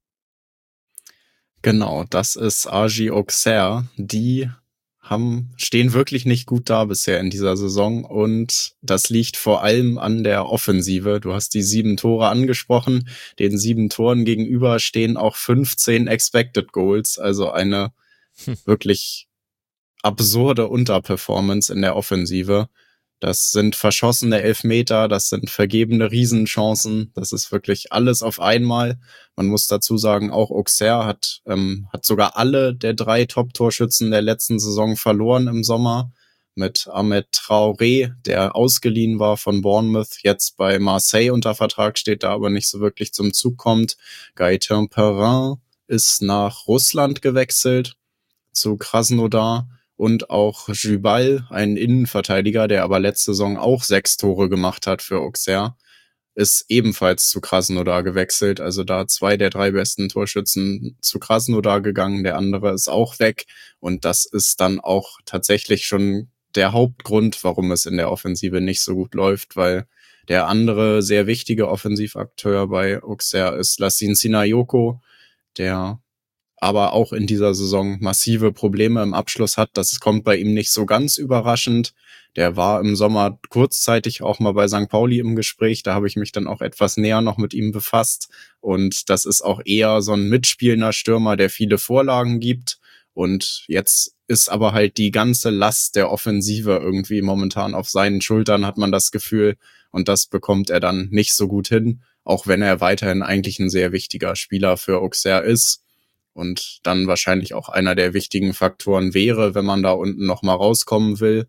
Genau, das ist AG Auxerre, die stehen wirklich nicht gut da bisher in dieser Saison und das liegt vor allem an der Offensive. Du hast die 7 Tore angesprochen, den 7 Toren gegenüber stehen auch 15 Expected Goals, also eine wirklich absurde Unterperformance in der Offensive. Das sind verschossene Elfmeter, das sind vergebene Riesenchancen, das ist wirklich alles auf einmal. Man muss dazu sagen, auch Auxerre hat sogar alle der 3 Top-Torschützen der letzten Saison verloren im Sommer. Mit Ahmed Traoré, der ausgeliehen war von Bournemouth, jetzt bei Marseille unter Vertrag steht, da aber nicht so wirklich zum Zug kommt. Gaëtan Perrin ist nach Russland gewechselt, zu Krasnodar. Und auch Jubal, ein Innenverteidiger, der aber letzte Saison auch 6 Tore gemacht hat für Auxerre, ist ebenfalls zu Krasnodar gewechselt. Also da 2 der 3 besten Torschützen zu Krasnodar gegangen, der andere ist auch weg. Und das ist dann auch tatsächlich schon der Hauptgrund, warum es in der Offensive nicht so gut läuft, weil der andere sehr wichtige Offensivakteur bei Auxerre ist Lassine Sinayoko, der aber auch in dieser Saison massive Probleme im Abschluss hat. Das kommt bei ihm nicht so ganz überraschend. Der war im Sommer kurzzeitig auch mal bei St. Pauli im Gespräch. Da habe ich mich dann auch etwas näher noch mit ihm befasst. Und das ist auch eher so ein mitspielender Stürmer, der viele Vorlagen gibt. Und jetzt ist aber halt die ganze Last der Offensive irgendwie momentan auf seinen Schultern, hat man das Gefühl. Und das bekommt er dann nicht so gut hin, auch wenn er weiterhin eigentlich ein sehr wichtiger Spieler für Auxerre ist. Und dann wahrscheinlich auch einer der wichtigen Faktoren wäre, wenn man da unten noch mal rauskommen will.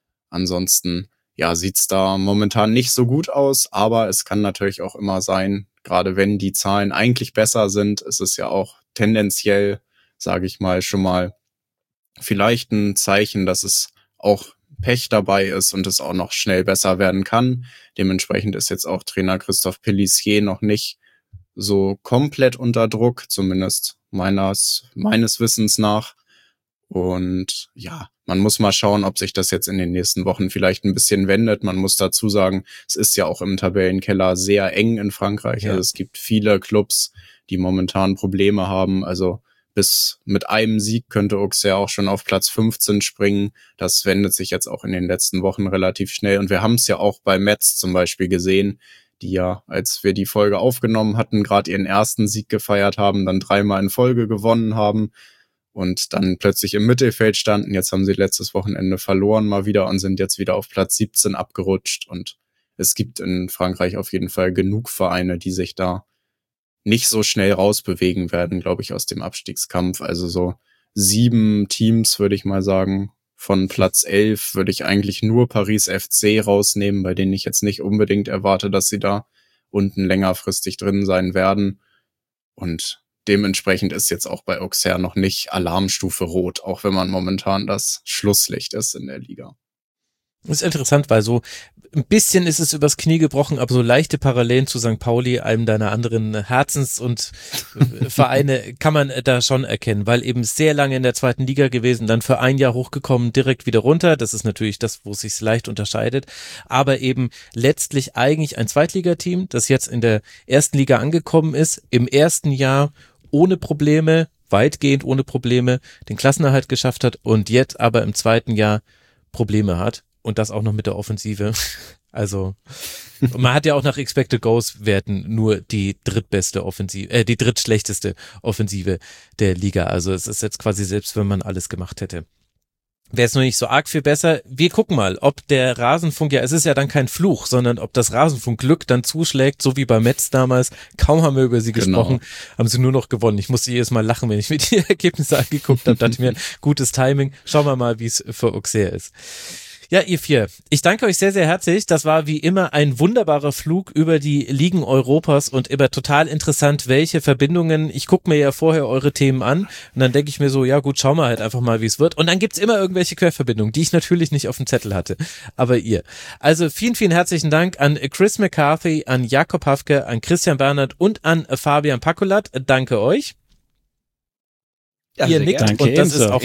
Ansonsten, ja, sieht's da momentan nicht so gut aus, aber es kann natürlich auch immer sein, gerade wenn die Zahlen eigentlich besser sind, ist es ja auch tendenziell, sage ich mal, schon mal vielleicht ein Zeichen, dass es auch Pech dabei ist und es auch noch schnell besser werden kann. Dementsprechend ist jetzt auch Trainer Christophe Pélissier noch nicht so komplett unter Druck, zumindest meines Wissens nach. Und ja, man muss mal schauen, ob sich das jetzt in den nächsten Wochen vielleicht ein bisschen wendet. Man muss dazu sagen, es ist ja auch im Tabellenkeller sehr eng in Frankreich. Ja. Also es gibt viele Clubs, die momentan Probleme haben. Also bis mit einem Sieg könnte Auxerre auch schon auf Platz 15 springen. Das wendet sich jetzt auch in den letzten Wochen relativ schnell. Und wir haben es ja auch bei Metz zum Beispiel gesehen, die ja, als wir die Folge aufgenommen hatten, gerade ihren ersten Sieg gefeiert haben, dann 3-mal in Folge gewonnen haben und dann plötzlich im Mittelfeld standen. Jetzt haben sie letztes Wochenende verloren mal wieder und sind jetzt wieder auf Platz 17 abgerutscht. Und es gibt in Frankreich auf jeden Fall genug Vereine, die sich da nicht so schnell rausbewegen werden, glaube ich, aus dem Abstiegskampf. Also so 7 Teams, würde ich mal sagen. Von Platz 11 würde ich eigentlich nur Paris FC rausnehmen, bei denen ich jetzt nicht unbedingt erwarte, dass sie da unten längerfristig drin sein werden. Und dementsprechend ist jetzt auch bei Auxerre noch nicht Alarmstufe Rot, auch wenn man momentan das Schlusslicht ist in der Liga. Das ist interessant, weil so ein bisschen ist es übers Knie gebrochen, aber so leichte Parallelen zu St. Pauli, einem deiner anderen Herzens- und Vereine, kann man da schon erkennen, weil eben sehr lange in der zweiten Liga gewesen, dann für ein Jahr hochgekommen, direkt wieder runter. Das ist natürlich das, wo es sich leicht unterscheidet, aber eben letztlich eigentlich ein Zweitligateam, das jetzt in der ersten Liga angekommen ist, im ersten Jahr ohne Probleme, weitgehend ohne Probleme, den Klassenerhalt geschafft hat und jetzt aber im zweiten Jahr Probleme hat. Und das auch noch mit der Offensive. Also, man hat ja auch nach Expected Goals Werten nur die drittbeste Offensive, die drittschlechteste Offensive der Liga. Also es ist jetzt quasi, selbst wenn man alles gemacht hätte, wäre es nur nicht so arg viel besser. Wir gucken mal, ob der Rasenfunk, ja, es ist ja dann kein Fluch, sondern ob das Rasenfunkglück dann zuschlägt, so wie bei Metz damals. Kaum haben wir über sie gesprochen, haben sie nur noch gewonnen. Ich musste jedes Mal lachen, wenn ich mir die Ergebnisse angeguckt habe. Dachte ich mir, gutes Timing. Schauen wir mal, wie es für Auxerre ist. Ja, ihr 4. Ich danke euch sehr, sehr herzlich. Das war wie immer ein wunderbarer Flug über die Ligen Europas und immer total interessant, welche Verbindungen. Ich gucke mir ja vorher eure Themen an und dann denke ich mir so, ja gut, schauen wir halt einfach mal, wie es wird. Und dann gibt's immer irgendwelche Querverbindungen, die ich natürlich nicht auf dem Zettel hatte. Aber ihr. Also vielen, vielen herzlichen Dank an Chris McCarthy, an Jakob Hafke, an Christian Bernhard und an Fabian Pakulat. Danke euch. Ja, ihr nickt danke, und das ebenso. ist auch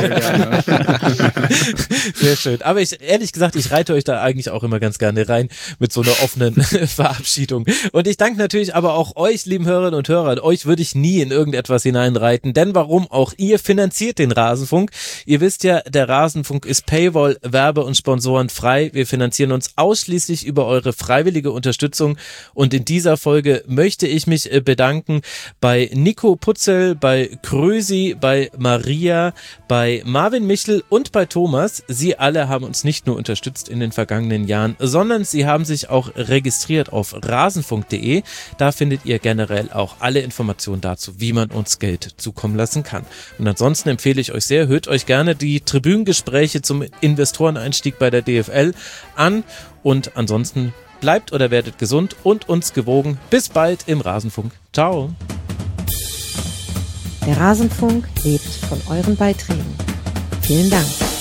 sehr schön. Aber ehrlich gesagt, ich reite euch da eigentlich auch immer ganz gerne rein mit so einer offenen Verabschiedung. Und ich danke natürlich aber auch euch, lieben Hörerinnen und Hörer. Euch würde ich nie in irgendetwas hineinreiten, denn warum? Auch ihr finanziert den Rasenfunk. Ihr wisst ja, der Rasenfunk ist Paywall, Werbe- und Sponsoren frei. Wir finanzieren uns ausschließlich über eure freiwillige Unterstützung. Und in dieser Folge möchte ich mich bedanken bei Nico Putzel, bei Krösi, bei Maria, bei Marvin Michel und bei Thomas. Sie alle haben uns nicht nur unterstützt in den vergangenen Jahren, sondern sie haben sich auch registriert auf rasenfunk.de. Da findet ihr generell auch alle Informationen dazu, wie man uns Geld zukommen lassen kann. Und ansonsten empfehle ich euch sehr, hört euch gerne die Tribünengespräche zum Investoreneinstieg bei der DFL an und ansonsten bleibt oder werdet gesund und uns gewogen. Bis bald im Rasenfunk. Ciao. Der Rasenfunk lebt von euren Beiträgen. Vielen Dank.